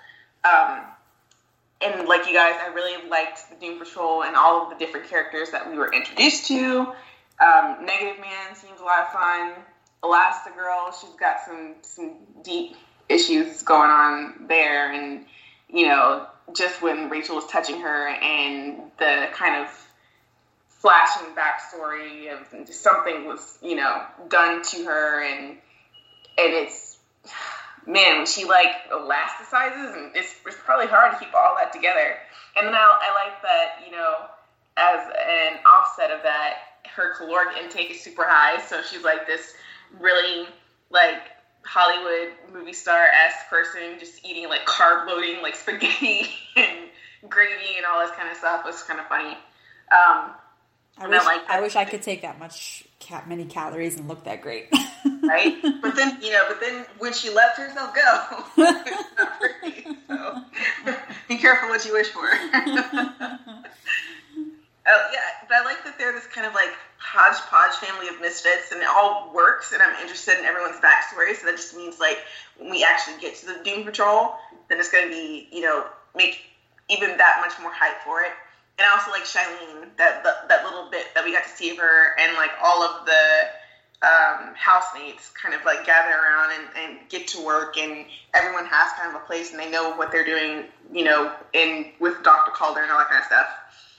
And like you guys, I really liked the Doom Patrol and all of the different characters that we were introduced to. Negative Man seems a lot of fun. Elastigirl, she's got some deep issues going on there, and just when Rachel was touching her and the kind of flashing backstory of something was done to her, and it's, man, when she like elasticizes, and it's probably hard to keep all that together. And then I like that, as an offset of that, her caloric intake is super high, so she's like this really like Hollywood movie star-esque person, just eating like carb loading, like spaghetti and gravy and all this kind of stuff. Was kind of funny. I wish I could take that many calories and look that great. Right? But then when she lets herself go, it's not pretty. So be careful what you wish for. But I like that they're this kind of like hodgepodge family of misfits, and it all works, and I'm interested in everyone's backstory, so that just means, like, when we actually get to the Doom Patrol, then it's going to be, make even that much more hype for it. And I also like Shailene, that little bit that we got to see of her, and, like, all of the housemates kind of, like, gather around and get to work, and everyone has kind of a place, and they know what they're doing, with Dr. Calder and all that kind of stuff.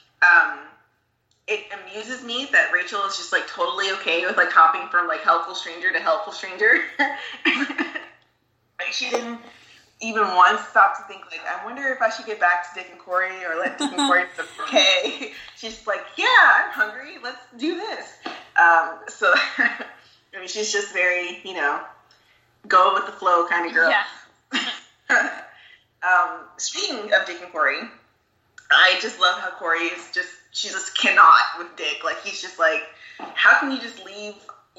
It amuses me that Rachel is just, like, totally okay with, like, hopping from, like, helpful stranger to helpful stranger. Like, she didn't even once stop to think, like, I wonder if I should get back to Dick and Corey, or let Dick and Corey be okay. She's just like, yeah, I'm hungry. Let's do this. So, I mean, she's just very, go with the flow kind of girl. Yeah. Speaking of Dick and Corey, I just love how Corey is she just cannot with Dick. Like, he's just like, how can you just leave,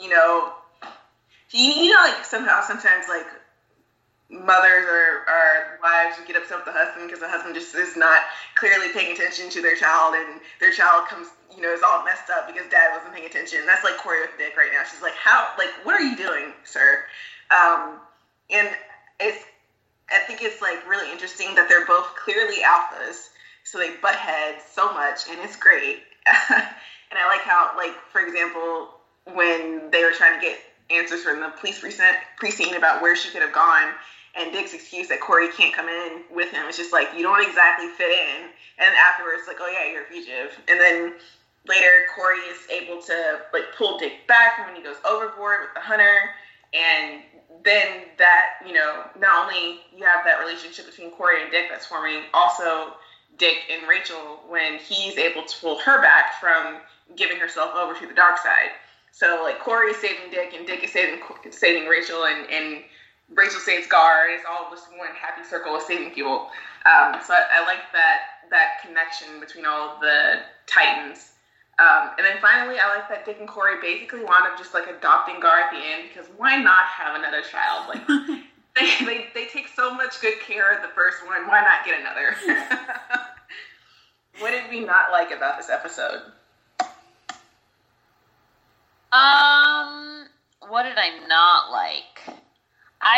like, sometimes, like, mothers or wives get upset with the husband because the husband just is not clearly paying attention to their child, and their child comes, is all messed up because dad wasn't paying attention. And that's like Corey with Dick right now. She's like, what are you doing, sir? And I think it's, like, really interesting that they're both clearly alphas, so they butt heads so much, and it's great. And I like how, like, for example, when they were trying to get answers from the police precinct about where she could have gone, and Dick's excuse that Corey can't come in with him, it's just like, you don't exactly fit in. And then afterwards, like, oh yeah, you're a fugitive. And then later, Corey is able to, like, pull Dick back when he goes overboard with the hunter, and then that, not only you have that relationship between Corey and Dick that's forming, also Dick and Rachel when he's able to pull her back from giving herself over to the dark side. So, like, Corey is saving Dick, and Dick is saving Rachel, and Rachel saves Gar, and it's all just one happy circle of saving people. So I like that connection between all of the Titans. And then finally, I like that Dick and Corey basically wound up just, like, adopting Gar at the end, because why not have another child? Like, they take so much good care of the first one, why not get another? What did we not like about this episode? What did I not like?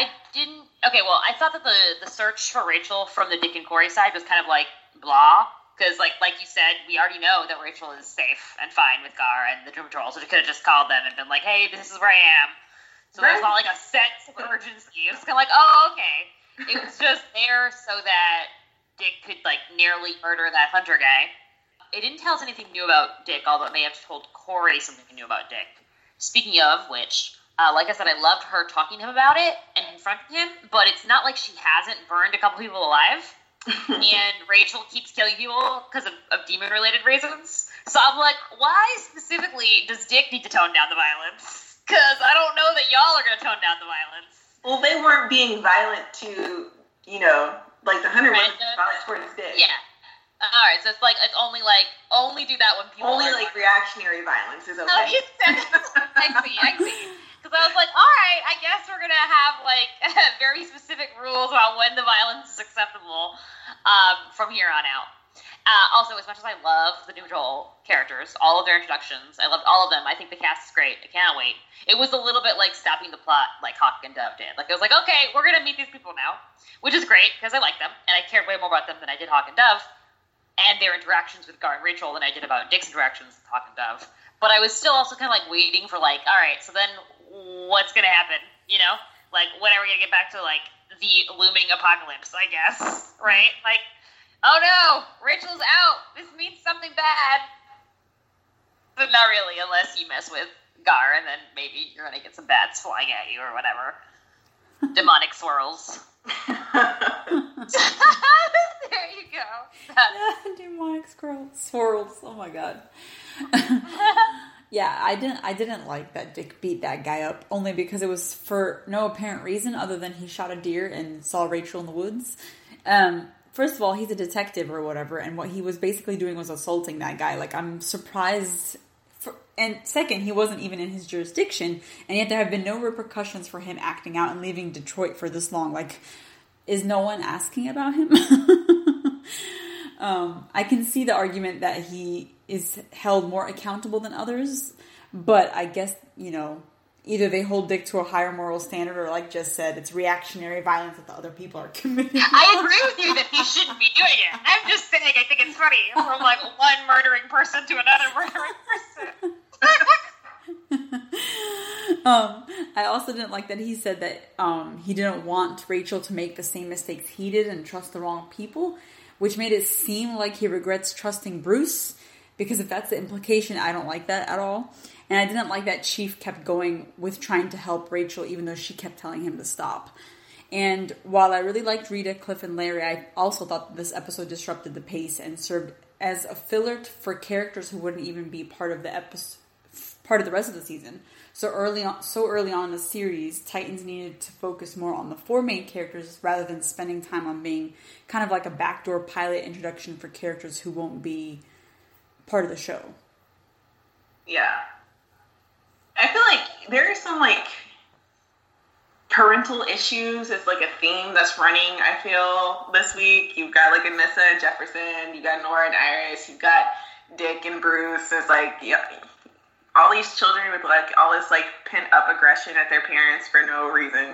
I thought that the search for Rachel from the Dick and Corey side was kind of like blah, Because, like you said, we already know that Rachel is safe and fine with Gar and the Doom Patrol, so she could have just called them and been like, hey, this is where I am. So there's not, like, a sense of urgency. It was kind of like, oh, okay. It was just there so that Dick could, like, nearly murder that Hunter guy. It didn't tell us anything new about Dick, although it may have told Corey something new about Dick. Speaking of which, like I said, I loved her talking to him about it and confronting him, but it's not like she hasn't burned a couple people alive. And Rachel keeps killing people because of demon-related reasons. So I'm like, why specifically does Dick need to tone down the violence? Because I don't know that y'all are going to tone down the violence. Well, they weren't being violent to, like the Hunter was violent towards Dick. Yeah. Alright, so it's like, only do that when people only, like, reactionary violence is okay. Oh, you said I see. Because I was like, alright, I guess we're going to have, like, very specific rules about when the violence is acceptable from here on out. Also, as much as I love the New Patrol characters, all of their introductions, I loved all of them. I think the cast is great. I cannot wait. It was a little bit like stopping the plot like Hawk and Dove did. Like, it was like, okay, we're going to meet these people now, which is great because I like them, and I cared way more about them than I did Hawk and Dove, and their interactions with Gar and Rachel than I did about Dick's interactions with Hawk and Dove. But I was still also kind of like waiting for like, alright, so then what's going to happen, Like, when are we going to get back to, like, the looming apocalypse, I guess, right? Like, oh no, Rachel's out. This means something bad. But not really, unless you mess with Gar, and then maybe you're going to get some bats flying at you or whatever. Demonic swirls. There you go. Demonic swirls. Oh my god. Yeah, I didn't like that Dick beat that guy up, only because it was for no apparent reason other than he shot a deer and saw Rachel in the woods. First of all, he's a detective or whatever, and what he was basically doing was assaulting that guy. Like, I'm surprised. And second, he wasn't even in his jurisdiction, and yet there have been no repercussions for him acting out and leaving Detroit for this long. Like, is no one asking about him? I can see the argument that he is held more accountable than others, but I guess, either they hold Dick to a higher moral standard, or like Jess said, it's reactionary violence that the other people are committing. I agree with you that he shouldn't be doing it. I'm just saying I think it's funny from like one murdering person to another murdering person. I also didn't like that he said that he didn't want Rachel to make the same mistakes he did and trust the wrong people, which made it seem like he regrets trusting Bruce, because if that's the implication, I don't like that at all. And I didn't like that Chief kept going with trying to help Rachel, even though she kept telling him to stop. And while I really liked Rita, Cliff, and Larry, I also thought this episode disrupted the pace and served as a filler for characters who wouldn't even be part of the rest of the season. So early on in the series, Titans needed to focus more on the four main characters rather than spending time on being kind of like a backdoor pilot introduction for characters who won't be part of the show. Yeah. I feel like there are some, like, parental issues is, like, a theme that's running, I feel, this week. You've got, like, Anissa and Jefferson. You've got Nora and Iris. You've got Dick and Bruce. It's, like, yeah, all these children with, like, all this, like, pent-up aggression at their parents for no reason.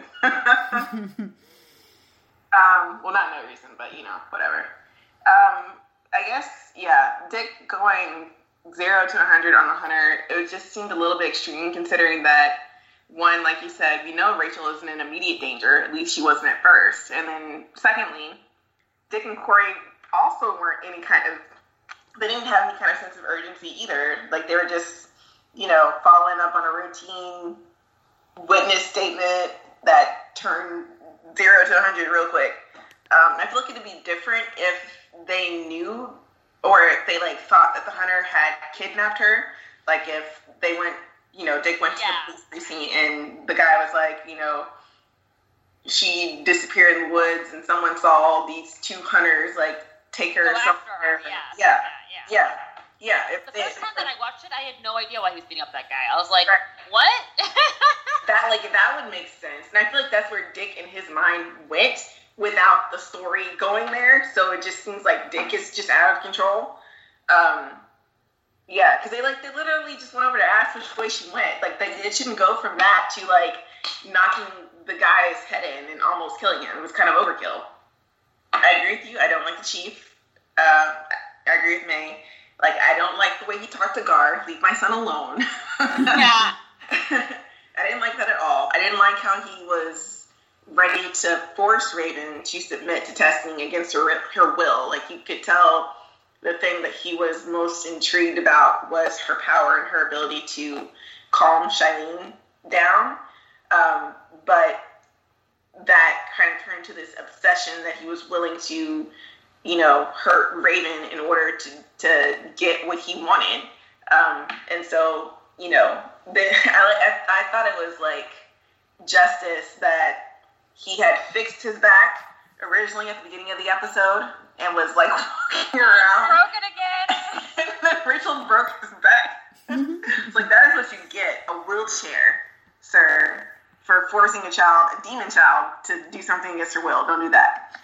Well, not no reason, but, whatever. I guess, yeah, Dick going 0 to 100 on the Hunter, it just seemed a little bit extreme, considering that, one, like you said, we know Rachel isn't in immediate danger, at least she wasn't at first, and then secondly, Dick and Corey also weren't they didn't have any kind of sense of urgency either. Like, they were just, following up on a routine witness statement that turned 0 to 100 real quick. I feel like it'd be different if they knew, or if they, like, thought that the Hunter had kidnapped her. Like, if they went, Dick went to the police precinct and the guy was like, she disappeared in the woods and someone saw these two Hunters, like, take her somewhere. Yeah. The first time that I watched it, I had no idea why he was beating up that guy. I was like, what? that would make sense. And I feel like that's where Dick in his mind went without the story going there. So it just seems like Dick is just out of control. Yeah, because they literally just went over to ask which way she went. Like, it shouldn't go from that to, like, knocking the guy's head in and almost killing him. It was kind of overkill. I agree with you. I don't like the Chief. I agree with May. Like, I don't like the way he talked to Gar. Leave my son alone. Yeah. I didn't like that at all. I didn't like how he was ready to force Raven to submit to testing against her will. Like, you could tell the thing that he was most intrigued about was her power and her ability to calm Shailene down. But that kind of turned to this obsession that he was willing to, you know, hurt Raven in order to get what he wanted. And so, you know, I thought it was like justice that he had fixed his back originally at the beginning of the episode and was like walking around. Broke it again. And then Rachel broke his back. It's like, that is what you get, a wheelchair, sir, for forcing a demon child, to do something against her will. Don't do that.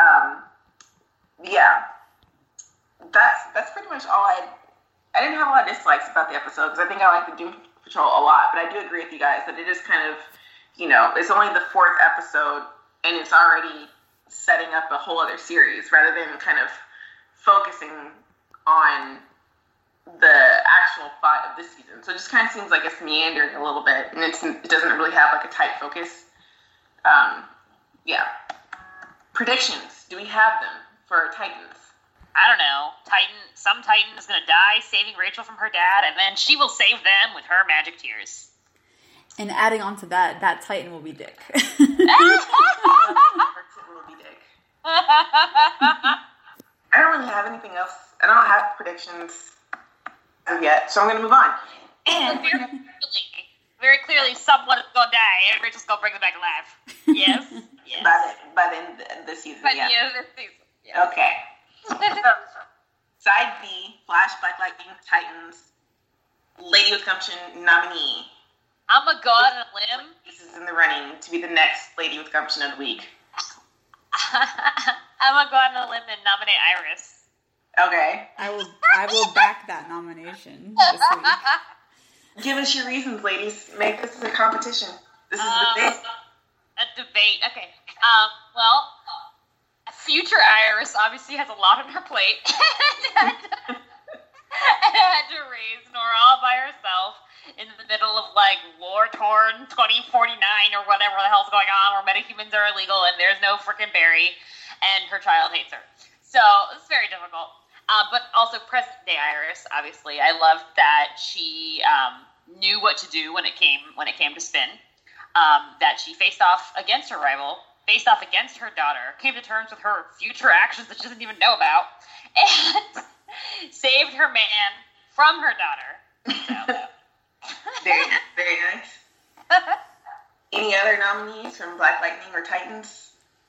Yeah. That's pretty much all I didn't have a lot of dislikes about the episode, because I think I like the Doom Patrol a lot, but I do agree with you guys that it is kind of, you know, it's only the 4th episode, and it's already setting up a whole other series, rather than kind of focusing on the actual plot of this season. So it just kind of seems like it's meandering a little bit, and it doesn't really have like a tight focus. Yeah. Predictions. Do we have them for Titans? I don't know. Some Titan is going to die saving Rachel from her dad, and then she will save them with her magic tears. And adding on to that Titan will be Dick. Will be Dick. I don't really have anything else. I don't have predictions as of yet, so I'm going to move on. And very clearly, someone is going to die, and Rachel's going to bring them back alive. Yes. Yes. By the end of the season. By the end of this season. Yes. Okay. Side B, Flash, Black Lightning, Titans, Lady with Gumption nominee. I'm going to go out on a limb. This is in the running to be the next Lady with Gumption of the week. I'm going to go out on a limb and nominate Iris. Okay. I will back that nomination this week. Give us your reasons, ladies. Make this a competition. This is the debate. A debate. Okay. Well, future Iris obviously has a lot on her plate. and had to raise Nora all by herself in the middle of, like, war-torn 2049 or whatever the hell's going on, where metahumans are illegal and there's no frickin' Barry, and her child hates her. So, it's very difficult. But also present-day Iris, obviously. I loved that she knew what to do when it came to spin. That she faced off against her rival, faced off against her daughter, came to terms with her future actions that she doesn't even know about, and saved her man from her daughter. So. Very nice. Any other nominees from Black Lightning or Titans?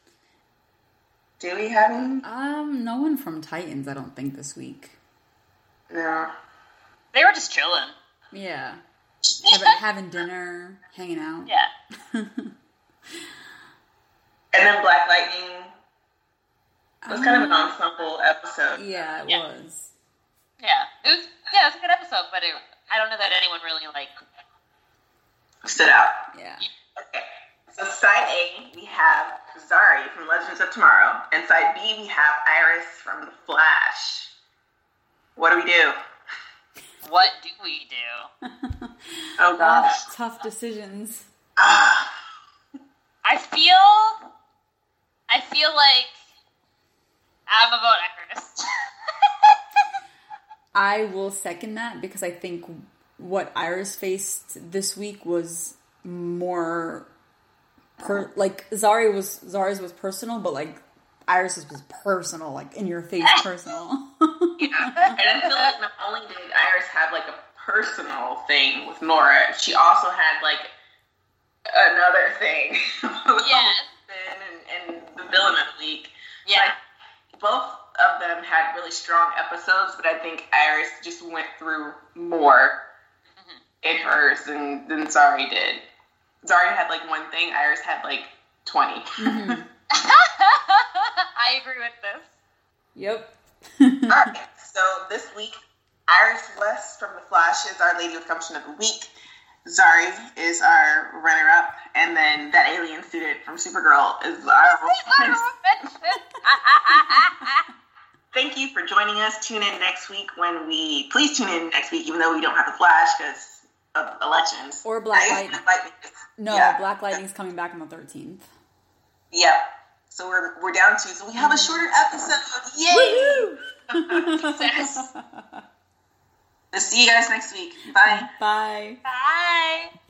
Do we have any? No one from Titans, I don't think, this week. No. They were just chilling. Yeah. Having dinner, hanging out. Yeah. And then Black Lightning was kind of an ensemble episode. Yeah, it was. Yeah. It was a good episode, but I don't know that anyone really, like, stood out. Yeah. Okay. So side A, we have Zari from Legends of Tomorrow, and side B, we have Iris from The Flash. What do we do? What do we do? Oh gosh. Tough decisions. I feel like I'm a vote Iris. I will second that, because I think what Iris faced this week was more like Zari's was personal, but like Iris's was personal, like in your face personal. Yeah. And I feel like not only did Iris have like a personal thing with Nora, she also had like another thing. Yes. and the villain of the week. Yeah. Like, both of them had really strong episodes, but I think Iris just went through more in hers than Zari did. Zari had like one thing, Iris had like 20. Mm-hmm. I agree with this. Yep. Alright, so this week, Iris West from The Flash is our Lady with Gumption of the Week. Zari is our runner-up, and then that alien student from Supergirl is our thank you for joining us. Please tune in next week, even though we don't have the Flash because of elections. Or Black Lightning. No, Yeah. Black Lightning's coming back on the 13th. Yep. So we're down 2. So we have a shorter episode. Yay! Success. We'll see you guys next week. Bye. Bye. Bye.